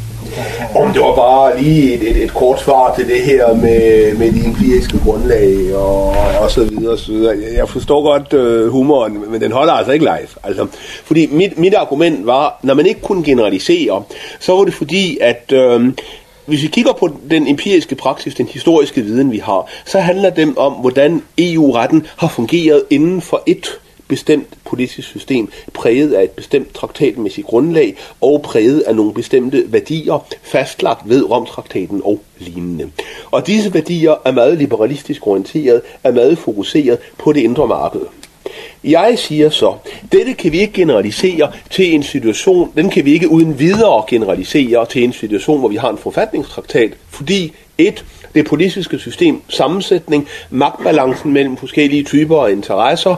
Om det var bare lige et, et, et kort svar til det her med, med de empiriske grundlag og, og så videre og så videre. Jeg forstår godt uh, humoren, men den holder altså ikke live. Altså, fordi mit, mit argument var, når man ikke kunne generalisere, så var det fordi, at øh, hvis vi kigger på den empiriske praksis, den historiske viden, vi har, så handler det om, hvordan E U-retten har fungeret inden for et bestemt politisk system, præget af et bestemt traktatmæssigt grundlag og præget af nogle bestemte værdier, fastlagt ved Romtraktaten og lignende. Og disse værdier er meget liberalistisk orienteret, er meget fokuseret på det indre marked. Jeg siger så, dette kan vi ikke generalisere til en situation, den kan vi ikke uden videre generalisere til en situation, hvor vi har en forfatningstraktat, fordi et, det politiske system, sammensætning, magtbalancen mellem forskellige typer og interesser,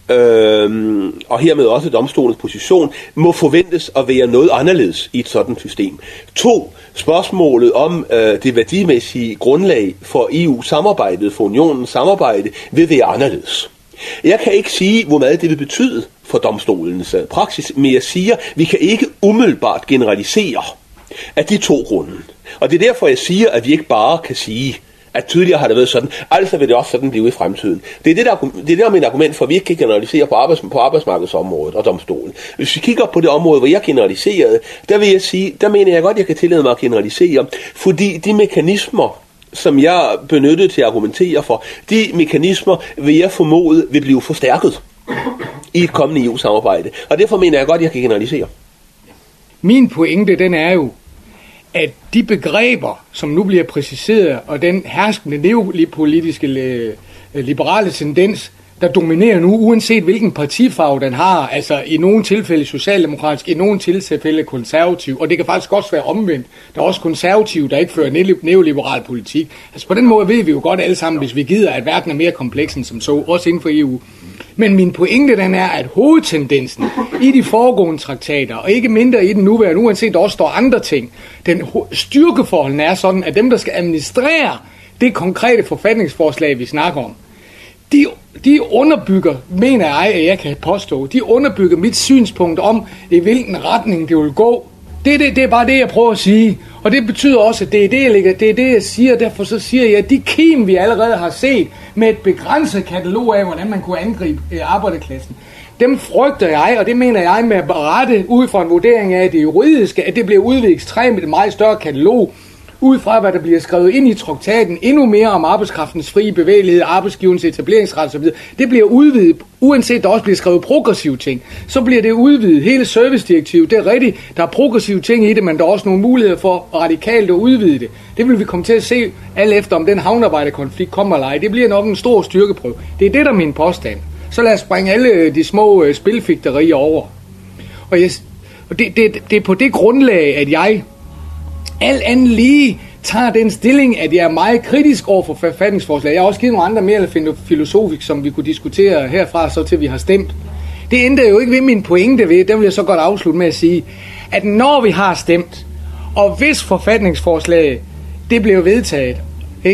Øhm, og hermed også domstolens position, må forventes at være noget anderledes i et sådan system. To, spørgsmålet om øh, det værdimæssige grundlag for E U-samarbejdet, for unionens samarbejde, vil være anderledes. Jeg kan ikke sige, hvor meget det vil betyde for domstolens øh, praksis, men jeg siger, vi kan ikke umiddelbart generalisere af de to grunde. Og det er derfor, jeg siger, at vi ikke bare kan sige, at tydeligere har det været sådan, altså vil det også sådan blive i fremtiden. Det er det, der, det er det, der er mit argument for, at vi ikke kan generalisere på, arbejds, på arbejdsmarkedsområdet og domstolen. Hvis vi kigger på det område, hvor jeg generaliserede, der vil jeg sige, der mener jeg godt, at jeg kan tillade mig at generalisere, fordi de mekanismer, som jeg benyttede til at argumentere for, de mekanismer vil jeg formode vil blive forstærket i et kommende E U-samarbejde. Og derfor mener jeg godt, at jeg kan generalisere. Min pointe, den er jo, at de begreber, som nu bliver præciseret, og den herskende neopolitiske liberale tendens, der dominerer nu, uanset hvilken partifarve den har, altså i nogle tilfælde socialdemokratisk, i nogle tilfælde konservativ, og det kan faktisk også være omvendt. Der er også konservative, der ikke fører neoliberal politik. Altså på den måde ved vi jo godt alle sammen, hvis vi gider, at verden er mere kompleks end som så, også inden for E U. Men min pointe den er, at hovedtendensen i de foregående traktater, og ikke mindre i den nuværende, uanset der også står andre ting, den styrkeforholden er sådan, at dem, der skal administrere det konkrete forfatningsforslag, vi snakker om, de, de underbygger, mener jeg, at jeg kan påstå, de underbygger mit synspunkt om, i hvilken retning det vil gå. Det, det, det er bare det, jeg prøver at sige. Og det betyder også, at det er det, jeg, lægger, det, er det, jeg siger. Derfor så siger jeg, at de kim, vi allerede har set, med et begrænset katalog af, hvordan man kunne angribe øh, arbejderklassen, dem frygter jeg, og det mener jeg med at berette ud fra en vurdering af det juridiske, at det bliver udvidet ekstremt et meget større katalog, ud fra hvad der bliver skrevet ind i traktaten, endnu mere om arbejdskraftens frie bevægelighed, arbejdsgiverens etableringsret osv. Det bliver udvidet, uanset der også bliver skrevet progressive ting, så bliver det udvidet. Hele servicedirektivet, det er rigtigt, der er progressive ting i det, men der er også nogle muligheder for radikalt at udvide det. Det vil vi komme til at se alt efter, om den havnearbejderkonflikt kommer eller ej. Det bliver nok en stor styrkeprøve. Det er det, der er min påstand. Så lad os springe alle de små øh, spilfægterier over. Og, jeg, og det, det, det er på det grundlag, at jeg alt andet lige tager den stilling, at jeg er meget kritisk over for forfatningsforslag. Jeg har også givet nogle andre mere filosofisk, som vi kunne diskutere herfra, så til vi har stemt. Det ændrer jo ikke ved min pointe ved, der vil jeg så godt afslutte med at sige, at når vi har stemt, og hvis forfatningsforslaget, det bliver vedtaget, ikke,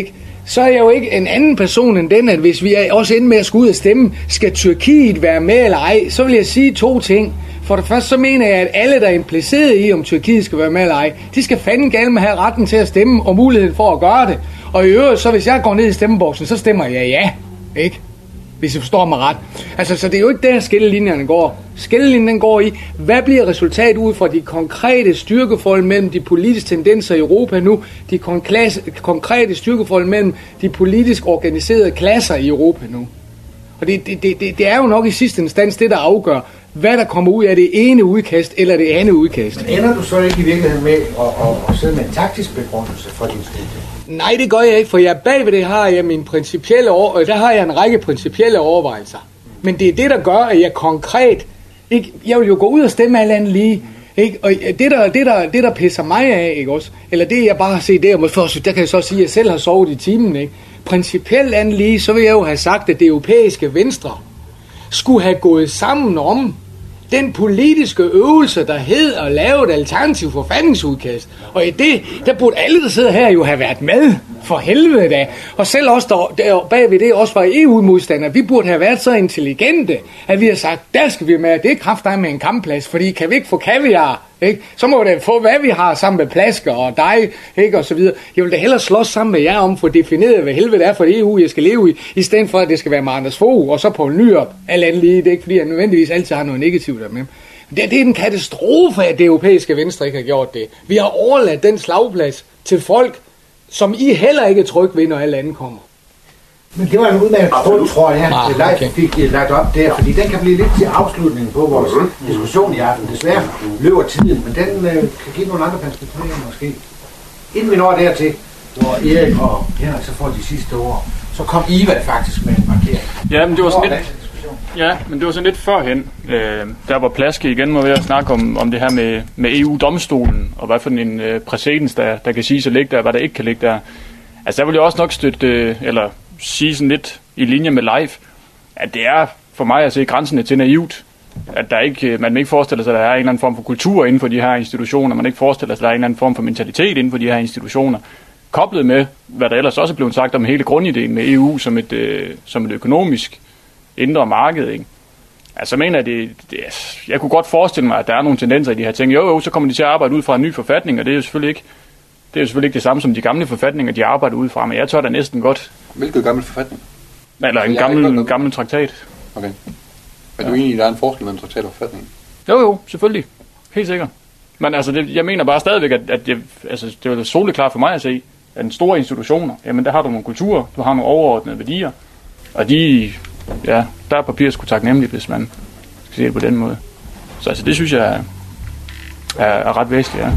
så er jeg jo ikke en anden person end den, at hvis vi er også ender med at skulle ud og stemme, skal Tyrkiet være med eller ej, så vil jeg sige to ting. For det første så mener jeg, at alle, der er impliceret i, om Tyrkiet skal være med eller ej, de skal fandme gerne med have retten til at stemme og muligheden for at gøre det. Og i øvrigt, så hvis jeg går ned i stemmeboksen, så stemmer jeg ja, ikke? Hvis jeg forstår mig ret. Altså, så det er jo ikke der, skillelinjerne går. Skillelinjen går i, hvad bliver resultatet ud fra de konkrete styrkeforhold mellem de politiske tendenser i Europa nu, de konkrete styrkeforhold mellem de politisk organiserede klasser i Europa nu. Og det, det, det, det er jo nok i sidste instans det, der afgør, hvad der kommer ud af det ene udkast eller det andet udkast. Men ender du så ikke i virkeligheden med at, at, at sidde med en taktisk begrundelse for din studie? Nej, det gør jeg ikke, for jeg bagved det har jeg min principielle over, der har jeg en række principielle overvejelser. Men det er det, der gør, at jeg konkret ikke, jeg vil jo gå ud og stemme alt andet lige, ikke? Og det der, det, der, det der pisser mig af, ikke også? Eller det jeg bare har set der, først, der kan jeg så sige, at jeg selv har sovet i timen, ikke? Principielt andet lige, så vil jeg jo have sagt, at det europæiske venstre skulle have gået sammen om den politiske øvelse, der hed at lave et alternativ forfatningsudkast. Og i det, der burde alle, der sidder her, jo have været med. For helvede da. Og selv os, der, der bagved det også var E U-modstandere, vi burde have været så intelligente, at vi har sagt, der skal vi med, det er kraftedeme med en kampplads, fordi kan vi ikke få kaviar, ikke? Så må det få, hvad vi har sammen med plasker og dig, ikke? Og så videre. Jeg vil da hellere slås sammen med jer om, for defineret, hvad helvede det er for E U, jeg skal leve i, i stedet for, at det skal være med Anders Fogh, og så på en ny op, alt andet lige. Det er ikke, fordi jeg nødvendigvis altid har noget negativt der med. Det, det er en katastrofe, at det europæiske venstre ikke har gjort det. Vi har overladt den slagplads til folk, som I heller ikke er trygge ved, når alle andre kommer. Men det var en udmærket grund, tror jeg, ah, at Leif fik lagt op der, fordi den kan blive lidt til afslutningen på vores diskussion i aften. Desværre løber tiden, men den øh, kan give nogle andre perspektiver måske. Inden vi når dertil, hvor Erik og Henrik så får de sidste ord, så kom Iva faktisk med en markering. Ja, men det var sådan lidt, ja, men det var sådan lidt førhen. Øh, der var Plaske igen var ved at snakke om, om det her med, med E U-domstolen, og hvad for en øh, præcedens, der, der kan sige så ligge der, hvad der ikke kan ligge der. Altså der vil jeg også nok støtte, øh, eller sige sådan lidt i linje med Leif, at det er for mig at se grænserne til naivt. At der ikke, man ikke forestiller sig, at der er en eller anden form for kultur inden for de her institutioner, man ikke forestiller sig, at der er en eller anden form for mentalitet inden for de her institutioner, koblet med, hvad der ellers også er blevet sagt om hele grundideen med E U som et, øh, som et økonomisk indre marked, ikke? Altså, jeg mener, at det, det, jeg kunne godt forestille mig, at der er nogle tendenser i de her ting. Jo, jo, så kommer de til at arbejde ud fra en ny forfatning, og det er jo selvfølgelig ikke det, er jo selvfølgelig ikke det samme som de gamle forfatninger, de arbejder ud fra, men jeg tør da næsten godt. Hvilket gamle forfatning? Eller en gammel, en gammel traktat. Okay. Er du ja. enig, at der er en forskel mellem traktat og forfatning? Jo, jo, selvfølgelig. Helt sikkert. Men altså, det, jeg mener bare stadigvæk, at, at det, altså, det er soleklart for mig at se, at den store institutioner, jamen der har du nogle kulturer, du har nogle overordnede værdier, og de, ja, der er papir sgu taknemmeligt, hvis man skal se det på den måde. Så altså, det synes jeg er, er, er ret væsentligt, ja.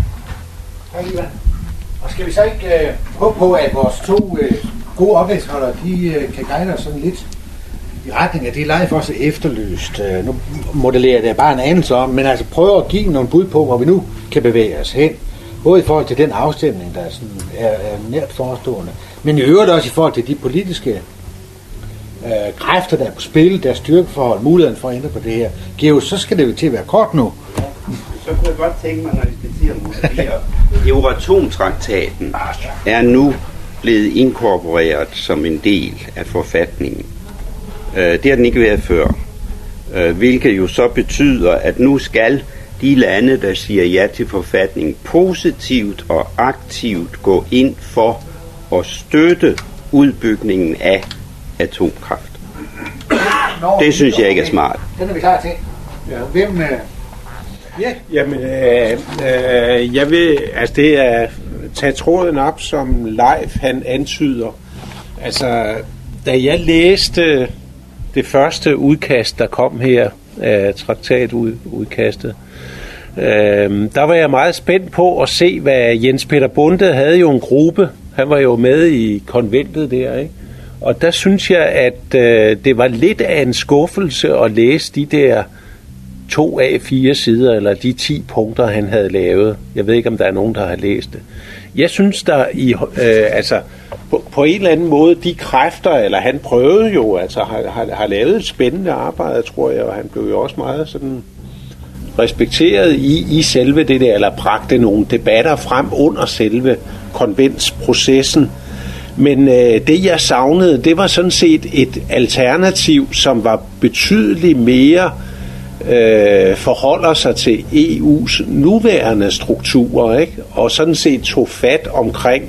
Og skal vi så ikke øh, håbe på, at vores to øh, gode oplægsholdere, de øh, kan guide os sådan lidt i retning af det, Leif også efterlyst. Øh, nu modellerer det bare en anelse om, men altså prøve at give nogle bud på, hvor vi nu kan bevæge os hen. Både i forhold til den afstemning, der er, sådan, er, er nært forestående, men i øvrigt også i forhold til de politiske øh, kræfter, der er på spil, deres styrkeforhold, muligheden for at ændre på det her. Geo, så skal det jo til at være kort nu. Så kunne jeg godt tænke mig, når vi skal til at modellere. Euratom-traktaten er nu blevet inkorporeret som en del af forfatningen. Det har den ikke været før. Hvilket jo så betyder, at nu skal de lande, der siger ja til forfatningen, positivt og aktivt gå ind for at støtte udbygningen af atomkraft. Det synes jeg ikke er smart. Den er vi klar til. Ja. Hvem... Øh Ja. Jamen, øh, øh, jeg vil, altså det er tage tråden op, som Leif han antyder. Altså, da jeg læste det første udkast, der kom her, af traktatudkastet, øh, der var jeg meget spændt på at se, hvad Jens Peter Bonde havde jo en gruppe. Han var jo med i konventet der, ikke? Og der synes jeg, at øh, det var lidt af en skuffelse at læse de der to A fire sider, eller de ti punkter, han havde lavet. Jeg ved ikke, om der er nogen, der har læst det. Jeg synes, der i, øh, altså, på, på en eller anden måde, de kræfter, eller han prøvede jo, altså har, har, har lavet et spændende arbejde, tror jeg, og han blev jo også meget sådan respekteret i, i selve det der, eller bragte nogle debatter frem under selve konventsprocessen. Men øh, det jeg savnede, det var sådan set et alternativ, som var betydeligt mere øh, forholder sig til E U's nuværende strukturer, ikke? Og sådan set tog fat omkring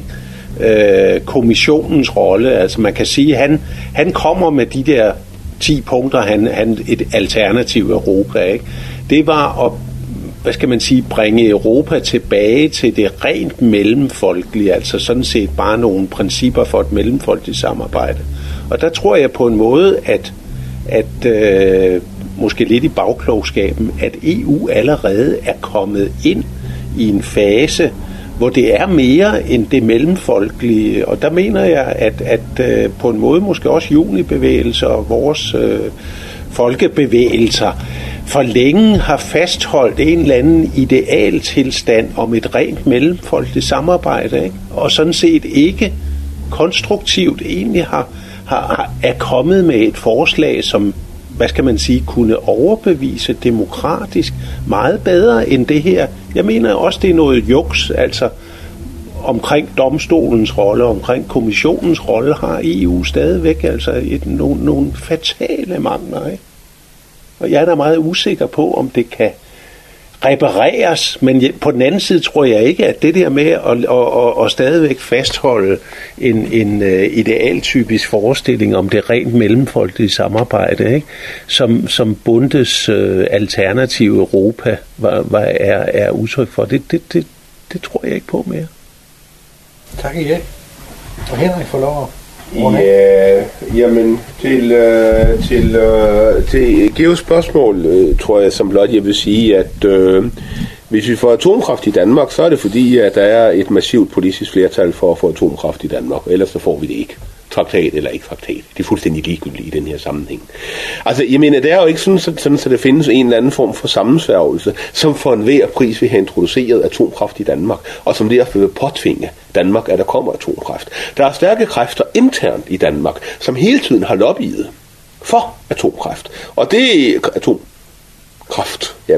øh, kommissionens rolle. Altså man kan sige, at han, han kommer med de der ti punkter, han, han et alternativ Europa, ikke? Det var at, hvad skal man sige, bringe Europa tilbage til det rent mellemfolkelige, altså sådan set bare nogle principper for et mellemfolkeligt samarbejde. Og der tror jeg på en måde, at, at øh, måske lidt i bagklogskaben, at E U allerede er kommet ind i en fase, hvor det er mere end det mellemfolkelige. Og der mener jeg, at, at øh, på en måde måske også junibevægelser og vores øh, folkebevægelser for længe har fastholdt en eller anden idealtilstand om et rent mellemfolkeligt samarbejde, ikke? Og sådan set ikke konstruktivt egentlig har, har, er kommet med et forslag, som, hvad skal man sige, kunne overbevise demokratisk meget bedre end det her. Jeg mener også, det er noget juks, altså omkring domstolens rolle, omkring kommissionens rolle, har E U stadigvæk altså et, nogle, nogle fatale mangler, ikke? Og jeg er da meget usikker på, om det kan repareres, men på den anden side tror jeg ikke, at det der med at, at, at, at stadigvæk fastholde en, en idealtypisk forestilling om det rent mellemfolkelige samarbejde, ikke? Som, som Bundes uh, alternativ Europa var, var, er, er udtryk for, det, det, det, det tror jeg ikke på mere. Tak i jer. Og Henrik får lov at Ja, jamen til, øh, til, øh, til Geos spørgsmål, øh, tror jeg som blot jeg vil sige, at øh, hvis vi får atomkraft i Danmark, så er det fordi, at der er et massivt politisk flertal for at få atomkraft i Danmark, ellers så får vi det ikke. Traktat eller ikke traktat. Det er fuldstændig ligegyldigt i den her sammenhæng. Altså, jeg mener, det er jo ikke sådan, sådan, sådan så det findes en eller anden form for sammensværgelse, som for enhver pris vil have introduceret atomkraft i Danmark, og som derfor vil påtvinge Danmark, at der kommer atomkraft. Der er stærke kræfter internt i Danmark, som hele tiden har lobbyet for atomkraft. Og det er atomkraft, ja.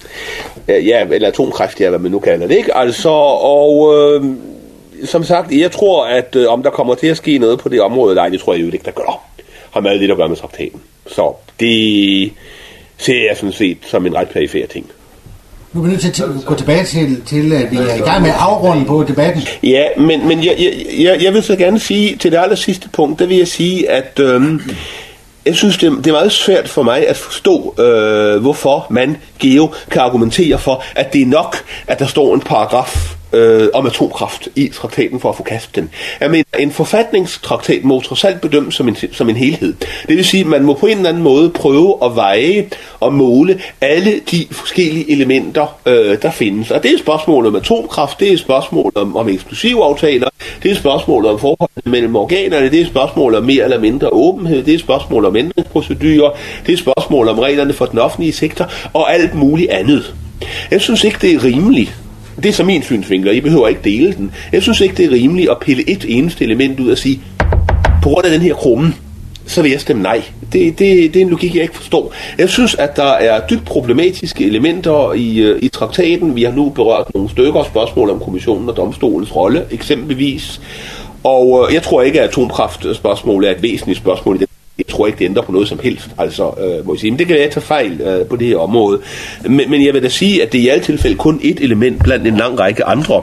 Ja, eller atomkræft, ja, hvad man nu kalder det, ikke? Altså, og øh, som sagt, jeg tror, at øh, om der kommer til at ske noget på det område, nej, det tror jeg jo ikke, der gør. Har meget lidt at gøre med traktaten. Så det ser jeg sådan set som en ret perifer ting. Nu er vi nødt til at gå tilbage til, til at vi er i gang med at afrunde på debatten. Ja, men, men jeg, jeg, jeg vil så gerne sige, til det aller sidste punkt, der vil jeg sige, at øhm, jeg synes, det, det er meget svært for mig at forstå, øh, hvorfor man, Geo, kan argumentere for, at det er nok, at der står en paragraf øh, om atomkraft i traktaten for at forkaste den. Jeg mener, en forfatningstraktat må trods alt bedømmes som en, som en helhed. Det vil sige, at man må på en eller anden måde prøve at veje og måle alle de forskellige elementer, øh, der findes. Og det er spørgsmålet om atomkraft, det er spørgsmålet om, om eksplosivaftaler, det er spørgsmålet om forholdet mellem organerne, det er spørgsmålet om mere eller mindre åbenhed, det er spørgsmålet om ændringsprocedurer, det er spørgsmålet om reglerne for den offentlige sektor og alt muligt andet. Jeg synes ikke, det er rimeligt. Det er så min synsvinkel, I behøver ikke dele den. Jeg synes ikke, det er rimeligt at pille et eneste element ud og sige, på grund af den her krumme, så vil jeg stemme nej. Det, det, det er en logik, jeg ikke forstår. Jeg synes, at der er dybt problematiske elementer i, i traktaten. Vi har nu berørt nogle stykker spørgsmål om kommissionen og domstolens rolle, eksempelvis. Og jeg tror ikke, at atomkraftspørgsmålet er et væsentligt spørgsmål i den. Jeg tror ikke, det ændrer på noget som helst, altså, øh, må jeg sige. Men det kan være, at jeg tager fejl øh, på det her område. Men, men jeg vil da sige, at det er i alle tilfælde kun et element blandt en lang række andre.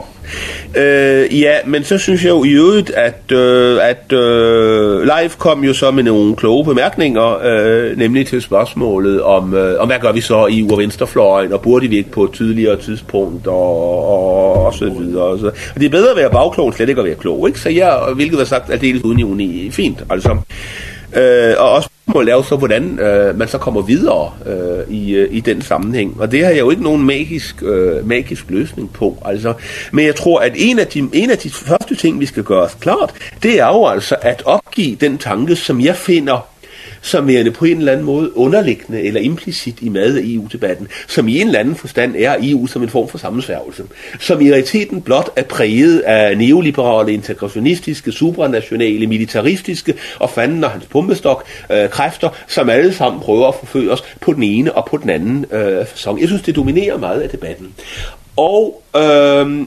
Øh, ja, men så synes jeg jo i øvrigt, at, øh, at øh, Live kom jo så med nogle kloge bemærkninger, øh, nemlig til spørgsmålet om, øh, om hvad gør vi så i U- og venstrefløjen, og burde vi ikke på et tydeligere tidspunkt, og, og, og så videre. Og, så. Og det er bedre at være bagklog, slet ikke at være klog, ikke? Så jeg, hvilket var sagt, aldeles uden ironi, fint, altså. Øh, og også spørgsmålet er jo så, hvordan øh, man så kommer videre øh, i, øh, i den sammenhæng. Og det har jeg jo ikke nogen magisk, øh, magisk løsning på. Altså. Men jeg tror, at en af, de, en af de første ting, vi skal gøre os klart, det er jo altså at opgive den tanke, som jeg finder som er på en eller anden måde underliggende eller implicit i mad af E U-debatten, som i en eller anden forstand er E U som en form for sammensværgelse, som i realiteten blot er præget af neoliberale, integrationistiske, supranationale, militaristiske og fanden og hans pumpestok øh, kræfter, som alle sammen prøver at forføre os på den ene og på den anden øh, facon. Jeg synes, det dominerer meget af debatten. Og øh,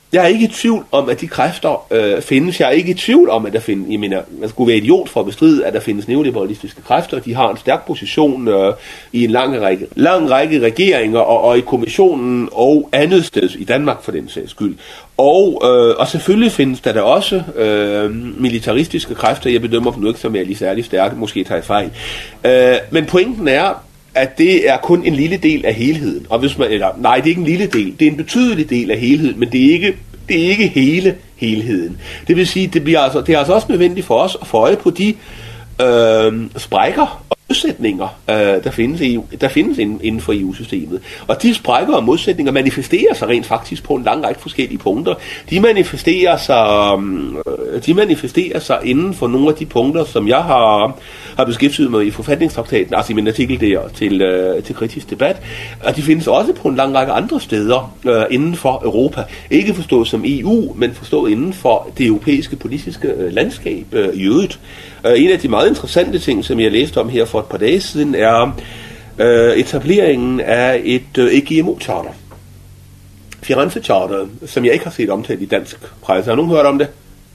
Jeg er ikke i tvivl om, at de kræfter øh, findes. Jeg er ikke i tvivl om, at der findes... Jeg mener, man skulle være idiot for at bestride, at der findes neoliberalistiske kræfter. De har en stærk position øh, i en lang række, lang række regeringer og, og i kommissionen og andet sted i Danmark for den sags skyld. Og, øh, og selvfølgelig findes der da også øh, militaristiske kræfter. Jeg bedømmer dem nu ikke som er lige særlig stærke. Måske tager jeg fejl. Øh, men pointen er, at det er kun en lille del af helheden. Og hvis man, eller, nej, det er ikke en lille del. Det er en betydelig del af helheden, men det er ikke, det er ikke hele helheden. Det vil sige, det, bliver altså, det er altså også nødvendigt for os at få øje på de øh, sprækker og modsætninger, øh, der findes, i E U, der findes inden for E U-systemet. Og de sprækker og modsætninger manifesterer sig rent faktisk på en lang række forskellige punkter. De manifesterer sig, øh, de manifesterer sig inden for nogle af de punkter, som jeg har, har beskæftiget mig i forfatningstraktaten, altså i min artikel der til, øh, til kritisk debat. Og de findes også på en lang række andre steder øh, inden for Europa. Ikke forstået som E U, men forstået inden for det europæiske politiske øh, landskab øh, i øvrigt. Øh, en af de meget interessante ting, som jeg læste om her for et par dage siden, er øh, etableringen af et, øh, et G M O-charter. Firenze-charter, som jeg ikke har set omtalt i dansk presse. Har nogen hørt om det?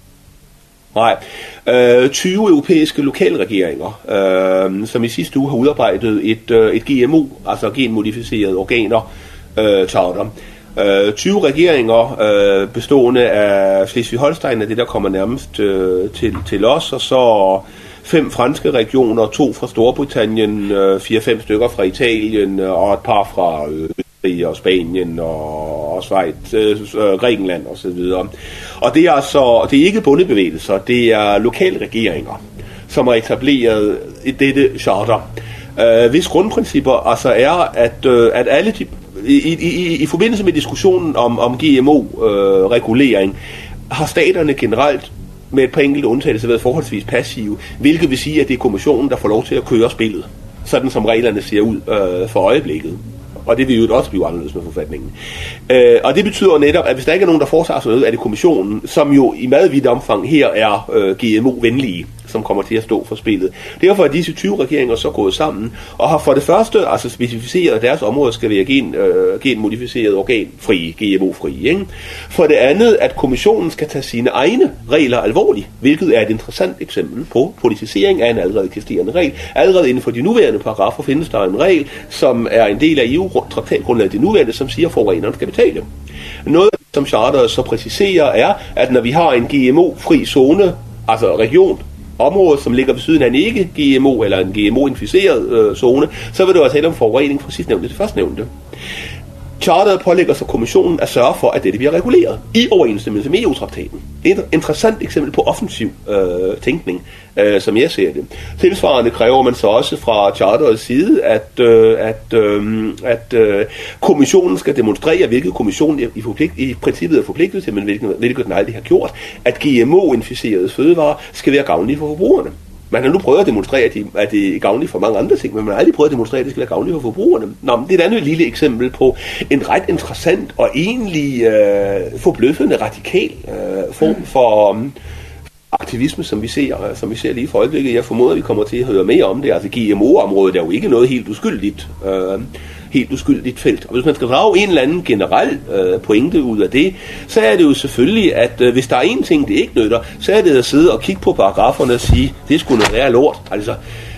Nej. Øh, tyve europæiske lokalregeringer, øh, som i sidste uge har udarbejdet et, øh, et G M O, altså genmodificerede organer, øh, charter. Øh, tyve regeringer øh, bestående af Slesvig-Holstein, er det der kommer nærmest øh, til, til os, og så fem franske regioner, to fra Storbritannien, øh, fire-fem stykker fra Italien, øh, og et par fra øh, og Spanien og, og Schweiz, øh, Grækenland og så videre. Og det er altså, det er ikke bundebevægelser, det er lokale regeringer, som har etableret dette charter. Øh, hvis grundprincipper altså er, at, øh, at alle de, i, i, i, i forbindelse med diskussionen om, om G M O-regulering, øh, har staterne generelt med et par enkelte undtagelser været forholdsvis passive, hvilket vil sige, at det er kommissionen, der får lov til at køre spillet, sådan som reglerne ser ud øh, for øjeblikket. Og det vil jo også blive anderledes med forfatningen. Øh, og det betyder netop, at hvis der ikke er nogen, der foretager sig noget, er det kommissionen, som jo i meget vidt omfang her er øh, G M O-venlige, som kommer til at stå for spillet. Derfor er disse tyve regeringer så gået sammen, og har for det første altså specificeret, at deres område skal være gen, øh, genmodificeret organfri, G M O-fri. Ikke? For det andet, at kommissionen skal tage sine egne regler alvorligt, hvilket er et interessant eksempel på politisering af en allerede eksisterende regel. Allerede inden for de nuværende paragrafer findes der en regel, som er en del af E U-traktatgrundlaget det nuværende, som siger, at forureneren skal betale. Noget, som charteret så præciserer, er, at når vi har en G M O-fri zone, altså region, område, som ligger ved siden af en ikke G M O eller en G M O-inficeret øh, zone, så vil det også tale om forurening fra sidstnævnte til førstnævnte. Charteret pålægger så kommissionen at sørge for, at dette bliver reguleret i overensstemmelse med E U-traktaten. Et interessant eksempel på offensiv øh, tænkning, øh, som jeg ser det. Tilsvarende kræver man så også fra charterets side, at, øh, at, øh, at øh, kommissionen skal demonstrere, hvilket kommissionen i, i, forpligt, i princippet er forpligtet til, men hvilket, hvilket den aldrig har gjort, at G M O-inficerede fødevarer skal være gavnlige for forbrugerne. Man har nu prøvet at demonstrere, at, de, at det er gavnligt for mange andre ting, men man har aldrig prøvet at demonstrere, at det skal være gavnligt for forbrugerne. Nå, men det er et andet lille eksempel på en ret interessant og egentlig øh, forbløffende radikal øh, form for um, aktivisme, som vi ser, som vi ser lige for øjeblikket. Jeg formoder, at vi kommer til at høre mere om det. Altså G M O-området er jo ikke noget helt uskyldigt. Øh, helt uskyldigt felt. Og hvis man skal drage en eller anden generel øh, pointe ud af det, så er det jo selvfølgelig, at øh, hvis der er en ting, det ikke nytter, så er det at sidde og kigge på paragraferne og sige, det skulle noget være lort. Altså,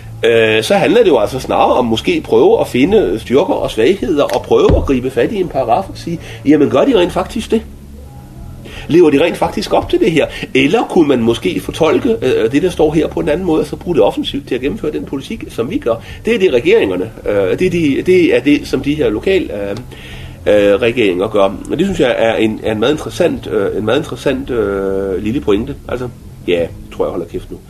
øh, så handler det jo altså snarere om måske prøve at finde styrker og svagheder, og prøve at gribe fat i en paragraf og sige, jamen gør de rent faktisk det? Lever de rent faktisk op til det her? Eller kunne man måske fortolke øh, det, der står her på en anden måde, og så bruge det offensivt til at gennemføre den politik, som vi gør? Det er det, regeringerne. Øh, det, er de, det er det, som de her lokal øh, øh, regeringer gør. Og det synes jeg er en, er en meget interessant, øh, en meget interessant øh, lille pointe. Altså, ja, tror jeg holder kæft nu.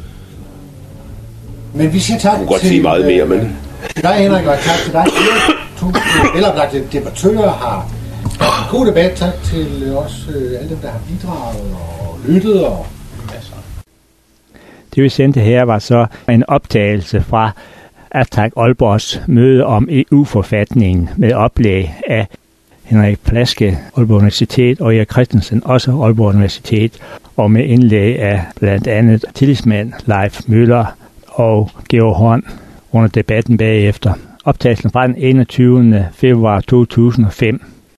Men vi siger tak til... Jeg kunne godt sige meget mere, men... Til dig, Henrik, og tak til dig. To veloplagte debattører har en god debat. Tak til også øh, alle dem, der har bidraget og lyttet. Og, altså. Det vi sendte her var så en optagelse fra Attac Aalborgs møde om E U-forfatningen med oplæg af Henrik Plaske, Aalborg Universitet, og Erik Christensen, også Aalborg Universitet, og med indlæg af blandt andet tillidsmand Leif Møller og Georg Horn under debatten bagefter. Optagelsen fra den enogtyvende februar to tusind og fem.